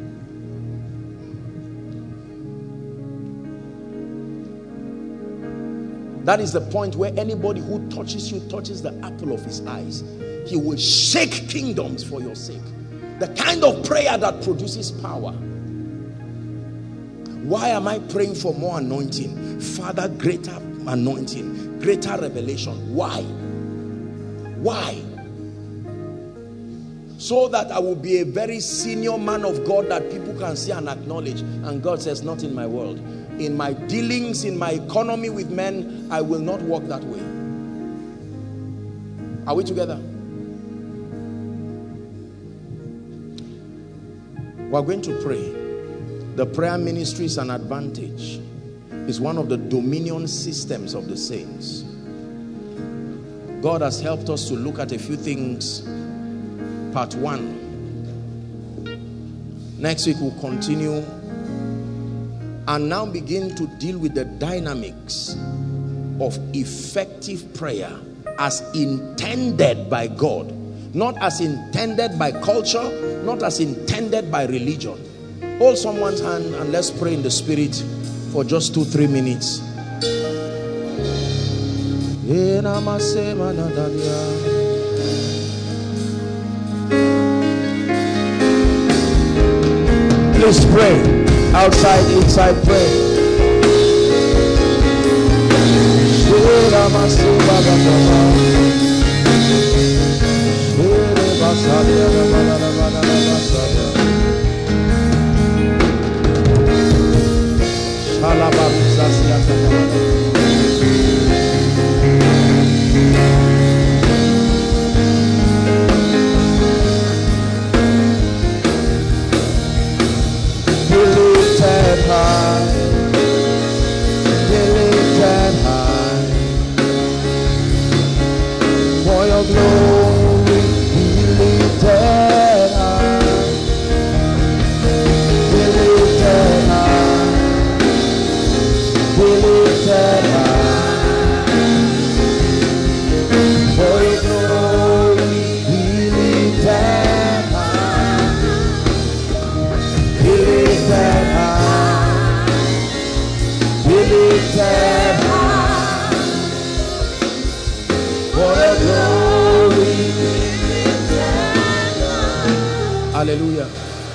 That is the point where anybody who touches you touches the apple of his eyes. He will shake kingdoms for your sake. The kind of prayer that produces power. Why am I praying for more anointing? Father, greater anointing, greater revelation. Why? So that I will be a very senior man of God that people can see and acknowledge. And God says, not in my world. In my dealings, in my economy with men, I will not walk that way. Are we together? We're going to pray. The prayer ministry is an advantage. It's one of the dominion systems of the saints. God has helped us to look at a few things. Part 1. Next week we'll continue and now begin to deal with the dynamics of effective prayer as intended by God. Not as intended by culture, not as intended by religion. Hold someone's hand and let's pray in the spirit for just 2-3 minutes. Please pray. Outside, inside, pray. Hallelujah.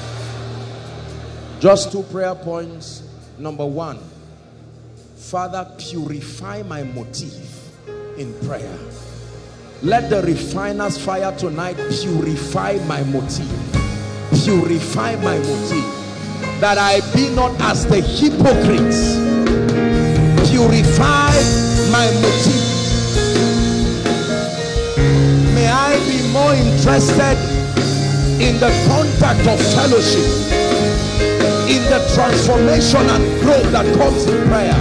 Just 2 prayer points. Number 1, Father, purify my motive in prayer. Let the refiner's fire tonight purify my motive. Purify my motive, that I be not as the hypocrites. Purify my motive. May I be more interested in the contact of fellowship, in the transformation and growth that comes in prayer,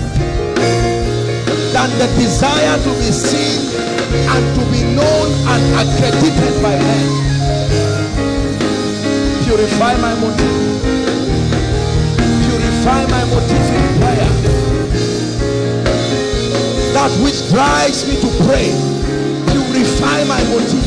than the desire to be seen and to be known and accredited by men. Purify my motive. Purify my motive in prayer. That which drives me to pray. Purify my motive.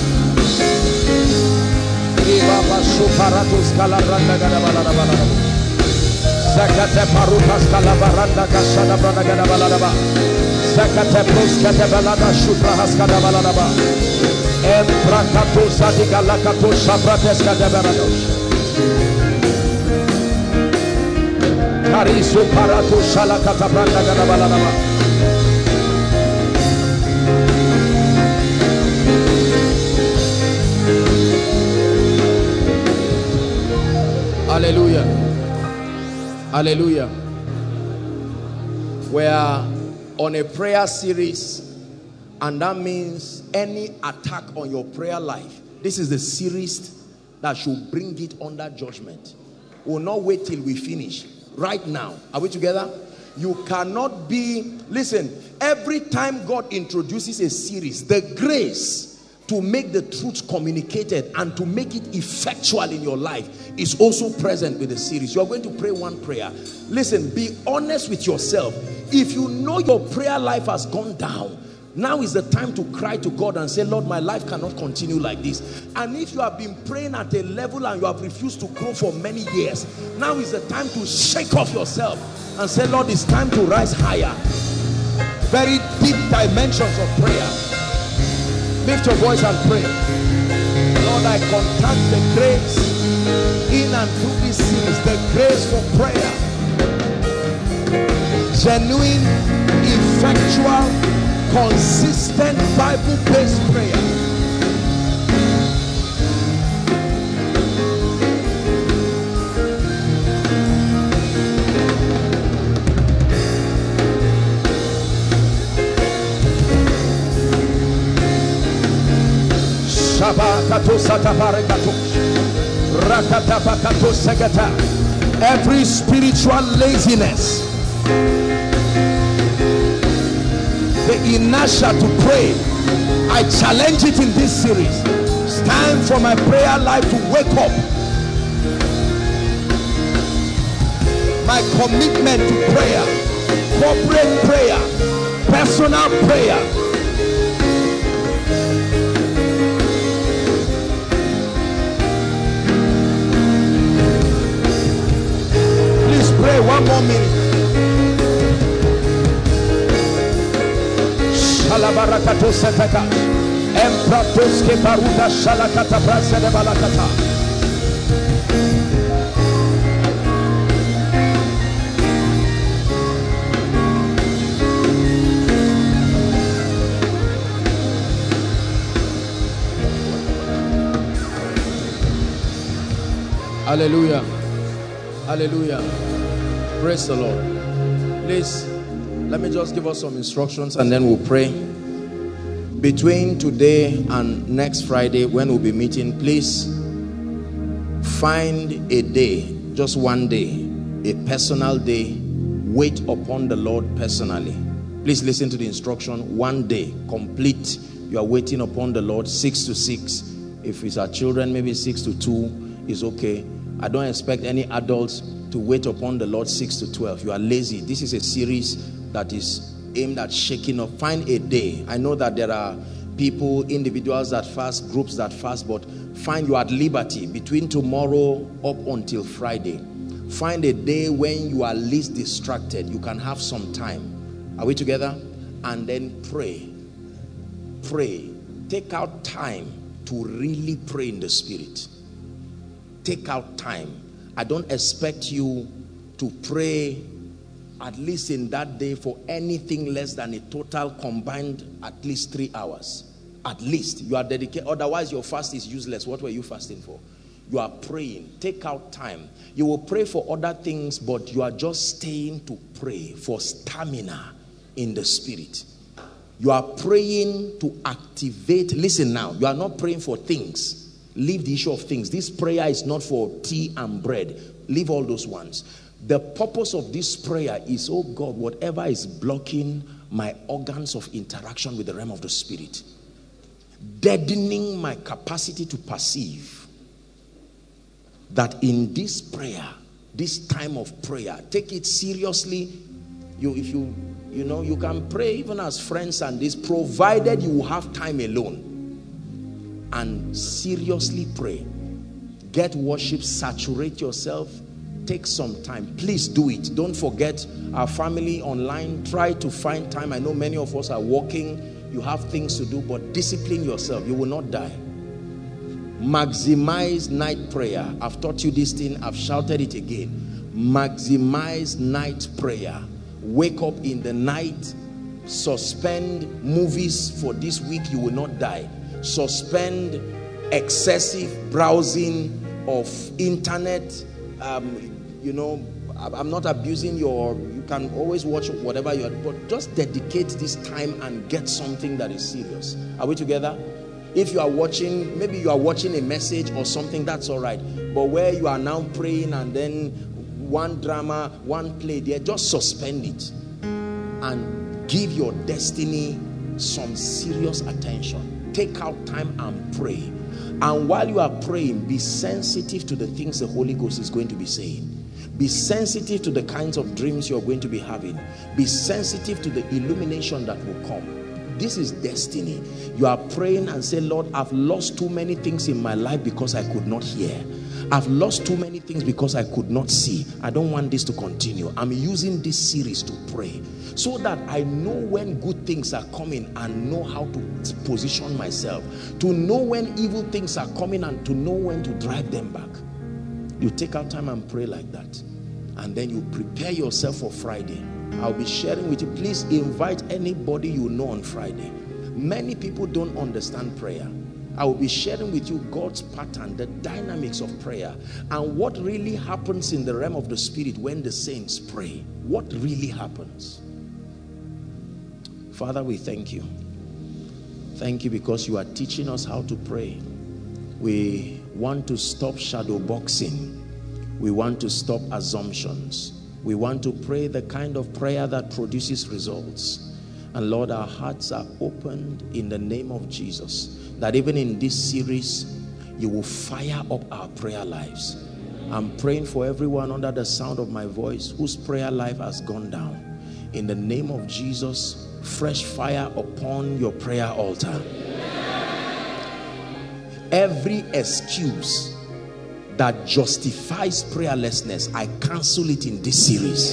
Zakate parutas kalabaranda kasada brada gada baladaba. Zakate proskate balada shupra haskada baladaba. Emprakato sadika lakato shabrates kade berados. Karisu parato shalakata branda gada baladaba. Hallelujah. Hallelujah. We are on a prayer series, and that means any attack on your prayer life, this is the series that should bring it under judgment. We will not wait till we finish. Right now, are we together? You cannot be, listen, every time God introduces a series, the grace to make the truth communicated and to make it effectual in your life is also present with the series. You are going to pray one prayer. Listen, be honest with yourself. If you know your prayer life has gone down, now is the time to cry to God and say, Lord, my life cannot continue like this. And if you have been praying at a level and you have refused to grow for many years, now is the time to shake off yourself and say, Lord, it's time to rise higher. Very deep dimensions of prayer. Lift your voice and pray. Lord, I contact the grace in and through this series, the grace for prayer. Genuine, effectual, consistent, Bible-based prayer. Every spiritual laziness, the inertia to pray, I challenge it in this series. It's time for my prayer life to wake up. My commitment to prayer, corporate prayer, personal prayer. Pray one more minute. Shalabarakato seteka. Empratoske baruda shalakata brase de balakata. Hallelujah. Hallelujah. Praise the Lord. Please, let me just give us some instructions and then we'll pray. Between today and next Friday when we'll be meeting, please find a day, just one day, a personal day. Wait upon the Lord personally. Please listen to the instruction. One day, complete. You are waiting upon the Lord 6 to 6. If it's our children, maybe 6 to 2 is okay. I don't expect any adults to wait upon the Lord 6 to 12. You are lazy. This is a series that is aimed at shaking up. Find a day. I know that there are people, individuals that fast, groups that fast, but find you at liberty between tomorrow up until Friday. Find a day when you are least distracted. You can have some time. Are we together? And then pray. Pray. Take out time to really pray in the Spirit. take out time. I don't expect you to pray at least in that day for anything less than a total combined at least 3 hours. At least you are dedicated. Otherwise your fast is useless. What were you fasting for? You are praying. Take out time. You will pray for other things, but you are just staying to pray for stamina in the spirit. You are praying to activate. Listen now, you are not praying for things. Leave the issue of things. This prayer is not for tea and bread. Leave all those ones. The purpose of this prayer is, oh God, whatever is blocking my organs of interaction with the realm of the spirit, deadening my capacity to perceive, that in this prayer, this time of prayer, take it seriously. You can pray even as friends and this, provided you have time alone, and seriously pray. Get worship, saturate yourself, take some time. Please do it. Don't forget our family online. Try to find time. I know many of us are working, you have things to do, but discipline yourself. You will not die. Maximize night prayer. I've taught you this thing, I've shouted it again. Maximize night prayer. Wake up in the night. Suspend movies for this week. You will not die. Suspend excessive browsing of internet. I'm not abusing you can always watch whatever you are, but just dedicate this time and get something that is serious. Are we together? If you are watching, maybe you are watching a message or something, that's all right. But where you are now praying and then one drama, one play there, just suspend it and give your destiny some serious attention. Take out time and pray. And while you are praying, be sensitive to the things the Holy Ghost is going to be saying. Be sensitive to the kinds of dreams you're going to be having. Be sensitive to the illumination that will come. This is destiny. You are praying and say, Lord, I've lost too many things in my life because I could not hear. I've lost too many things because I could not see. I don't want this to continue. I'm using this series to pray so that I know when good things are coming and know how to position myself, to know when evil things are coming and to know when to drive them back. You take out time and pray like that, and then you prepare yourself for Friday. I'll be sharing with you. Please invite anybody you know on Friday. Many people don't understand prayer. I will be sharing with you God's pattern, the dynamics of prayer, and what really happens in the realm of the spirit when the saints pray. What really happens? Father, we thank you. Thank you because you are teaching us how to pray. We want to stop shadow boxing. We want to stop assumptions. We want to pray the kind of prayer that produces results. And Lord, our hearts are opened in the name of Jesus, that even in this series, you will fire up our prayer lives. I'm praying for everyone under the sound of my voice whose prayer life has gone down. In the name of Jesus, fresh fire upon your prayer altar. Every excuse that justifies prayerlessness, I cancel it in this series.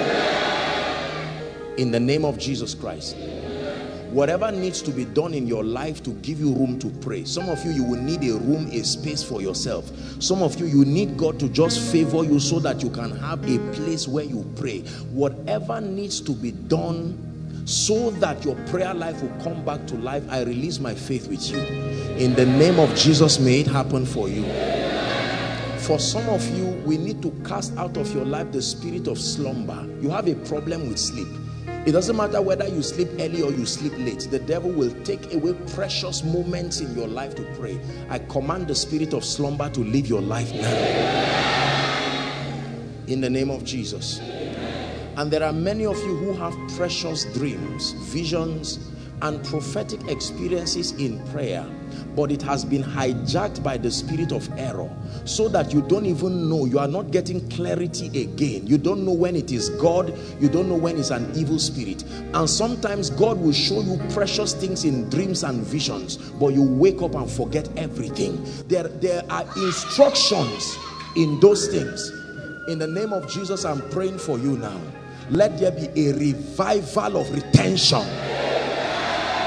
In the name of Jesus Christ. Whatever needs to be done in your life to give you room to pray. Some of you, you will need a room, a space for yourself. Some of you, you need God to just favor you so that you can have a place where you pray. Whatever needs to be done so that your prayer life will come back to life, I release my faith with you. In the name of Jesus, may it happen for you. For some of you, we need to cast out of your life the spirit of slumber. You have a problem with sleep. It doesn't matter whether you sleep early or you sleep late. The devil will take away precious moments in your life to pray. I command the spirit of slumber to leave your life now. In the name of Jesus. And there are many of you who have precious dreams, visions, and prophetic experiences in prayer, but it has been hijacked by the spirit of error, so that you don't even know. You are not getting clarity again. You don't know when it is God. You don't know when it's an evil spirit. And sometimes God will show you precious things in dreams and visions, but you wake up and forget everything. There are instructions in those things. In the name of Jesus, I'm praying for you now. Let there be a revival of retention.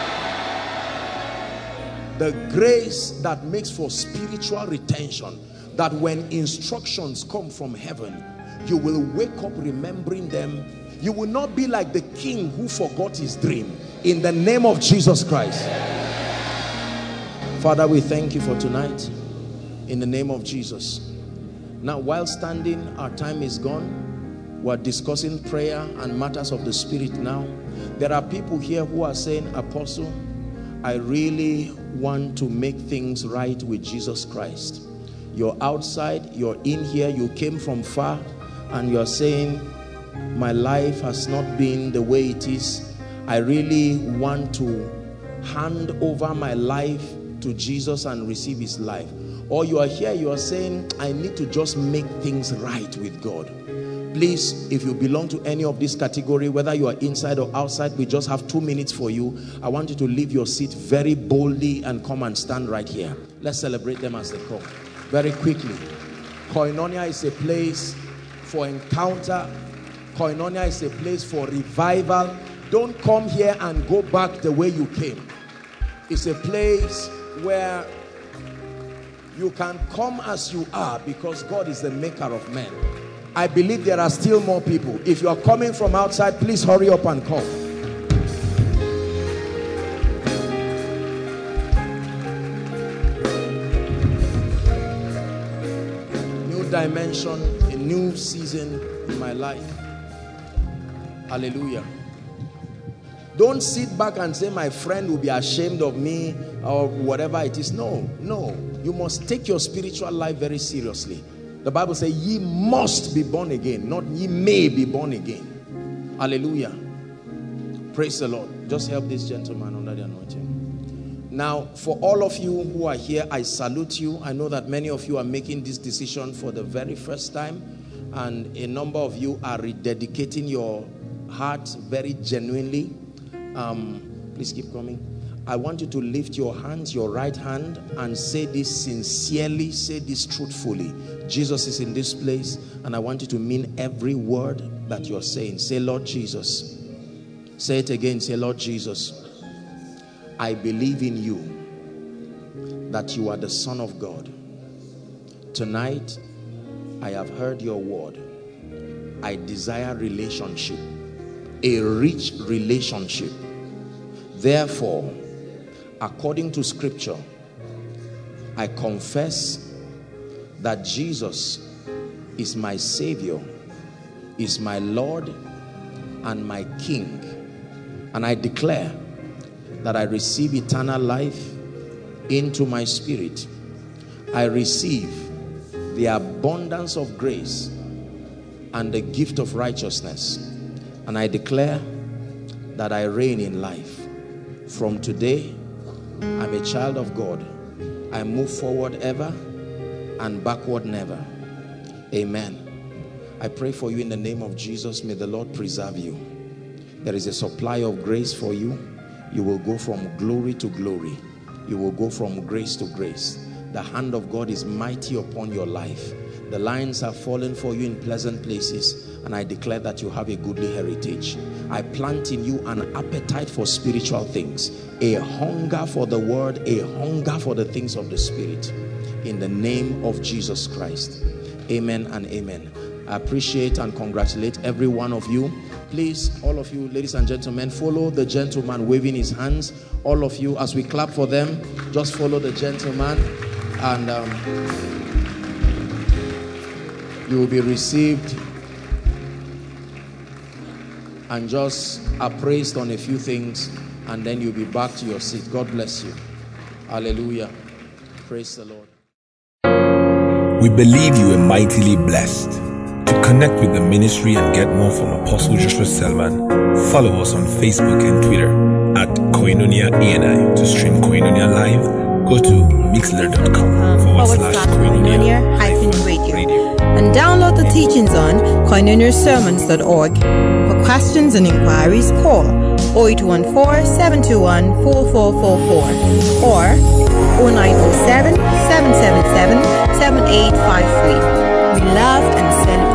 The grace that makes for spiritual retention. that when instructions come from heaven, you will wake up remembering them. You will not be like the king who forgot his dream. In the name of Jesus Christ. Father, we thank you for tonight. In the name of Jesus. Now, while standing, our time is gone. We're discussing prayer and matters of the spirit now. There are people here who are saying, Apostle, I really want to make things right with Jesus Christ. You're outside, you're in here, you came from far, and you're saying, my life has not been the way it is. I really want to hand over my life to Jesus and receive his life. Or you are here, you are saying, I need to just make things right with God. Please, if you belong to any of this category, whether you are inside or outside, we just have 2 minutes for you. I want you to leave your seat very boldly and come and stand right here. Let's celebrate them as they come. Very quickly. Koinonia is a place for encounter. Koinonia is a place for revival. Don't come here and go back the way you came. It's a place where you can come as you are because God is the maker of men. I believe there are still more people. If you are coming from outside, please hurry up and come. New dimension, a new season in my life. Hallelujah. Don't sit back and say my friend will be ashamed of me or whatever it is. No. You must take your spiritual life very seriously. The Bible says ye must be born again, not ye may be born again. Hallelujah. Praise the Lord. Just help this gentleman under the anointing. Now, for all of you who are here, I salute you. I know that many of you are making this decision for the very first time, and a number of you are rededicating your heart very genuinely. Please keep coming. I want you to lift your hands, your right hand, and say this sincerely, say this truthfully. Jesus is in this place, and I want you to mean every word that you're saying. Say, Lord Jesus. Say it again. Say, Lord Jesus, I believe in you, that you are the Son of God. Tonight, I have heard your word. I desire relationship, a rich relationship. Therefore, according to scripture, I confess that Jesus is my Savior, is my Lord and my King. And I declare that I receive eternal life into my spirit. I receive the abundance of grace and the gift of righteousness. And I declare that I reign in life. From today, I'm a child of God. I move forward ever and backward never. Amen. I pray for you in the name of Jesus. May the Lord preserve you. There is a supply of grace for you. You will go from glory to glory. You will go from grace to grace. The hand of God is mighty upon your life. The lines are fallen for you in pleasant places, and I declare that you have a goodly heritage. I plant in you an appetite for spiritual things, a hunger for the word, a hunger for the things of the spirit. In the name of Jesus Christ. Amen and amen. I appreciate and congratulate every one of you. Please, all of you, ladies and gentlemen, follow the gentleman waving his hands. All of you, as we clap for them, just follow the gentleman, and you will be received and just appraised on a few things, and then you'll be back to your seat. God bless you. Hallelujah. Praise the Lord. We believe you are mightily blessed. To connect with the ministry and get more from Apostle Joshua Selman, follow us on Facebook and Twitter at Koinonia ANI. To stream Koinonia live, go to mixler.com/Koinonia-radio. And download the teachings on koinoniasermons.org. For questions and inquiries, call 0814-721-4444 or 0907-777-7853. We love and celebrate